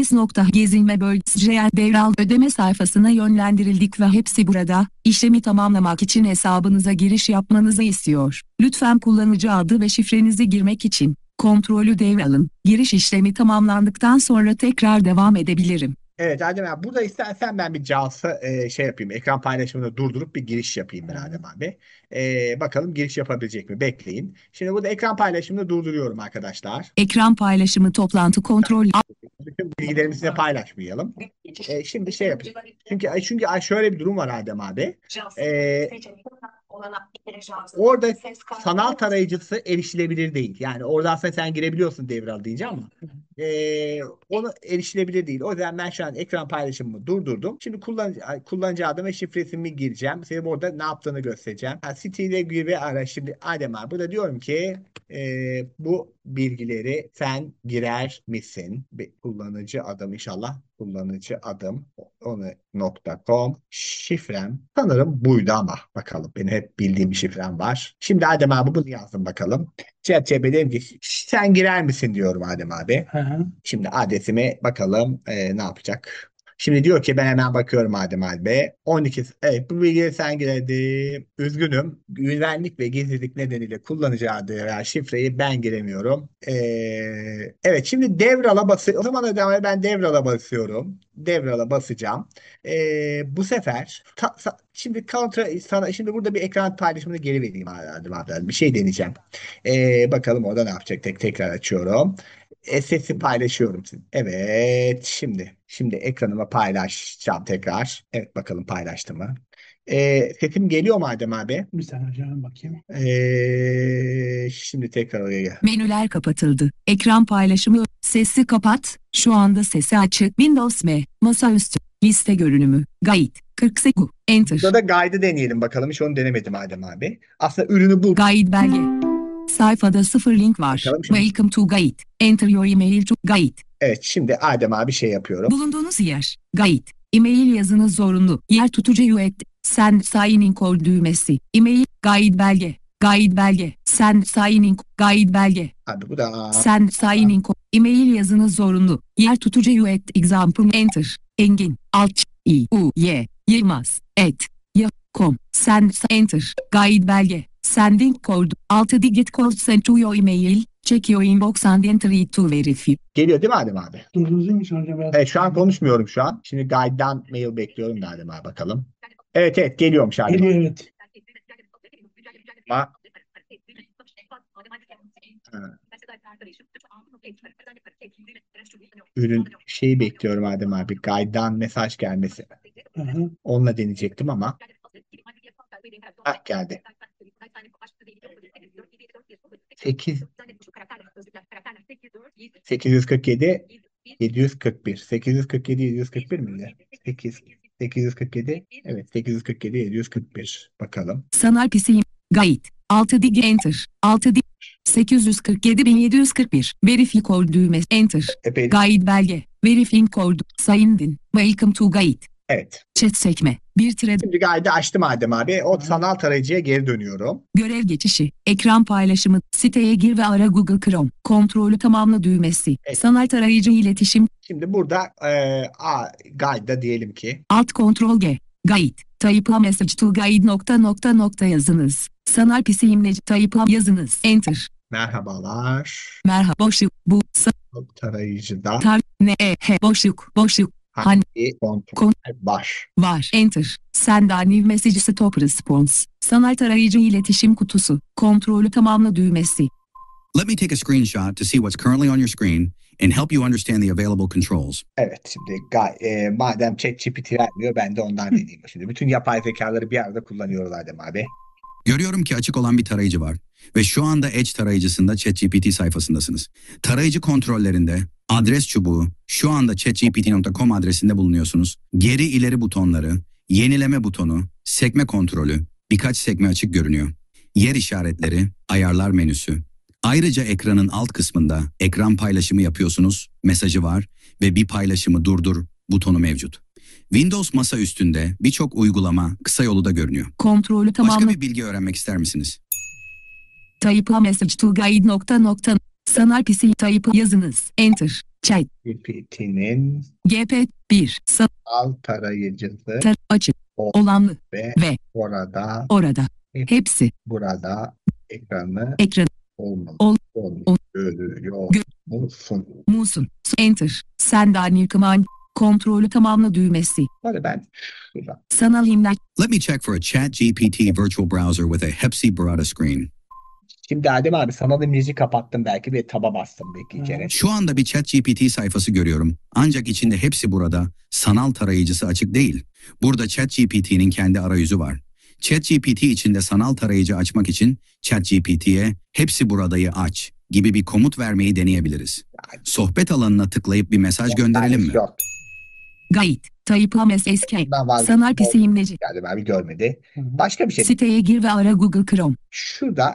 bölgesi devral ödeme sayfasına yönlendirildik ve hepsi burada. İşlemi tamamlamak için hesabınıza giriş yapmanızı istiyor. Lütfen kullanıcı adı ve şifrenizi girmek için kontrolü devralın. Giriş işlemi tamamlandıktan sonra tekrar devam edebilirim. Evet Adem abi, burada istersen ben bir JAWS'ı şey yapayım. Ekran paylaşımını durdurup bir giriş yapayım ben Adem abi. Bakalım giriş yapabilecek mi? Bekleyin. Şimdi burada ekran paylaşımını durduruyorum arkadaşlar. Ekran paylaşımı toplantı kontrol. Bütün bilgilerimizi de paylaşmayalım. Şimdi şey yapayım. Çünkü şöyle bir durum var Adem abi. Orada sanal tarayıcısı erişilebilir değil. Yani orada aslında sen girebiliyorsun devral deyince ama onu erişilebilir değil. O yüzden ben şu an ekran paylaşımımı durdurdum. Şimdi kullanıcı adı ve şifresini gireceğim. Size orada ne yaptığını göstereceğim. Siteyle gir ve ara. Şimdi Adem abi burada diyorum ki bu bilgileri sen girer misin? Bir kullanıcı adım inşallah. Kullanıcı adım onu.com şifrem sanırım buydu ama bakalım. Benim hep bildiğim bir şifrem var. Şimdi Adem abi bunu yazdım bakalım. ChatGPT dedim ki sen girer misin diyorum Adem abi. Hı hı. Şimdi adresime bakalım ne yapacak. Şimdi diyor ki ben hemen bakıyorum Adem abi. 12. Evet bu bilgileri sen girdin. Üzgünüm. Güvenlik ve gizlilik nedeniyle kullanıcı adı veya şifreyi ben giremiyorum. Evet şimdi devrala basıyorum. O zaman Adem abi ben devrala basıyorum. Devrala basacağım. Bu sefer şimdi şimdi burada bir ekran paylaşımını geri vereyim Adem abi. Bir şey deneyeceğim. Bakalım orada ne yapacak. Tekrar açıyorum. Sesi paylaşıyorum. Evet şimdi ekranıma paylaşacağım tekrar. Evet bakalım paylaştı mı? Sesim geliyor mu Adem abi? Bir saniye hocam bakayım. Şimdi tekrar oraya gel. Menüler kapatıldı. Ekran paylaşımı. Sesi kapat. Şu anda sesi açık. Windows M. Masaüstü. Liste görünümü. Guide. 48. Enter. Burada da guide'ı deneyelim bakalım. Hiç onu denemedim Adem abi. Aslında ürünü bul. Guide belge. Sayfada 0 link var. Bakalım şimdi. Welcome to Guide. Enter your email to Guide. Evet şimdi Adem abi şey yapıyorum. Bulunduğunuz yer. Guide. E-mail yazınız zorunlu. Yer tutucu UET. Send signing code düğmesi. E-mail. Guide belge. Guide belge. Send signing. Guide belge. Abi bu da Send signing code. E-mail yazınız zorunlu. Yer tutucu UET. Example. Enter. Engin. Alt. I. U. Y. Yılmaz. Et. Ya.com. Send. Enter. Guide belge. Sending code. 6 digit code sent to your email. Check your inbox and enter it to verify. geliyor değil mi Adem abi? Durdurdun mu hocam? Evet şu an konuşmuyorum şu an. Şimdi guide'dan mail bekliyorum da Adem abi bakalım. Evet geliyormuş Adem abi. Geliyor evet. Ama ürün şeyi bekliyorum Adem abi. Guide'dan mesaj gelmesi. Hı hı. Onunla deneyecektim ama. Geldi. 847 741. 847 741 miydi? 847 evet 847 741 bakalım. Sanal PC Guide. 6 digit enter. 6 digit 847.741. Verify code düğmesi enter. Epey. Guide belge. Verifying code. Signed in. Welcome to Guide. Evet. Chat sekme. Bir tire Şimdi guide'ı açtım Adem abi. O sanal tarayıcıya geri dönüyorum. görev geçişi. Ekran paylaşımı. Siteye gir ve ara Google Chrome. Kontrolü tamamla düğmesi. Evet. Sanal tarayıcı iletişim. Şimdi burada guide'da diyelim ki Alt kontrol G. Guide. Type a message to guide ... yazınız. Sanal PC imleci type a yazınız. Enter. merhabalar. Merhaba boşluk. Bu Tarayıcıda boşluk. hangi kontrol var? Var. Enter. Send a new message stop response. Sanal tarayıcı iletişim kutusu. Kontrolü tamamla düğmesi. Let me take a screenshot to see what's currently on your screen and help you understand the available controls. Evet şimdi madem ChatGPT vermiyor ben de ondan deneyeyim. Şimdi bütün yapay zekaları bir arada kullanıyoruz Adem abi. Görüyorum ki açık olan bir tarayıcı var ve şu anda Edge tarayıcısında ChatGPT sayfasındasınız. Tarayıcı kontrollerinde adres çubuğu şu anda chatgpt.com adresinde bulunuyorsunuz. Geri ileri butonları, yenileme butonu, sekme kontrolü, birkaç sekme açık görünüyor. Yer işaretleri, ayarlar menüsü. Ayrıca ekranın alt kısmında ekran paylaşımı yapıyorsunuz, mesajı var ve bir paylaşımı durdur butonu mevcut. Windows masa üstünde birçok uygulama kısa yolu da görünüyor. Kontrolü Başka tamamla. bir bilgi öğrenmek ister misiniz? Type a message to guide ... Sanal PC type yazınız. Enter. Chat. GPT'nin GP 1. sanal tarayıcısı Açık. O- Olanlı. ve Ve orada hepsi. burada ekranı Ekran. olmalı. Ol- Görüyor musun? Musun. Enter. Send a new command. Kontrolü tamamla düğmesi. Hadi ben şuradan. Sanal imlaç. Let me check for a ChatGPT virtual browser with a Hepsiburada screen. Şimdi Adem abi sanal imleci kapattım belki ve taba bastım belki bir kere. Şu anda bir ChatGPT sayfası görüyorum. Ancak içinde hepsi burada sanal tarayıcısı açık değil. Burada ChatGPT'nin kendi arayüzü var. ChatGPT içinde sanal tarayıcı açmak için ChatGPT'ye hepsi buradayı aç gibi bir komut vermeyi deneyebiliriz. Sohbet alanına tıklayıp bir mesaj gönderelim mi? Yok. Gayet. Type Ames Escape. Ben vazgeçtim. Sanal PC imleci. Adem abi görmedi. Hı hı. Başka bir şey. Siteye gir ve ara Google Chrome. Şurada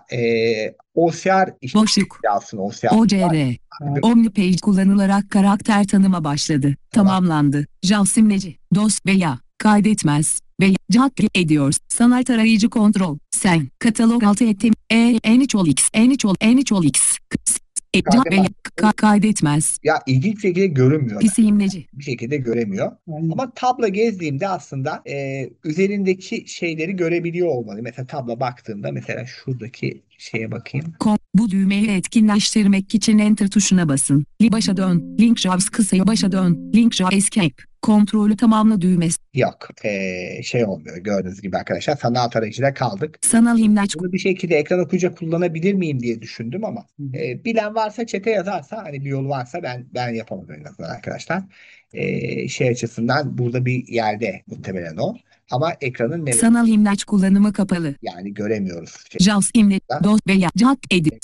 OCR işte Boşluk. yazsın OCR. OCR. Omnipage kullanılarak karakter tanıma başladı. Tamamlandı. JAWS imleci. DOS veya kaydetmez veya ChatGPT ediyoruz. Sanal tarayıcı kontrol. Sen. Katalog altı ettim. N3OLX. N3OLX. Veya kaydetmez. Ya ilginç bir şekilde görünmüyor. PC imleci. Bir şekilde göremiyor. Yani Ama tabla gezdiğimde aslında üzerindeki şeyleri görebiliyor olmalı. Mesela tabla baktığımda mesela şuradaki şeye bakayım. Bu düğmeyi etkinleştirmek için Enter tuşuna basın. Başa dön. Link JAWS kısaya başa dön. Link JAWS Escape. Kontrolü tamamla düğmesi. Yok. Şey olmuyor. Gördüğünüz gibi arkadaşlar sanal tarayıcıda kaldık. Sanal imlaç. Bunu bir şekilde ekran okuyucu kullanabilir miyim diye düşündüm ama bilen varsa chat'e yazarsa hani bir yol varsa ben yapamam en azından arkadaşlar. Şey açısından burada bir yerde muhtemelen o. Ama ekranın neresi? Sanal imlaç kullanımı kapalı. Yani göremiyoruz. JAWS imleci. DOS veya CAT edit.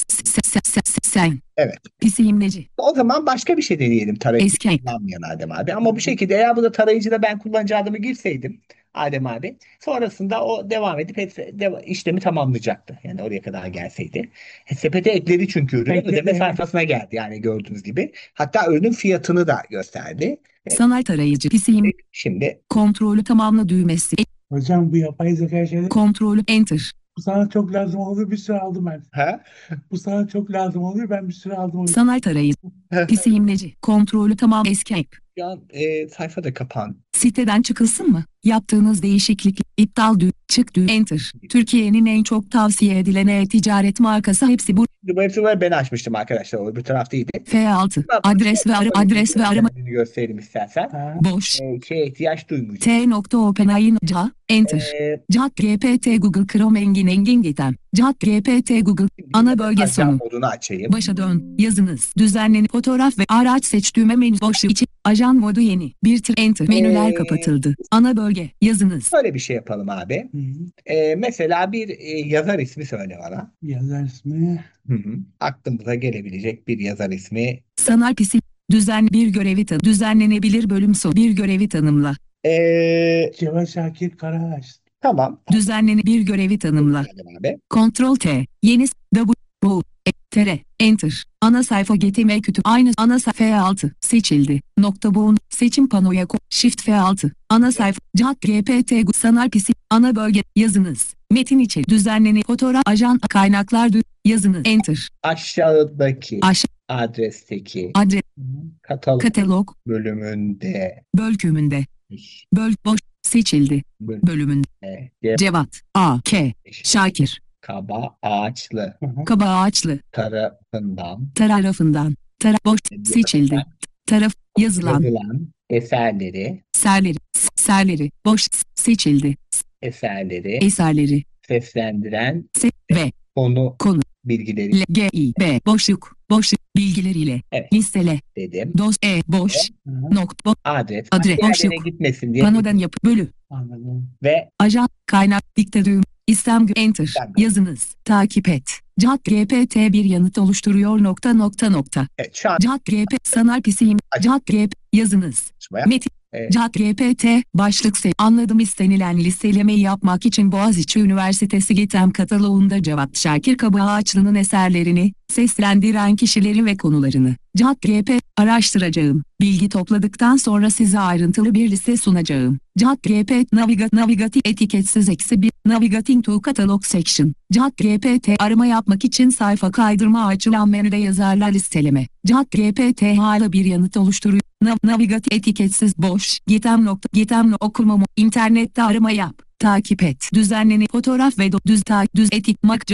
Sen. Evet. PC imleci. O zaman başka bir şey deneyelim tarayıcı Escape. kullanmayan Adem abi. Ama bu şekilde eğer bu da tarayıcıda ben kullanıcı adımı girseydim Adem abi sonrasında o devam edip işlemi tamamlayacaktı. Yani oraya kadar gelseydi. Sepete ekledi çünkü ürünü. Ekledi, Ödeme evet. sayfasına geldi yani gördüğünüz gibi. Hatta ürünün fiyatını da gösterdi. Sanal tarayıcı. PC imleci. Şimdi Kontrolü tamamla düğmesi. hocam bu yapay zeka şeyleri Kontrolü Enter. bu sana çok lazım olur bir sürü aldım ben. ha? Bu sana çok lazım olur ben bir sürü aldım. Sanal tarayıcı. PC imleci. Kontrolü tamam Escape. Şu an sayfa da kapan. Siteden çıkılsın mı? Yaptığınız değişiklik, iptal çık Enter. Türkiye'nin en çok tavsiye edilen e-ticaret markası hepsi bu. Bu hepsini ben açmıştım arkadaşlar. O bir taraf değildi. F6. Adres ve arama. Göstereyim istersen. Ha. Boş. Şeye ihtiyaç duymayacağım. T.OpenAI. Enter. ChatGPT Google Chrome Engin Gitem. ChatGPT Google ana bölge Ajan sonu. modunu açayım. Başa dön. Yazınız. Düzenleni fotoğraf ve araç seç düğme menü boşluk için. Ajan modu yeni. Enter. Menüler kapatıldı. Ana bölge. Yazınız. Böyle bir şey yapalım abi. Hı. Mesela bir yazar ismi söyle bana. Yazar ismi. Aklımıza gelebilecek bir yazar ismi. Sanal PC. Düzenlenebilir bölüm sonu. Bir görevi tanımla. Cevat Şakir Karaağaç. Tamam. Bir görevi tanımla. Abi. Ctrl T. Yeni Enter. Ana sayfa GTM kütüp aynı ana sayfa F6 seçildi. Seçim panoya Shift F6. Ana sayfa ChatGPT sanal PC ana bölge yazınız. Metin içi fotoğraf ajan kaynaklar yazınız. Enter. Aşağıdaki adresteki Adres katalog bölümünde bölümünde boş seçildi. Bölümünde Cevat A.K. Şakir Kaba Ağaçlı Kaba Ağaçlı tarafından boş seçildi. Yazılan eserleri boş seçildi. Eserleri seslendiren ve konu bilgileri G.I.B. boşluk bilgileriyle Evet. listele dedim. DOS boş Adres boşluk yerlere gitmesin diye panodan bölü Anladım. ve ajan kaynak dikte düğüm İstem Enter İstem. yazınız takip et. ChatGPT bir yanıt oluşturuyor. evet, şu an ChatGPT sanal PC'yim. ChatGPT yazınız. açmaya Metin. ChatGPT başlık anladım istenilen listelemeyi yapmak için Boğaziçi Üniversitesi GİTEM kataloğunda Cevat Şakir Kabaağaçlı'nın eserlerini, seslendiren kişileri ve konularını ChatGPT araştıracağım. Bilgi topladıktan sonra size ayrıntılı bir liste sunacağım. ChatGPT Navigati etiketsiz -1 Navigating to Catalog Section. ChatGPT arama yapmak için sayfa kaydırma açılan menüde yazarlar listeleme. ChatGPT hala bir yanıt oluşturuyor. Navigati etiketsiz boş. Gitem okuma internette arama yap. Takip et. Düzenleni fotoğraf ve düz etik canlı.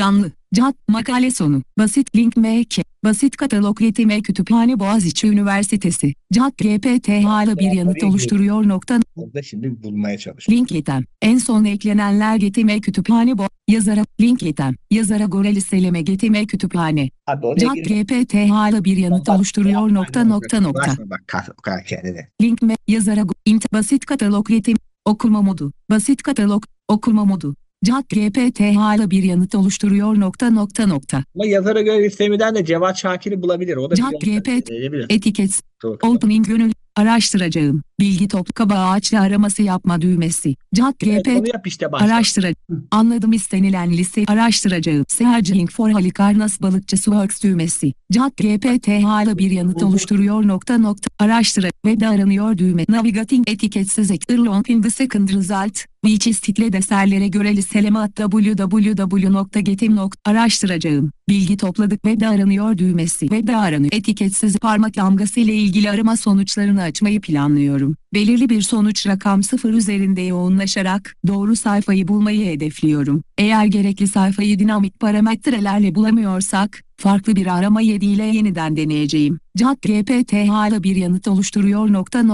Makale sonu. Basit link MK. Basit katalog YTM Kütüphane Boğaziçi Üniversitesi. ChatGPT hala bir yanıt oluşturuyor. Orada şimdi bulmaya çalışıyorum. Link item. En son eklenenler YTM Kütüphane yazara. Link item. Yazara göre listeleme YTM Kütüphane. Abi oraya girip ChatGPT hala bir yanıt oluşturuyor. uğraşma bak o kadar kendine. Link yazara basit katalog YTM okuma modu. Basit katalog okuma modu. ChatGPT hala bir yanıt oluşturuyor. Ama yazara göre listemeden de Cevat Şakir'i bulabilir. O da bir ChatGPT verebilir. etiket Dur bakalım. opening gönül araştıracağım. Bilgi toplu kaba ağaçla araması yapma düğmesi. Evet, ChatGPT onu yap işte başta. araştıracağım. Anladım istenilen liste araştıracağım. Searching for Halikarnas balıkçısı works düğmesi. ChatGPT hala bir yanıt oluşturuyor. Araştıra webde aranıyor düğme. Navigating etiketsiz earlong in the second result. Which is title eserlere göre listeleme at www.getim. Araştıracağım. Bilgi topladık webde aranıyor düğmesi. Webde aranıyor. Etiketsiz parmak damgası ile ilgili arama sonuçlarını açmayı planlıyorum. Belirli bir sonuç rakam 0 üzerinde yoğunlaşarak doğru sayfayı bulmayı hedefliyorum. Eğer gerekli sayfayı dinamik parametrelerle bulamıyorsak farklı bir arama yediyle yeniden deneyeceğim. ChatGPT hala bir yanıt oluşturuyor.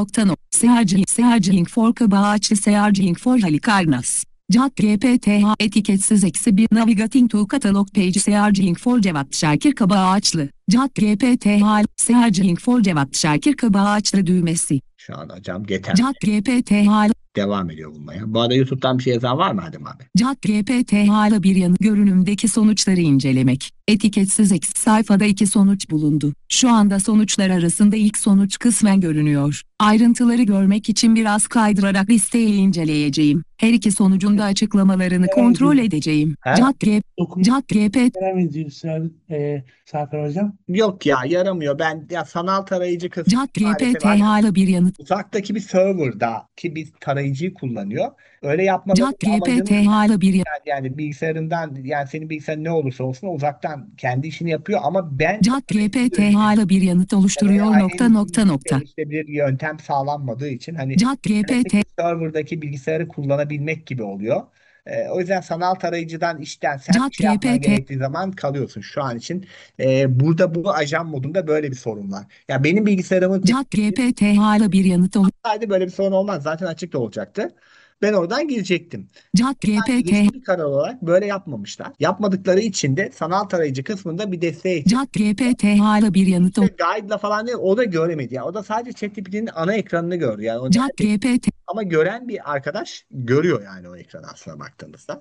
Searching for kaba ağaçlı searching for Halikarnas. ChatGPT etiketsiz -1 navigating to catalog page searching for Cevat Şakir kaba ağaçlı. ChatGPT searching for Cevat Şakir kaba ağaçlı düğmesi. Şu an hocam yeter. ChatGPT Devam ediyor bulmaya. Bu arada YouTube'dan bir şey yazan var mı Adem abi? ChatGPT hala bir yanıt görünümdeki sonuçları incelemek. Etiketsiz sayfada 2 sonuç bulundu. Şu anda sonuçlar arasında ilk sonuç kısmen görünüyor. Ayrıntıları görmek için biraz kaydırarak listeyi inceleyeceğim. Her iki sonucun da açıklamalarını kontrol edeceğim. ChatGPT Devam ediyoruz Zafer Hocam. Yok ya yaramıyor. Ben ya sanal tarayıcı kısmı ChatGPT hala bir yanıt. uzaktaki bir server'daki bir tarayıcıyı kullanıyor. Öyle yapmaları ChatGPT hala bir yanıt. yani bilgisayarından yani senin bilgisayarın ne olursa olsun uzaktan kendi işini yapıyor ama ben ChatGPT hala bir yanıt oluşturuyor. İşte bir yöntem sağlanmadığı için hani ChatGPT server'daki bilgisayarı kullanabilmek gibi oluyor. O yüzden sanal tarayıcıdan işten sen bir şey yapman ChatGPT gerektiği zaman kalıyorsun. Şu an için burada bu ajan modunda böyle bir sorun var. Ya benim bilgisayarımın ChatGPT hala bir yanıt olsaydı böyle bir sorun olmaz. Zaten açık da olacaktı. Ben oradan girecektim. ChatGPT Bir karar olarak böyle yapmamışlar. Yapmadıkları için de sanal tarayıcı kısmında bir desteğe ChatGPT hala bir yanıt guide'la falan değil, o da göremedi. Yani o da sadece ChatGPT'nin ana ekranını gördü. Yani o ChatGPT ama gören bir arkadaş görüyor yani o ekranı aslına baktığımızda.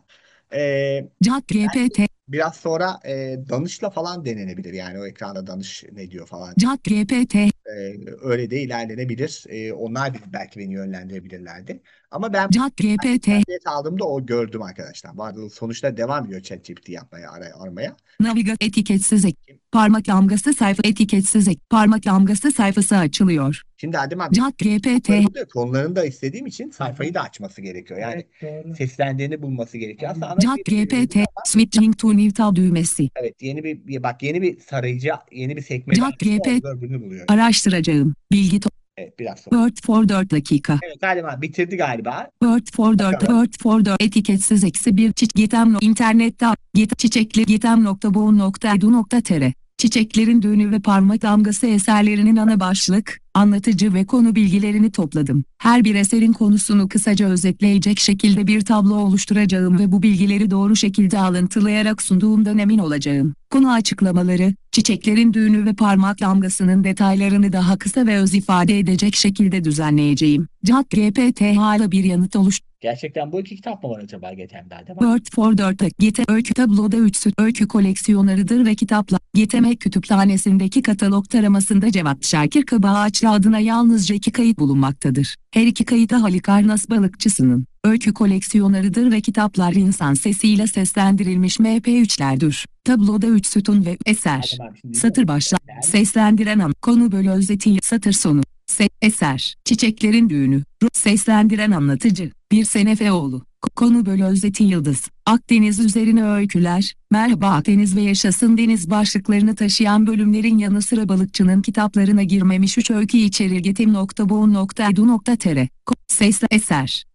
ChatGPT Biraz sonra Danış'la falan denenebilir. Yani o ekranda Danış ne diyor falan. ChatGPT Öyle de ilerlenebilir. Onlar belki beni yönlendirebilirlerdi. Ama ben ChatGPT aldığımda o gördüm arkadaşlar. Bu arada sonuçta devam ediyor ChatGPT yapmaya, aramaya. etiketsiz parmak damgası sayfa etiketsiz parmak damgası sayfası açılıyor. Şimdi Adem abi ChatGPT konularını da istediğim için sayfayı da açması gerekiyor. Yani Doğru. seslendiğini bulması gerekiyor. Aslında ana ChatGPT switching to new tab düğmesi. evet yeni bir tarayıcı, yeni bir sekme ChatGPT öbürünü buluyor. Araştıracağım. Bilgi Evet biraz sonra. Word for 4 dakika. Evet galiba bitirdi galiba. Word for 4 Word for 4 etiketsiz -1 gitem internette çiçekli gitem.boğun.edu.tr Çiçeklerin düğünü ve parmak damgası eserlerinin ana başlık, anlatıcı ve konu bilgilerini topladım. Her bir eserin konusunu kısaca özetleyecek şekilde bir tablo oluşturacağım ve bu bilgileri doğru şekilde alıntılayarak sunduğumdan emin olacağım. Konu açıklamaları, çiçeklerin düğünü ve parmak damgasının detaylarını daha kısa ve öz ifade edecek şekilde düzenleyeceğim. ChatGPT hala bir yanıt Gerçekten bu iki kitap mı var acaba Getem'de? Word for 4 Getem öykü tabloda 3 süt öykü koleksiyonlarıdır ve kitaplar. Getem kütüphanesindeki katalog taramasında Cevat Şakir kaba ağaçlı adına yalnızca 2 kayıt bulunmaktadır. Her 2 kayıt da Halikarnas balıkçısının öykü koleksiyonlarıdır ve kitaplar insan sesiyle seslendirilmiş MP3'lerdir. Tabloda 3 sütun ve eser. Satır başla. Seslendiren konu bölü özetin satır sonu. Eser. Çiçeklerin düğünü. Seslendiren anlatıcı. Bir Senefeoğlu. Konu bölü özetin yıldız. Akdeniz üzerine öyküler. Merhaba Akdeniz ve Yaşasın Deniz başlıklarını taşıyan bölümlerin yanı sıra balıkçının kitaplarına girmemiş 3 öykü içerir getim.boğun.edu.tr Eser.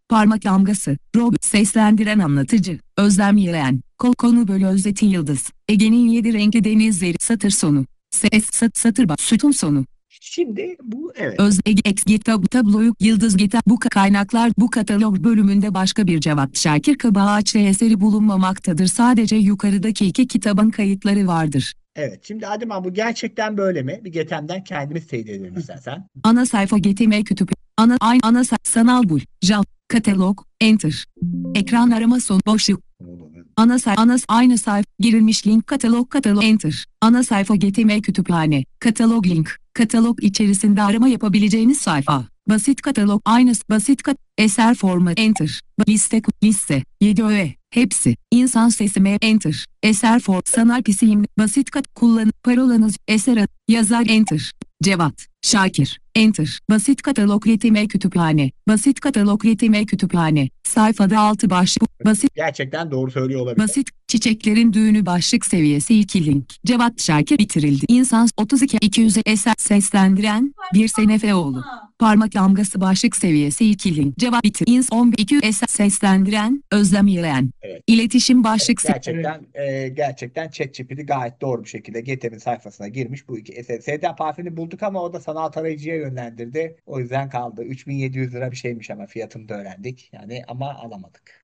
Parmak damgası. Robot. Seslendiren anlatıcı. Özlem Yığen. Konu bölü özeti Yıldız. Ege'nin 7 renkli denizleri. Satır sonu. Satır baş. Sütun sonu. Şimdi bu evet. Ege tabloyu Yıldız bu kaynaklar bu katalog bölümünde başka bir Cevat Şakir Kabahatçı eseri bulunmamaktadır. Sadece yukarıdaki 2 kitabın kayıtları vardır. Evet. Şimdi Adem abi bu gerçekten böyle mi? Bir Getem'den kendimiz teyit edelim istersen. Ana sayfa GTM kütüphane. Sanal bul. JAL. Katalog. Enter. Ekran arama son boşluk. Aynı sayfa girilmiş link katalog enter. Ana sayfa GTM kütüphane. Katalog link. Katalog içerisinde arama yapabileceğiniz sayfa. Basit katalog eser formu enter. Liste 7 öğe. Hepsi. İnsan sesi enter. Eser form sanal pisiyim. Basit kullanın. Parolanız eser yazar enter. Cevat Şakir enter. Basit katalog GTM kütüphane. Basit katalog GTM kütüphane. Sayfada 6 başlık. Basit Gerçekten doğru söylüyor olabilir. basit çiçeklerin düğünü başlık seviyesi 2 link. Cevat Şakir bitirildi. İnsan 32 200'e eser seslendiren bir Senefeoğlu. Parmak damgası başlık seviyesi 2 link. Cevat bitir. İns 11 200 eser seslendiren Özlem Yığen. Evet. İletişim başlık Gerçekten ChatGPT gayet doğru bir şekilde GT'nin sayfasına girmiş bu iki eser. Sevda Parfüm'ü bulduk ama o da sanal tarayıcıya yönlendirdi. O yüzden kaldı. 3700 lira bir şeymiş ama fiyatını da öğrendik. Yani ama alamadık.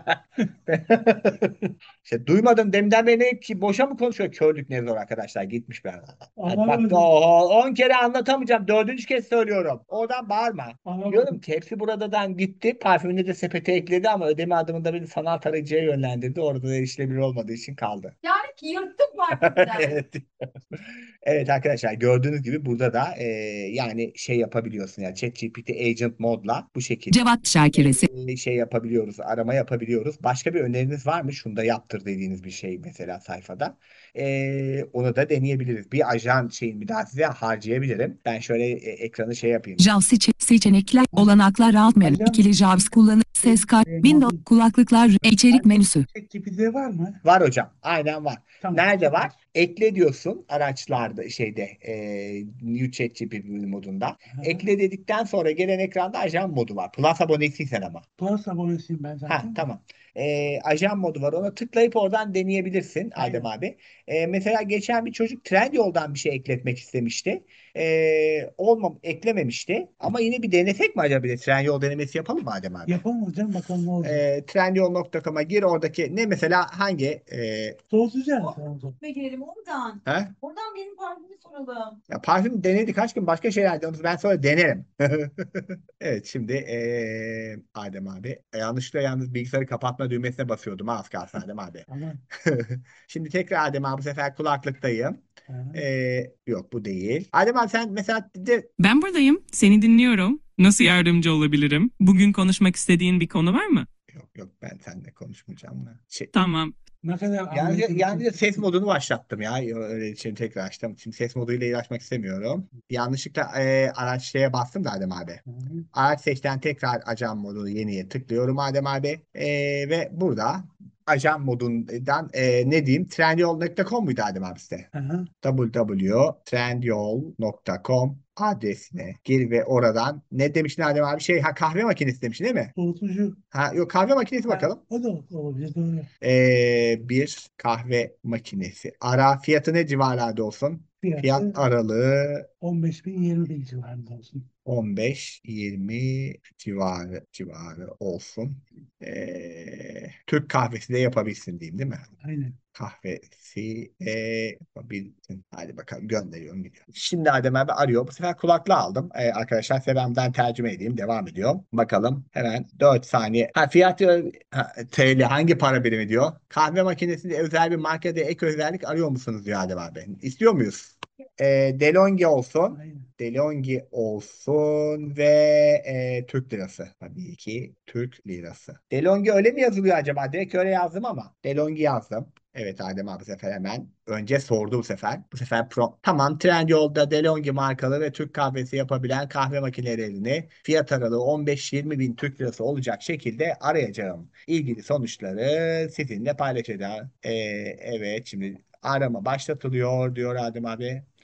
İşte duymadım deminden beri ki boşa mı konuşuyor? Körlük ne zor arkadaşlar. Gitmiş bir arada. Hadi bak Anlamadım. 10 kere anlatamayacağım. 4. kez söylüyorum. Oradan bağırma. Anlamadım. Diyorum ki hepsi buradan gitti. Parfümünü de sepete ekledi ama ödeme adımında beni sanal tarayıcıya yönlendirdi. Orada da erişilebilir olmadığı için kaldı. Yani yırttık marketten. Evet. Evet arkadaşlar gördüğünüz gibi burada da yani şey yapabiliyorsun yani ChatGPT Agent modla bu şekilde Cevat Şakir eseri. şey yapabiliyoruz, arama yapabiliyoruz. Başka bir öneriniz var mı? Şunu da yaptır dediğiniz bir şey mesela sayfada. Onu da deneyebiliriz. Bir ajan şeyin bir daha size harcayabilirim. Ben şöyle ekranı şey yapayım. JAWS seçenekler olanaklar alt menü. Hocam, İkili JAWS kullanı. Ses kaydı. Windows kulaklıklar içerik menüsü. ChatGPT'de var mı? Var hocam. Aynen var. Tamam. Nerede var? Ekle diyorsun araçlarda şeyde New ChatGPT modunda. Hı. Ekle dedikten sonra gelen ekranda ajan modu var. Plus abonesiysen ama. Plus abonesiyim ben Ha zaten. tamam. Ajan modu var. Ona tıklayıp oradan deneyebilirsin Adem abi. Mesela geçen bir çocuk Trendyol'dan bir şey ekletmek istemişti. Eklememişti. Ama yine bir denesek mi acaba? Bir de Trendyol denemesi yapalım mı Adem abi? Yapalım hocam bakalım ne olacak. Trendyol.com'a gir oradaki ne mesela hangi Soğutucu oldu. Ve girelim oradan. he? Oradan benim parfümü soralım. Ya parfüm denedik kaç gün başka şeyler deniyoruz. Ben sonra denerim. Evet şimdi Adem abi yanlışlıkla yalnız bilgisayarı kapatma düğmesine basıyordum az kalsın Adem abi. Tamam. Şimdi tekrar Adem abi bu sefer kulaklıktayım. Hı. Yok bu değil. Adem abi sen mesela Ben buradayım. Seni dinliyorum. Nasıl yardımcı olabilirim? Bugün konuşmak istediğin bir konu var mı? yok ben seninle konuşmayacağım da. Tamam. Ne kadar Yani ses modunu başlattım ya. Öyle için tekrar açtım. Şimdi ses moduyla uğraşmak istemiyorum. Yanlışlıkla araç şeye bastım da Adem abi. Hı. Araç seçten tekrar ajan modu yeniye tıklıyorum Adem abi. Ve burada ajan modundan ne diyeyim? Trendyol.com muydu Adem abi size? Hı. www.trendyol.com adresine gir ve oradan ne demiştin Adem abi? Kahve makinesi demiştin değil mi? Soğutucu. Yok kahve makinesi bakalım. O da olabilir. Doğru. Bir kahve makinesi. Ara fiyatı ne civarlarda olsun? Fiyat Fiyatı aralığı 15.000-20.000 civarında olsun. 15-20 civarı olsun. Türk kahvesi de yapabilsin diyeyim değil mi? Aynen. Kahvesi yapabilsin. Hadi bakalım gönderiyorum gidiyor. Şimdi Adem abi arıyor. Bu sefer kulaklığı aldım. Arkadaşlar Selam'dan tercüme edeyim. Devam ediyor. Bakalım hemen 4 saniye. Fiyatı TL hangi para birimi diyor. Kahve makinesinde özel bir markada ek özellik arıyor musunuz diyor Adem abi. İstiyor muyuz? DeLonghi olsun. Aynen. DeLonghi olsun ve Türk lirası. Tabii ki Türk lirası. DeLonghi öyle mi yazılıyor acaba? Direkt öyle yazdım ama. DeLonghi yazdım. Evet Adem abi bu sefer hemen. Önce sordu bu sefer. Bu sefer Tamam Trendyol'da DeLonghi markalı ve Türk kahvesi yapabilen kahve makinelerini fiyat aralığı 15-20 bin Türk lirası olacak şekilde arayacağım. İlgili sonuçları sizinle paylaşacağım. Evet şimdi arama başlatılıyor diyor Adem abi.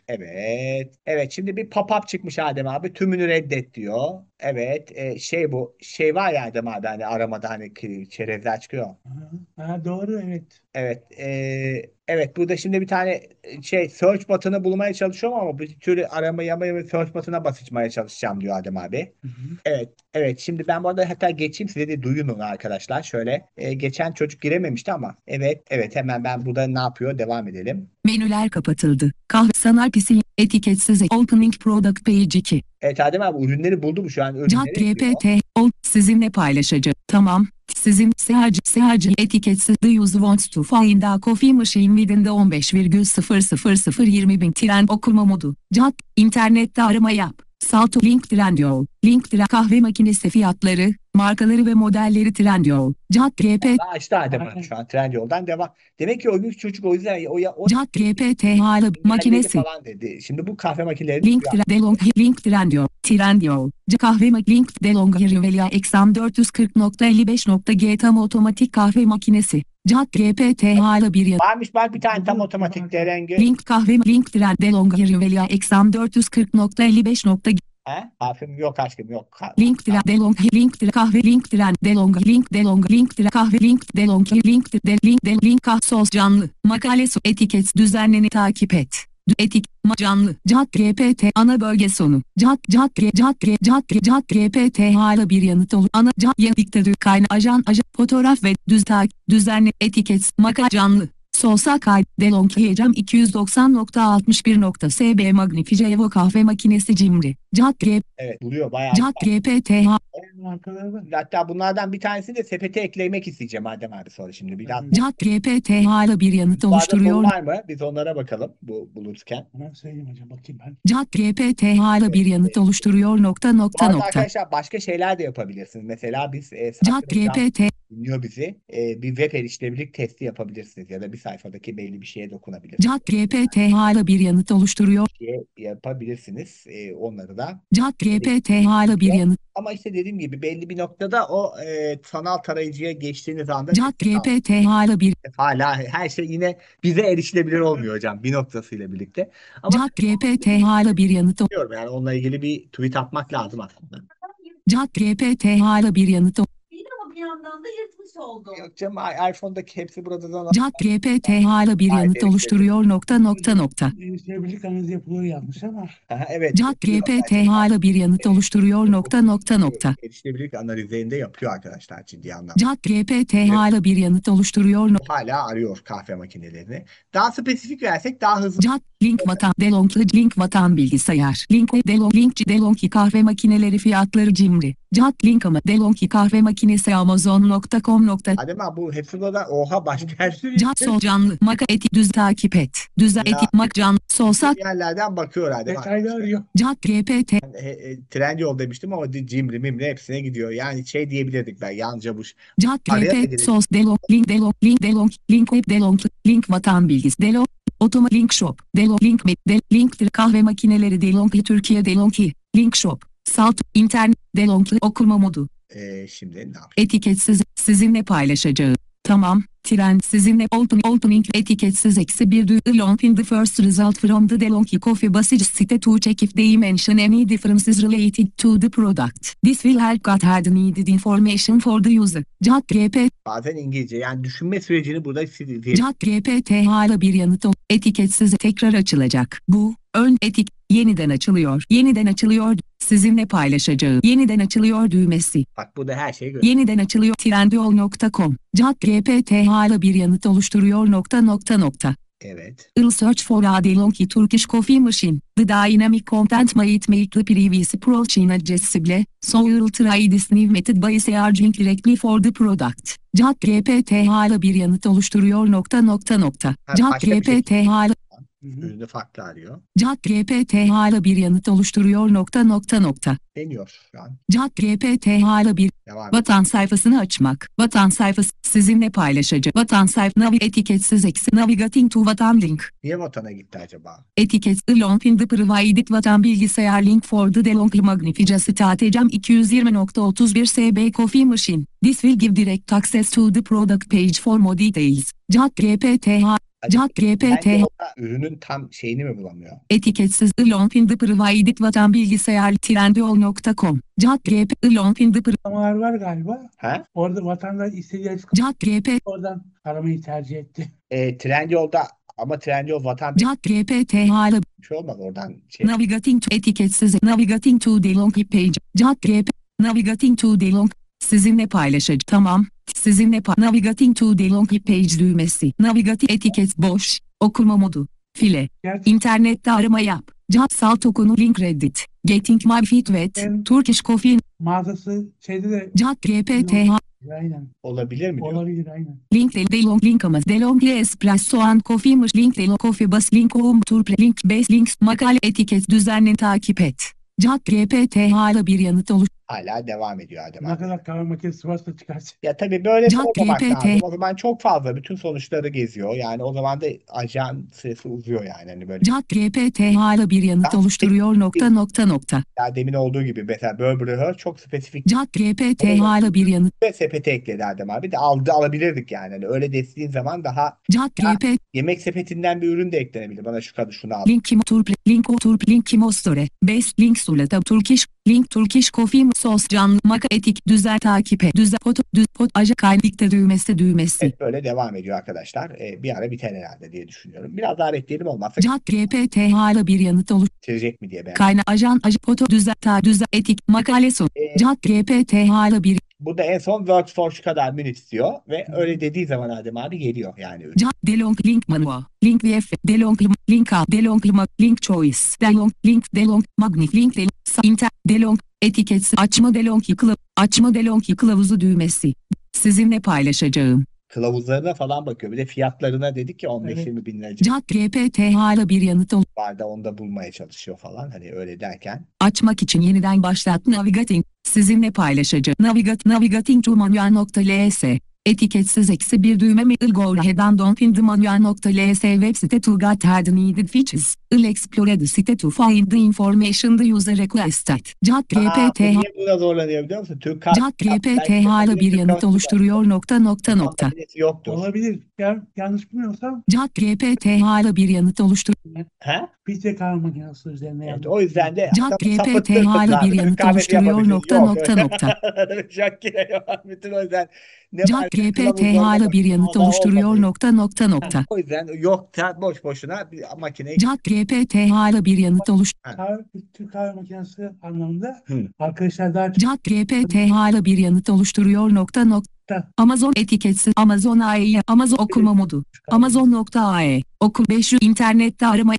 Evet. Evet, şimdi bir pop-up çıkmış Adem abi. Tümünü reddet diyor. Evet. Bu. Şey var ya Adem abi, hani aramada hani çerezler çıkıyor. Ha, doğru, evet. Evet. Evet, burada şimdi bir tane search button'ı bulmaya çalışıyorum ama bir türlü aramaya ve search button'a basmaya çalışacağım diyor Adem abi. Hı hı. Evet. Evet. Şimdi ben bu arada hatta geçeyim, size de duyun onu arkadaşlar. Şöyle geçen çocuk girememişti ama evet. Evet, hemen ben burada ne yapıyor devam edelim. Menüler kapatıldı. Kahve Sanar PC etiketsiz Opening Product Page 2. Evet Adem abi, ürünleri buldu mu şu an? Ürünleri diyor. ChatGPT sizinle paylaşacağım. Tamam. Sizin SHC etiketsiz the user wants to find a coffee machine within the 15,00020.000 tren okuma modu. İnternette arama yap. Sağ link Trendyol. Kahve makinesi fiyatları, markaları ve modelleri Trendyol. ChatGPT Açtı Adem abi şu an Trendyol'dan devam. Demek ki o gün çocuk o yüzden ChatGPT hala makinesi. falan dedi. Şimdi bu kahve makineleri Link Trendyol. Kahve link DeLonghi Rivelia Exam 440.55.g tam otomatik kahve makinesi. ChatGPT hala bir yanı. varmış, bak bir tane tam otomatik rengi. Link DeLonghi Rivelia Exam 440.55. Kahvem yok aşkım, yok. Link sos canlı. Makale etiket düzenlerini takip et. Canlı. ChatGPT ana bölge sonu. ChatGPT hala bir yanıt olur. Ana diktatör kaynağı ajan fotoğraf ve düzenli etiket makale canlı. Sosa kay DeLonghi Ecem 290.61.sb Magnifice Evo kahve makinesi cimri. Evet, buluyor bayağı. ChatGPT Hatta bunlardan bir tanesini de sepete eklemek isteyeceğim Adem abi sonra şimdi biraz. ChatGPT hala bir yanıt oluşturuyor. Var mı? Biz onlara bakalım bulurken. Hemen söyleyeyim hocam, bakayım ben. ChatGPT hala bir yanıt oluşturuyor. Arkadaşlar başka şeyler de yapabilirsiniz. Mesela biz ChatGPT dinliyor bizi. Bir web erişilebilirlik testi yapabilirsiniz ya da bir sayfadaki belli bir şeye dokunabilirsiniz. ChatGPT hala bir yanıt oluşturuyor. Yapabilirsiniz. Onları da. ChatGPT hala bir yanıt. Ama işte dediğim gibi belli bir noktada o sanal tarayıcıya geçtiğiniz anda ChatGPT hala her şey yine bize erişilebilir olmuyor hocam bir noktasıyla birlikte. Ama ChatGPT hala bir yanıt. diyorum yani onunla ilgili bir tweet atmak lazım aslında. ChatGPT hala bir yanıt. Ama bir yandan da yırtmış oldu. Yok canım, iPhone'daki hepsi buradan. ChatGPT hala bir yanıt oluşturuyor. Erişilebilirlik analizi yapılıyor yazmış ama. Evet. ChatGPT hala bir yanıt oluşturuyor. Erişilebilirlik analizlerinde yapıyor arkadaşlar ciddi anlamda. ChatGPT hala bir yanıt oluşturuyor. Hala arıyor kahve makinelerini. Daha spesifik versek daha hızlı. Link vatan bilgisayar. DeLonghi kahve makineleri fiyatları cimri. Link ama DeLonghi kahve makinesi Amazon.com. Adem abi bu hepsi burada oha başka her şey. Sol canlı. Maka eti düz takip et. Mak canlı. Solsak. Yerlerden bakıyor Adem abi. Detaylı arıyor. ChatGPT. Trendyol demiştim ama cimri mimri hepsine gidiyor. Yani diyebilirdik ben yalnızca bu. ChatGPT sos link vatan bilgisi link shop link kahve makineleri DeLonghi Türkiye DeLonghi link shop salt internet DeLonghi okuma modu. Şimdi ne yapayım? Etiketsiz sizinle paylaşacağım. Tamam. Tren sizinle opening etiketsiz -1 long in the first result from the DeLonghi coffee basıcı site to check if they mention any differences related to the product. This will help gather the needed information for the user. ChatGPT bazen İngilizce yani düşünme sürecini burada ChatGPT hala bir yanıt etiketsiz tekrar açılacak. Bu ön yeniden açılıyor. Sizinle paylaşacağım. Yeniden açılıyor düğmesi. Bak burada her şey yeniden açılıyor. Trendyol.com. ChatGPT hala bir yanıt oluşturuyor. Evet. I'll search for a DeLonghi Turkish coffee machine. The dynamic content might make the previous approach inaccessible, so I'll try this new method by searching directly for the product. ChatGPT hala bir yanıt oluşturuyor. ChatGPT hala ürünü farklı arıyor. ChatGPT hala bir yanıt oluşturuyor. Deniyor şu an. ChatGPT hala bir vatan sayfasını açmak. Vatan sayfası sizinle paylaşacak. Vatan sayfa etiketsiz navigating to vatan link. Niye vatana gitti acaba? Etiket long in the provided vatan bilgisayar link for the DeLonghi Magnifica Stratejam 220.31 SB Coffee Machine. This will give direct access to the product page for more details. ChatGPT Acaba ChatGPT Trendyol'da ürünün tam şeyini mi bulamıyor? etiketsiz Elon Pin the Provided vatan bilgisayar trendyol.com ChatGPT Elon Pin the Uygulamalar var galiba. Ha? Orada vatandaş istediği ChatGPT oradan aramayı tercih etti. Trendyol'da ama Trendyol vatan ChatGPT hala bir şey olmaz oradan şey. navigating to etiketsiz navigating to the long page ChatGPT navigating to the long sizinle paylaşacağım. Tamam. Sizinle navigating to the long page düğmesi. Navigate etiket boş. Okuma modu. File. Gerçi İnternette arama yap. Sal tokunu link Reddit. Getting my feet wet. Ben- Turkish coffee. mağazası şeyde de ChatGPT aynen. Olabilir mi diyor. Olabilir aynen. link delong link ama delong espresso and coffee'miş link delong coffee bas link home tour link base links makale etiket düzenli takip et. ChatGPT hala bir yanıt oluş. Hala devam ediyor Adem Ne abi. kadar kahve makinesi varsa çıkarsın. Ya tabii böyle sormamak ChatGPT lazım. O zaman çok fazla bütün sonuçları geziyor. Yani o zaman da ajan süresi uzuyor yani. Hani böyle ChatGPT hala bir yanıt oluşturuyor nokta. ya demin olduğu gibi mesela Burberry çok spesifik ChatGPT hala bir yanıt. ve sepete ekledi Adem abi de alabilirdik yani. Hani öyle dediğin zaman daha ChatGPT yemek sepetinden bir ürün de eklenebilir. Bana şu kadar şunu al. link kim turp link kim ostore best link sulata Turkish coffee sos canlı maka etik düzel takip et düzel pot aja kaydıkta düğmesi. Evet, böyle devam ediyor arkadaşlar. Bir ara biter herhalde diye düşünüyorum. Biraz daha bekleyelim olmazsa ChatGPT hala bir yanıt bitirecek mi diye ben. kayna ajan foto düzel etik makale son. ChatGPT hala bir Burada en son works for şu kadar minutes diyor ve öyle dediği zaman Adem abi geliyor yani. delong link manual link vf delong link a delong link choice delong magnif link inter delong etiketsiz açma delong kılavuzu düğmesi. Sizinle paylaşacağım. Kılavuzlarına falan bakıyor. Bir de fiyatlarına dedik ya 15-20 bin lira ChatGPT hala bir yanıt vardı onu da bulmaya çalışıyor falan hani öyle derken. açmak için yeniden başlat navigating. Sizinle paylaşacağım. Navigating to manual.ls etiketsiz -1 düğme go ahead and open the manual.ls web site to get the needed features. Explore the site to find the information the user requested. ChatGPT Niye buna zorlanıyor biliyor musun? ChatGPT hala bir yanıt oluşturuyor nokta. Yoktur. Olabilir. Yanlış bilmiyorsam ChatGPT hala bir yanıt oluşturuyor. He? filtre kahve makinesi üzerine Evet, yazdım. o yüzden de ChatGPT hala bir yanıt oluşturuyor nokta. Bütün o yüzden ne var? ChatGPT hala bir yanıt oluşturuyor nokta. O yüzden yoksa boş boşuna bir makineyi ChatGPT hala bir yanıt Türk kahve makinesi anlamında Hı. arkadaşlar daha çok ChatGPT hala bir yanıt oluşturuyor nokta. Amazon etiketsiz Amazon AE Amazon okuma modu Amazon.ae oku 500 internette arama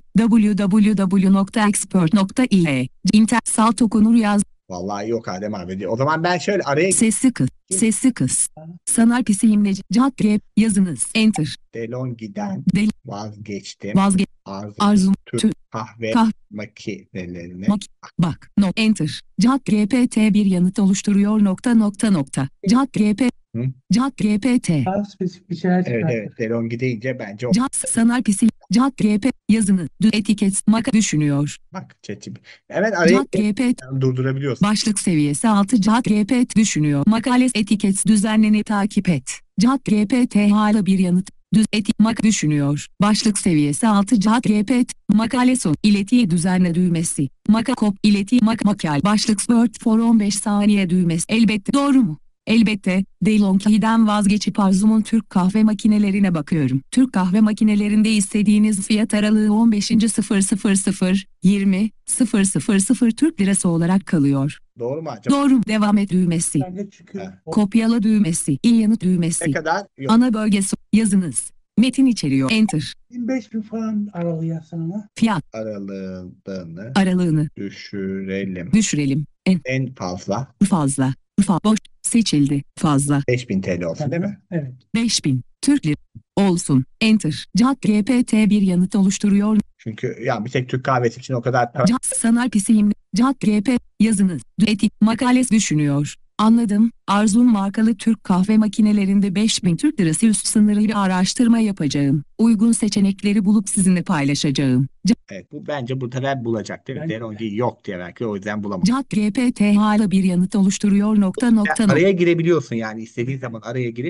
www.expert.ie salt okunur yaz vallahi yok Adem abi. O zaman ben şöyle araya sesli kız sanal pisiyimleci ChatGPT yazınız enter DeLonghi'den Del- vazgeçtim. vazgeç Arzum Türk Türk kahve Kah- makinelerine bak no enter ChatGPT bir yanıt oluşturuyor nokta. Hı? ChatGPT daha spesifik bir şeyler Evet çıkarttı. evet DeLonghi deyince bence o sanal pisi ChatGPT yazını etiket maka düşünüyor. bak çetim. Hemen araya ChatGPT durdurabiliyorsun. başlık seviyesi 6 ChatGPT düşünüyor. Makale etiket düzenleni takip et. ChatGPT hala bir yanıt mak düşünüyor. Başlık seviyesi 6 ChatGPT makale son iletiyi düzenle düğmesi. Makakop ileti makal başlık word for 15 saniye düğmesi. Elbette doğru mu? Elbette, DeLonghi'den vazgeçip Arzum'un Türk kahve makinelerine bakıyorum. Türk kahve makinelerinde istediğiniz fiyat aralığı 15.000 20.000 Türk lirası olarak kalıyor. Doğru mu acaba? Doğru, devam et düğmesi. Bence çünkü He. Kopyala düğmesi, iyi yanıt Ne düğmesi. kadar? Yok. Ana bölgesi, yazınız. Metin içeriyor, enter. 25.000 falan aralığı yazsan ama. Fiyat Aralığını aralığını düşürelim. En En fazla boş, seçildi, fazla. 5.000 TL olsun değil mi? Evet. 5000 Türk lirası olsun. Enter. ChatGPT bir yanıt oluşturuyor. Çünkü ya bir tek Türk kahvesi için o kadar para. Sanal pisiyim. ChatGPT yazınız. Etik makalesi düşünüyor. Anladım. Arzum markalı Türk kahve makinelerinde 5000 Türk lirası üst sınırıyla araştırma yapacağım. Uygun seçenekleri bulup sizinle paylaşacağım. Evet, bu bence bu sefer bulacak değil mi? Bence- DeLonghi yok diye belki o yüzden bulamaz. ChatGPT hala bir yanıt oluşturuyor nokta. Araya girebiliyorsun yani istediğin zaman araya girip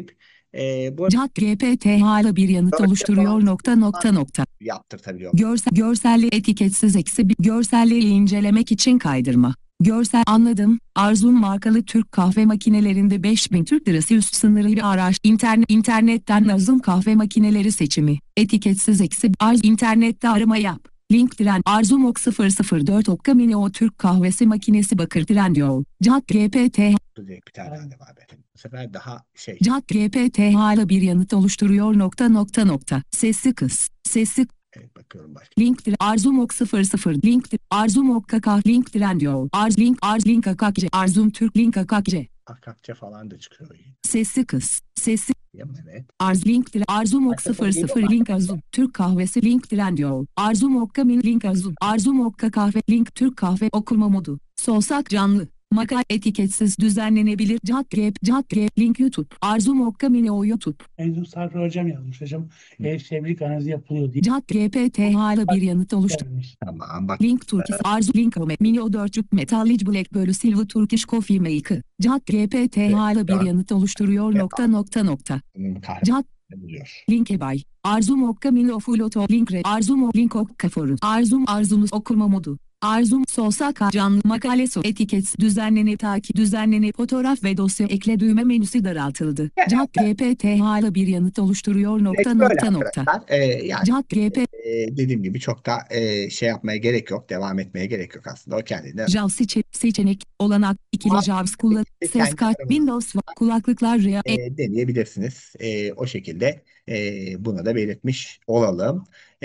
Bu arada ChatGPT hala bir yanıt dörtte oluşturuyor falan nokta nokta nokta. yaptırtabiliyor. Görselli etiketsiz eksi bir görselleri incelemek için kaydırma. Görsel anladım. Arzum markalı Türk kahve makinelerinde 5.000 Türk lirası üst sınırı ile araç. İnternetten Arzum kahve makineleri seçimi. Etiketsiz eksi arz internette arama yap. Link diren Arzum ok 004 okka mini o Türk kahvesi makinesi bakır Trendyol. ChatGPT Direkt bir tane Adem abi. Bu sefer daha şey. ChatGPT hala bir yanıt oluşturuyor nokta nokta nokta. Sesli kız. Sesli Evet, bakıyorum başka. Linktir Arzum ok 00 linktir Arzum ok kakah link Trendyol arz link akakce Arzum Türk link akakce Akakça falan da çıkıyor. sesli kız sesli Evet. arz linktir Arzum ok Başka soru geliyor 00 mu? link Arzum Türk kahvesi link Trendyol Arzum okka min link Arzum okka kahve link Türk kahve okuma modu solsak canlı makale etiketsiz düzenlenebilir ChatGPT link YouTube Arzum okka mini o YouTube En son Sarper hocam yazmış hocam. Şevlik analizi yapılıyor diye ChatGPT hala bir yanıt oluştu. gelmiş. Tamam bak. Link Turkish Arzu Link Mini o 4 Metallic Black bölü Silver Turkish Coffee Maker. ChatGPT hala bir yanıt oluşturuyor nokta nokta nokta. Kahve Chat buluyor. Linke bay. Arzum okka mini o full auto link re. Arzum o link okka foru. Arzumuz okuma modu. Arzum Solsaka canlı makale etiket düzenlene fotoğraf ve dosya ekle düğme menüsü daraltıldı. ChatGPT hala bir yanıt oluşturuyor nokta Böyle nokta nokta. arkadaşlar. Yani ChatGPT dediğim gibi çok da şey yapmaya gerek yok. Devam etmeye gerek yok aslında. O kendine. JAWS seçenek olanak ikili Ama JAWS kullan ses kendi kart aramızda Windows kulaklıklar deneyebilirsiniz. O şekilde bunu da belirtmiş olalım.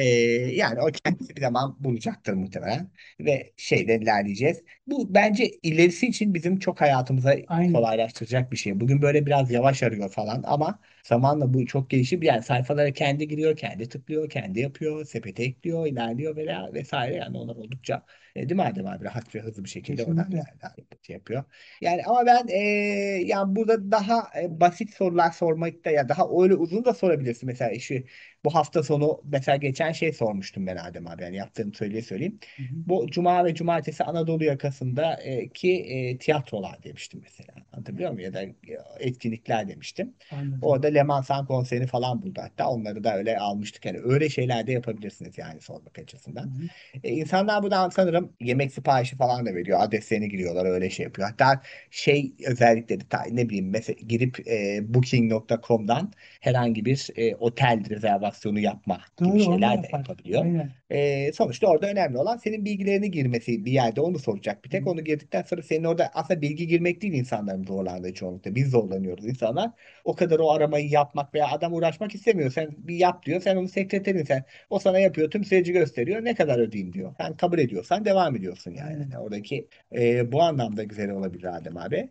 Yani o kendisi bir zaman bulacaktır muhtemelen. Ve şeyden ilerleyeceğiz. Bu bence ilerisi için bizim çok hayatımıza Aynen. kolaylaştıracak bir şey. Bugün böyle biraz yavaş arıyor falan ama zamanla bu çok gelişip yani sayfalara kendi giriyor, kendi tıklıyor, kendi yapıyor, sepete ekliyor, ilerliyor vesaire. Yani onlar oldukça değil mi Adem abi? Rahat ve hızlı bir şekilde oradan Kesinlikle. şey yapıyor. Yani ama ben yani burada daha basit sorular sormakta ya daha öyle uzun da sorabilirsin. Mesela bu hafta sonu mesela geçen şey sormuştum ben Adem abi. Yani yaptığım söyleyeyim. Hı hı. Bu cuma ve cumartesi Anadolu yakasında ki tiyatrolar demiştim mesela. Anlatabiliyor muyum? Ya da etkinlikler demiştim. Anladım. Orada Leman San konserini falan buldu hatta. Onları da öyle almıştık. Yani öyle şeyler de yapabilirsiniz yani sormak Hı açısından. hı. İnsanlar buradan sanırım yemek siparişi falan da veriyor. Adreslerini giriyorlar öyle şey yapıyor. Hatta özellikleri ne bileyim mesela girip booking.com'dan herhangi bir otel rezervasyonu yapma gibi Doğru onu şeyler de yapar. yapabiliyor. Aynen. Sonuçta orada önemli olan senin bilgilerini girmesi bir yerde onu soracak bir tek. Hı. Onu girdikten sonra senin orada aslında bilgi girmek değil insanların zorlandığı çoğunlukla. Biz zorlanıyoruz insanlar. O kadar o aramayı yapmak veya adam uğraşmak istemiyor. Sen bir yap diyor. Sen onun sekreterin sen. O sana yapıyor. Tüm süreci gösteriyor. Ne kadar ödeyeyim diyor. Sen kabul ediyorsan devam ediyorsun yani. Aynen. Yani oradaki bu anlamda güzel olabilir Adem abi.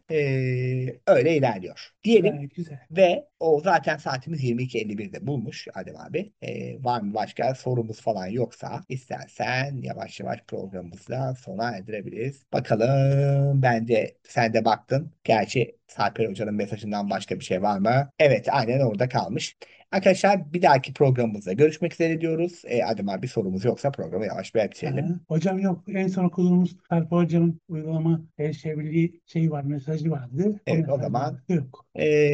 Öyle ilerliyor. Diyelim Gayet güzel. ve o zaten saatimiz 22.51'de bulmuş Adem abi. Var mı başka sorumuz falan yoksa istersen yavaş yavaş programımızla sona erdirebiliriz. Bakalım bence sen de baktın. Gerçi Sarper Hoca'nın mesajından başka bir şey var mı? Evet aynen orada kalmış. Arkadaşlar bir dahaki programımızda görüşmek üzere diyoruz. Adem abi sorumuz yoksa programı yavaş bir bitirelim. Aha. Hocam yok. En son okuduğumuz Sarper hocamın uygulama çevrili şey var. Mesajı vardı. O Evet o mesaj zaman yok.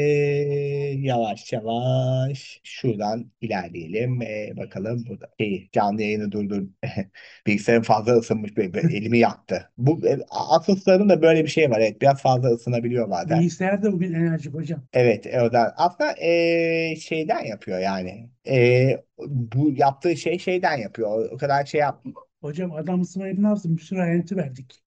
yavaş yavaş şuradan ilerleyelim. Bakalım burada canlı yayını durdur. Bilgisayarım fazla ısınmış. Elimi yaktı. Bu Asus'ların da böyle bir şey var. Evet biraz fazla ısınabiliyor bazen. Bilgisayar da bugün enerjik hocam. Evet, oradan. Aslında şeyden yapıyor yani. Bu yaptığı şeyden yapıyor. O kadar şey yap. Hocam adam ısınmayı ne yapsın? Bir sürü ayrıntı verdik.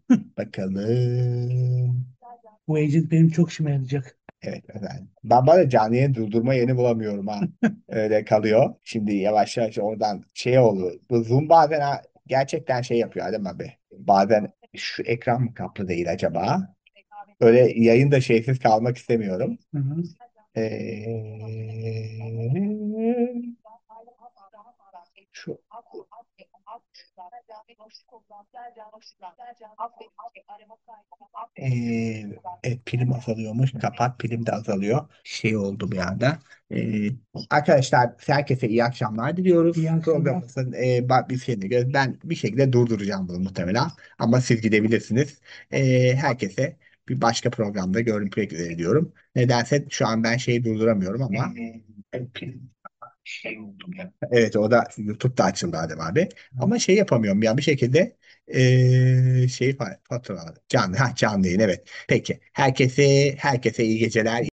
Bakalım. Bu agent benim çok işime yarayacak. Evet efendim. Ben bana canlı yayın durdurma yeni bulamıyorum ha. Öyle kalıyor. Şimdi yavaş yavaş oradan şey oluyor. Bu Zoom bazen gerçekten şey yapıyor değil mi abi? Bazen şu ekran mı kaplı değil acaba? Öyle yayında şeysiz kalmak istemiyorum. Hı hı. Şu pilim azalıyormuş. Kapat pilim de azalıyor. Şey oldu bir anda. Arkadaşlar herkese iyi akşamlar diliyoruz. İyi akşamlar. Programımızın bir şeyini ben bir şekilde durduracağım bunu muhtemelen. Ama siz gidebilirsiniz. Herkese bir başka programda görmek üzere diyorum. Nedense şu an ben şeyi durduramıyorum ama evet, o da YouTube'da açıldı Adem abi. Ama şey yapamıyorum ya bir şekilde fatura canlı yayın, evet. Peki herkese iyi geceler.